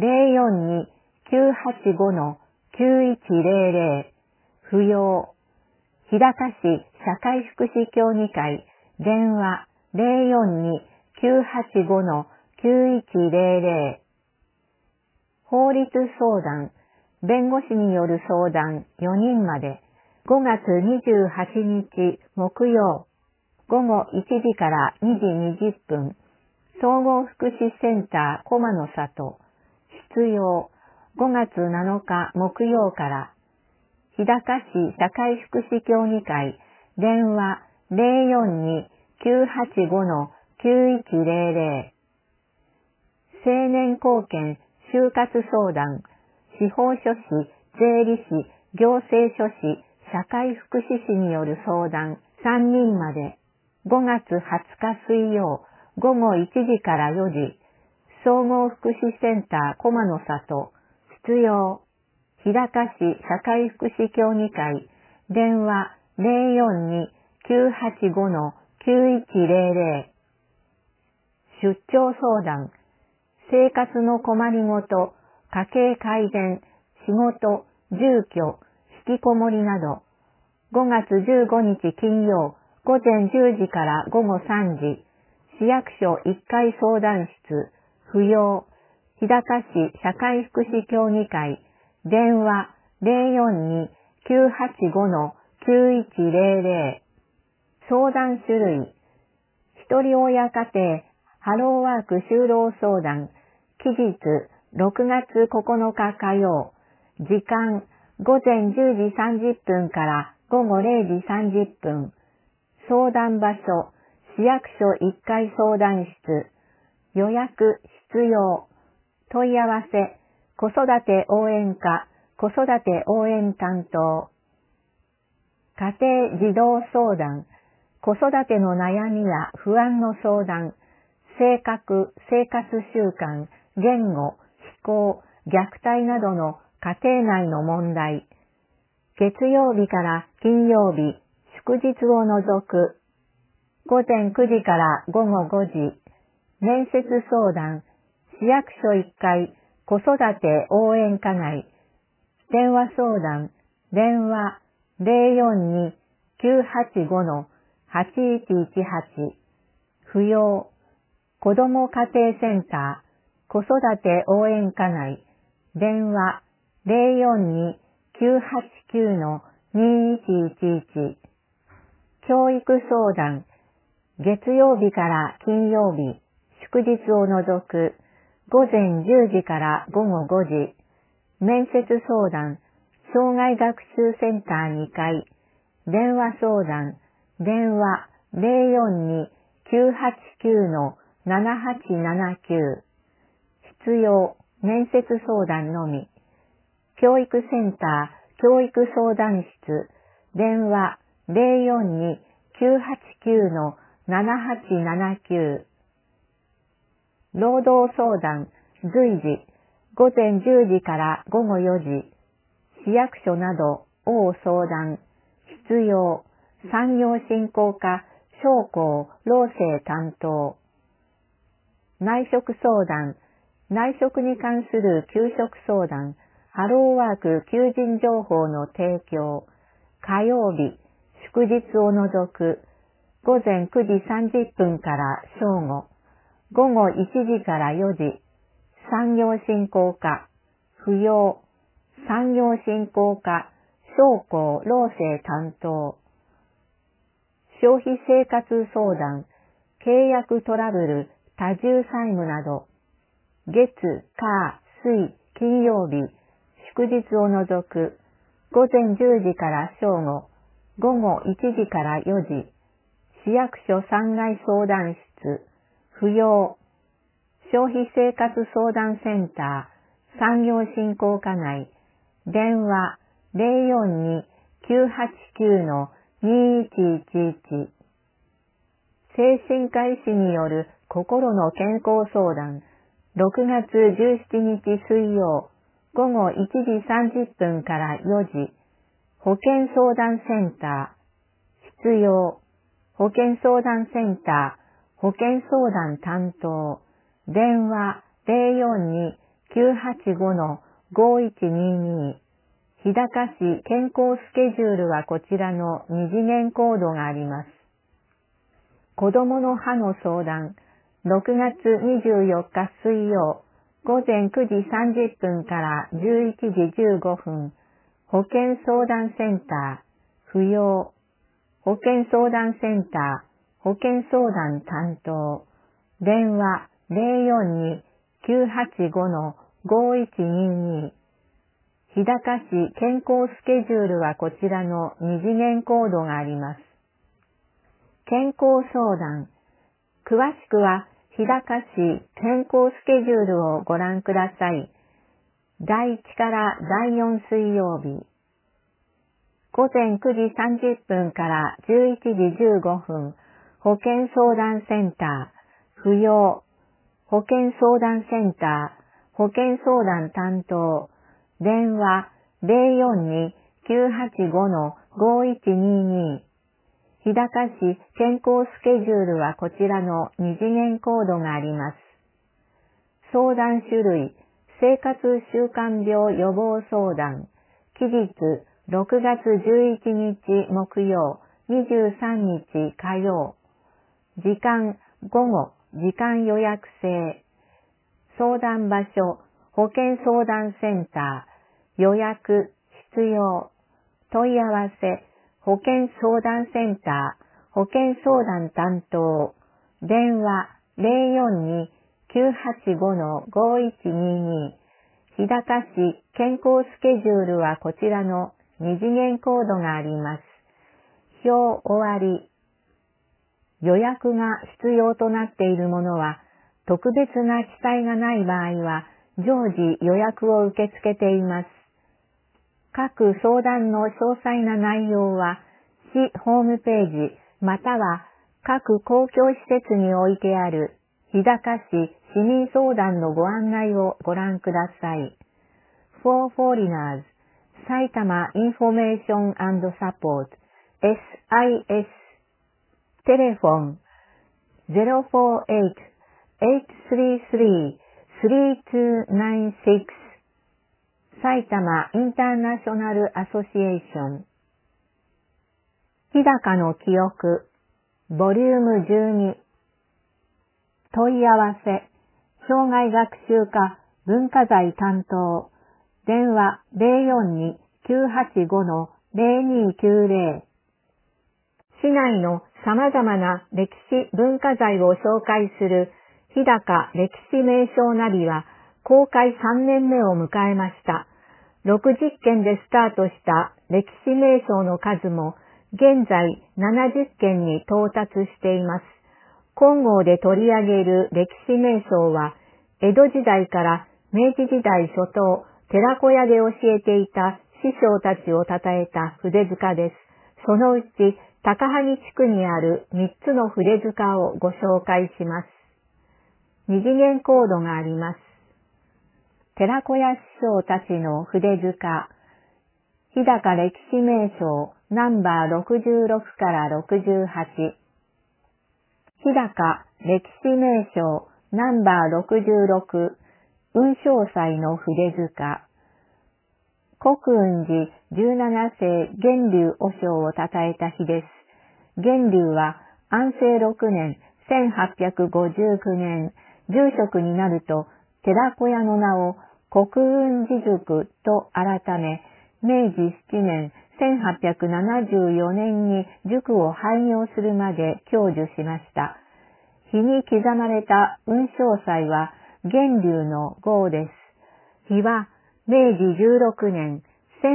042-985-9100、扶養、日高市社会福祉協議会、電話 042-985-9100、法律相談、弁護士による相談4人まで、5月28日木曜、午後1時から2時20分、総合福祉センター駒の里、必要、5月7日木曜から、日高市社会福祉協議会、電話 042-985-9100、青年貢献就活相談、司法書士、税理士、行政書士、社会福祉士による相談3人まで、5月20日水曜、午後1時から4時、総合福祉センター駒の里、必要、日高市社会福祉協議会、電話 042-985-9100、出張相談、生活の困りごと、家計改善、仕事、住居、引きこもりなど、5月15日金曜、午前10時から午後3時、市役所1階相談室、扶養、日高市社会福祉協議会、電話 042-985-9100、相談種類、一人親家庭、ハローワーク就労相談、期日6月9日火曜、時間午前10時30分から午後0時30分、相談場所、 市役所1階相談室、予約必要、問い合わせ、子育て応援課、子育て応援担当。家庭児童相談、子育ての悩みや不安の相談、性格、生活習慣、言語、非行、虐待などの家庭内の問題。月曜日から金曜日、祝日を除く。午前9時から午後5時。面接相談、市役所1階、子育て応援課内。電話相談、電話 042-985-8118。不要。子ども家庭センター、子育て応援課内。電話 042-989-2111。教育相談、月曜日から金曜日、祝日を除く、午前10時から午後5時。面接相談、障害学習センター2階。電話相談、電話 042-989-7879。必要、面接相談のみ。教育センター、教育相談室、電話 042-989-7879。労働相談、随時、午前10時から午後4時。市役所など、応相談、必要、産業振興課、商工、労政担当。内職相談、内職に関する給食相談、ハローワーク求人情報の提供。火曜日、祝日を除く、午前9時30分から正午。午後1時から4時。産業振興課、不要。産業振興課、商工、労政担当。消費生活相談、契約トラブル、多重債務など。月、火、水、金曜日、祝日を除く、午前10時から正午、午後1時から4時。市役所3階相談室、不要。消費生活相談センター、産業振興課内。電話 042-989-2111。精神科医師による心の健康相談、6月17日水曜、午後1時30分から4時。保健相談センター、必要。保健相談センター、保健相談担当。電話 042-985-5122。日高市健康スケジュールはこちらの2次元コードがあります。子供の歯の相談、6月24日水曜、午前9時30分から11時15分。保健相談センター、不要。保健相談センター、保健相談担当。電話 042-985-5122。日高市健康スケジュールはこちらの2次元コードがあります。健康相談。詳しくは日高市健康スケジュールをご覧ください。第1から第4水曜日。午前9時30分から11時15分。保健相談センター、不要。保健相談センター、保健相談担当。電話 042-985-5122。日高市健康スケジュールはこちらの2次元コードがあります。相談種類、生活習慣病予防相談。期日、6月11日木曜、23日火曜。時間、午後、時間予約制。相談場所、保健相談センター。予約、必要。問い合わせ、保健相談センター、保健相談担当。電話 042-985-5122。日高市健康スケジュールはこちらの2次元コードがあります。表終わり。 予約が必要となっているものは、特別な記載がない場合は、常時予約を受け付けています。各相談の詳細な内容は、市ホームページまたは各公共施設に置いてある日高市市民相談のご案内をご覧ください。For Foreigners 埼玉 Information and Support SIS テレフォン 048-833-3296 埼玉インターナショナルアソシエーション日高の記憶ボリューム12問い合わせ障害学習課文化財担当電話 042-985-0290 市内の様々な歴史文化財を紹介する日高歴史名勝ナビは公開3年目を迎えました。60件でスタートした歴史名勝の数も現在70件に到達しています。金剛で取り上げる歴史名勝は江戸時代から明治時代初頭寺子屋で教えていた師匠たちを称えた筆塚です。そのうち高萩地区にある3つの筆塚をご紹介します。二次元コードがあります。寺子屋師匠たちの筆塚、日高歴史名勝ナンバー66から68、日高歴史名勝ナンバー66、雲昌祭の筆塚、国雲寺17世源流和尚を称えた日です。源流は安政6年1859年、住職になると寺子屋の名を国雲寺塾と改め、明治7年1874年に塾を廃業するまで享受しました。日に刻まれた雲昌祭は源流の号です。日は明治16年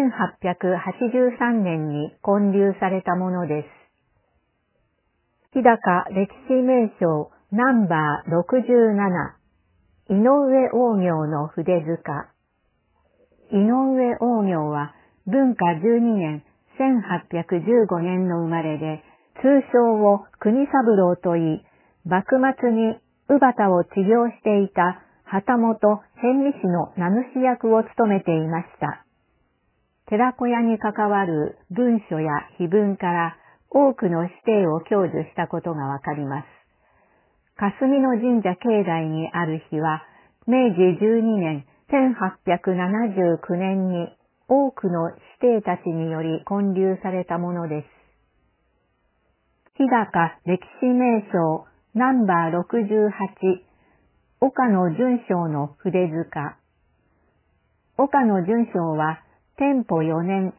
1883年に建立されたものです。日高歴史名勝ナンバー67、井上王行の筆塚。井上王行は文化12年1815年の生まれで、通称を国三郎と言い、幕末に乳母を治療していた旗本辺見氏の名主役を務めていました。寺子屋に関わる文書や碑文から多くの指定を享受したことがわかります。霞野神社境内にある碑は、明治12年1879年に多くの指定たちにより建立されたものです。日高歴史名勝ナンバー68、岡野純正の筆塚。岡野純正は、天保4年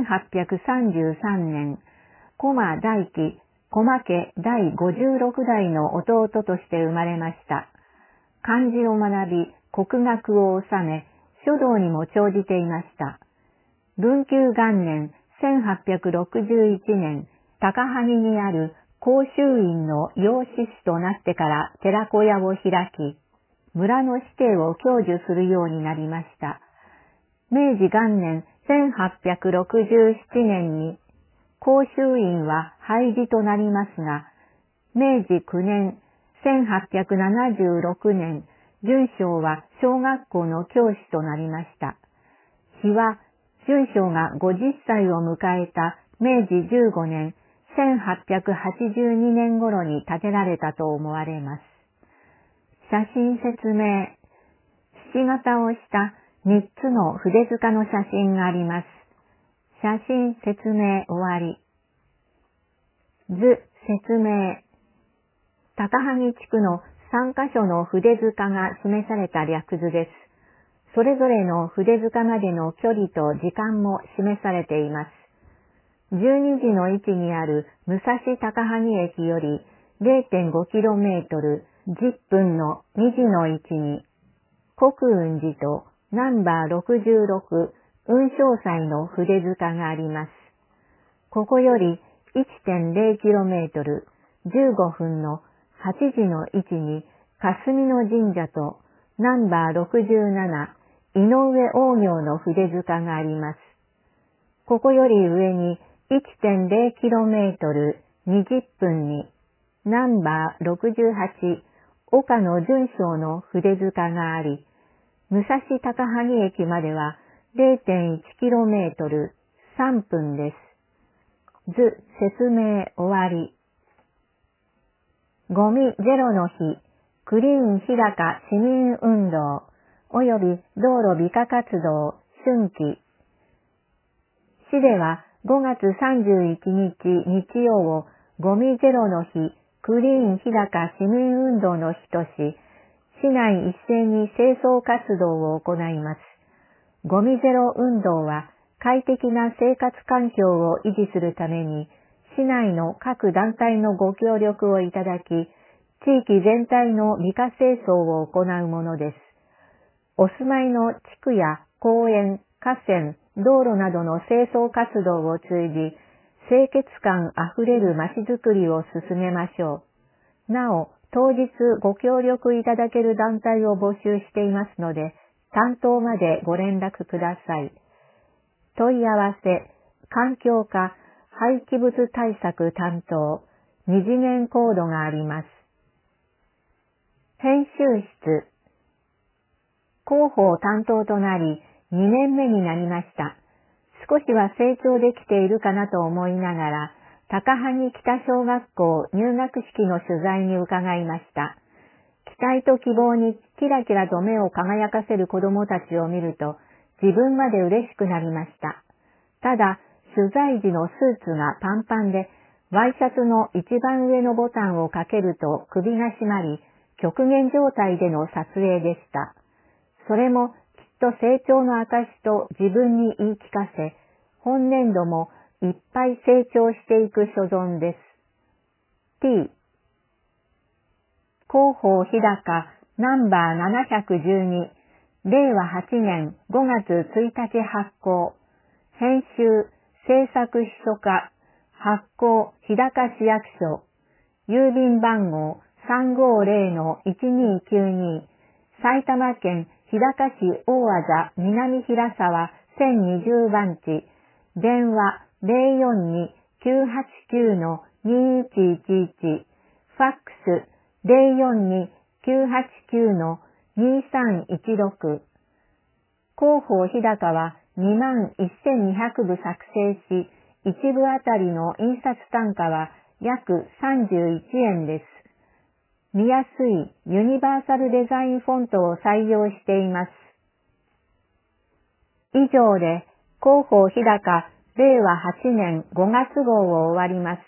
1833年、駒大輝、駒家第56代の弟として生まれました。漢字を学び、国学を修め、書道にも長じていました。文久元年1861年、高萩にある甲州院の養子師となってから寺子屋を開き、村の指定を享受するようになりました。明治元年1867年に、甲州院は廃寺となりますが、明治9年1876年、純正は小学校の教師となりました。碑は、純正が50歳を迎えた明治15年1882年頃に建てられたと思われます。写真説明。ひし形をした3つの筆塚の写真があります。写真説明終わり。図説明。高萩地区の3カ所の筆塚が示された略図です。それぞれの筆塚までの距離と時間も示されています。12時の位置にある武蔵高萩駅より 0.5km、10分の2時の位置に、国雲寺とナンバー66雲昌祭の筆塚があります。ここより 1.0km、 15分の8時の位置に霞野神社とナンバー67井上王行の筆塚があります。ここより上に 1.0km 20分にナンバー68岡野純正の筆塚があり、武蔵高萩駅までは 0.1km 3分です。図説明終わり。ゴミゼロの日、クリーン日高市民運動、および道路美化活動春季。市では5月31日日曜をゴミゼロの日、クリーン日高市民運動の日とし、市内一斉に清掃活動を行います。ゴミゼロ運動は快適な生活環境を維持するために、市内の各団体のご協力をいただき、地域全体の美化清掃を行うものです。お住まいの地区や公園、河川、道路などの清掃活動を通じ、清潔感あふれる街づくりを進めましょう。なお、当日ご協力いただける団体を募集していますので、担当までご連絡ください。問い合わせ、環境課廃棄物対策担当、二次元コードがあります。編集室。広報担当となり、2年目になりました。少しは成長できているかなと思いながら、高萩北小学校入学式の取材に伺いました。期待と希望にキラキラと目を輝かせる子供たちを見ると、自分まで嬉しくなりました。ただ、取材時のスーツがパンパンで、ワイシャツの一番上のボタンをかけると首が締まり、極限状態での撮影でした。それもきっと成長の証と自分に言い聞かせ、本年度もいっぱい成長していく所存です。T。広報日高ナンバー712、令和8年5月1日発行。編集、制作秘書課、発行、日高市役所。郵便番号 350-1292、埼玉県日高市大和田南平沢1020番地。電話 042-989-2111、ファックス 042-989-2316。広報日高は21,200部作成し、1部あたりの印刷単価は約31円です。見やすいユニバーサルデザインフォントを採用しています。以上で広報日高令和8年5月号を終わります。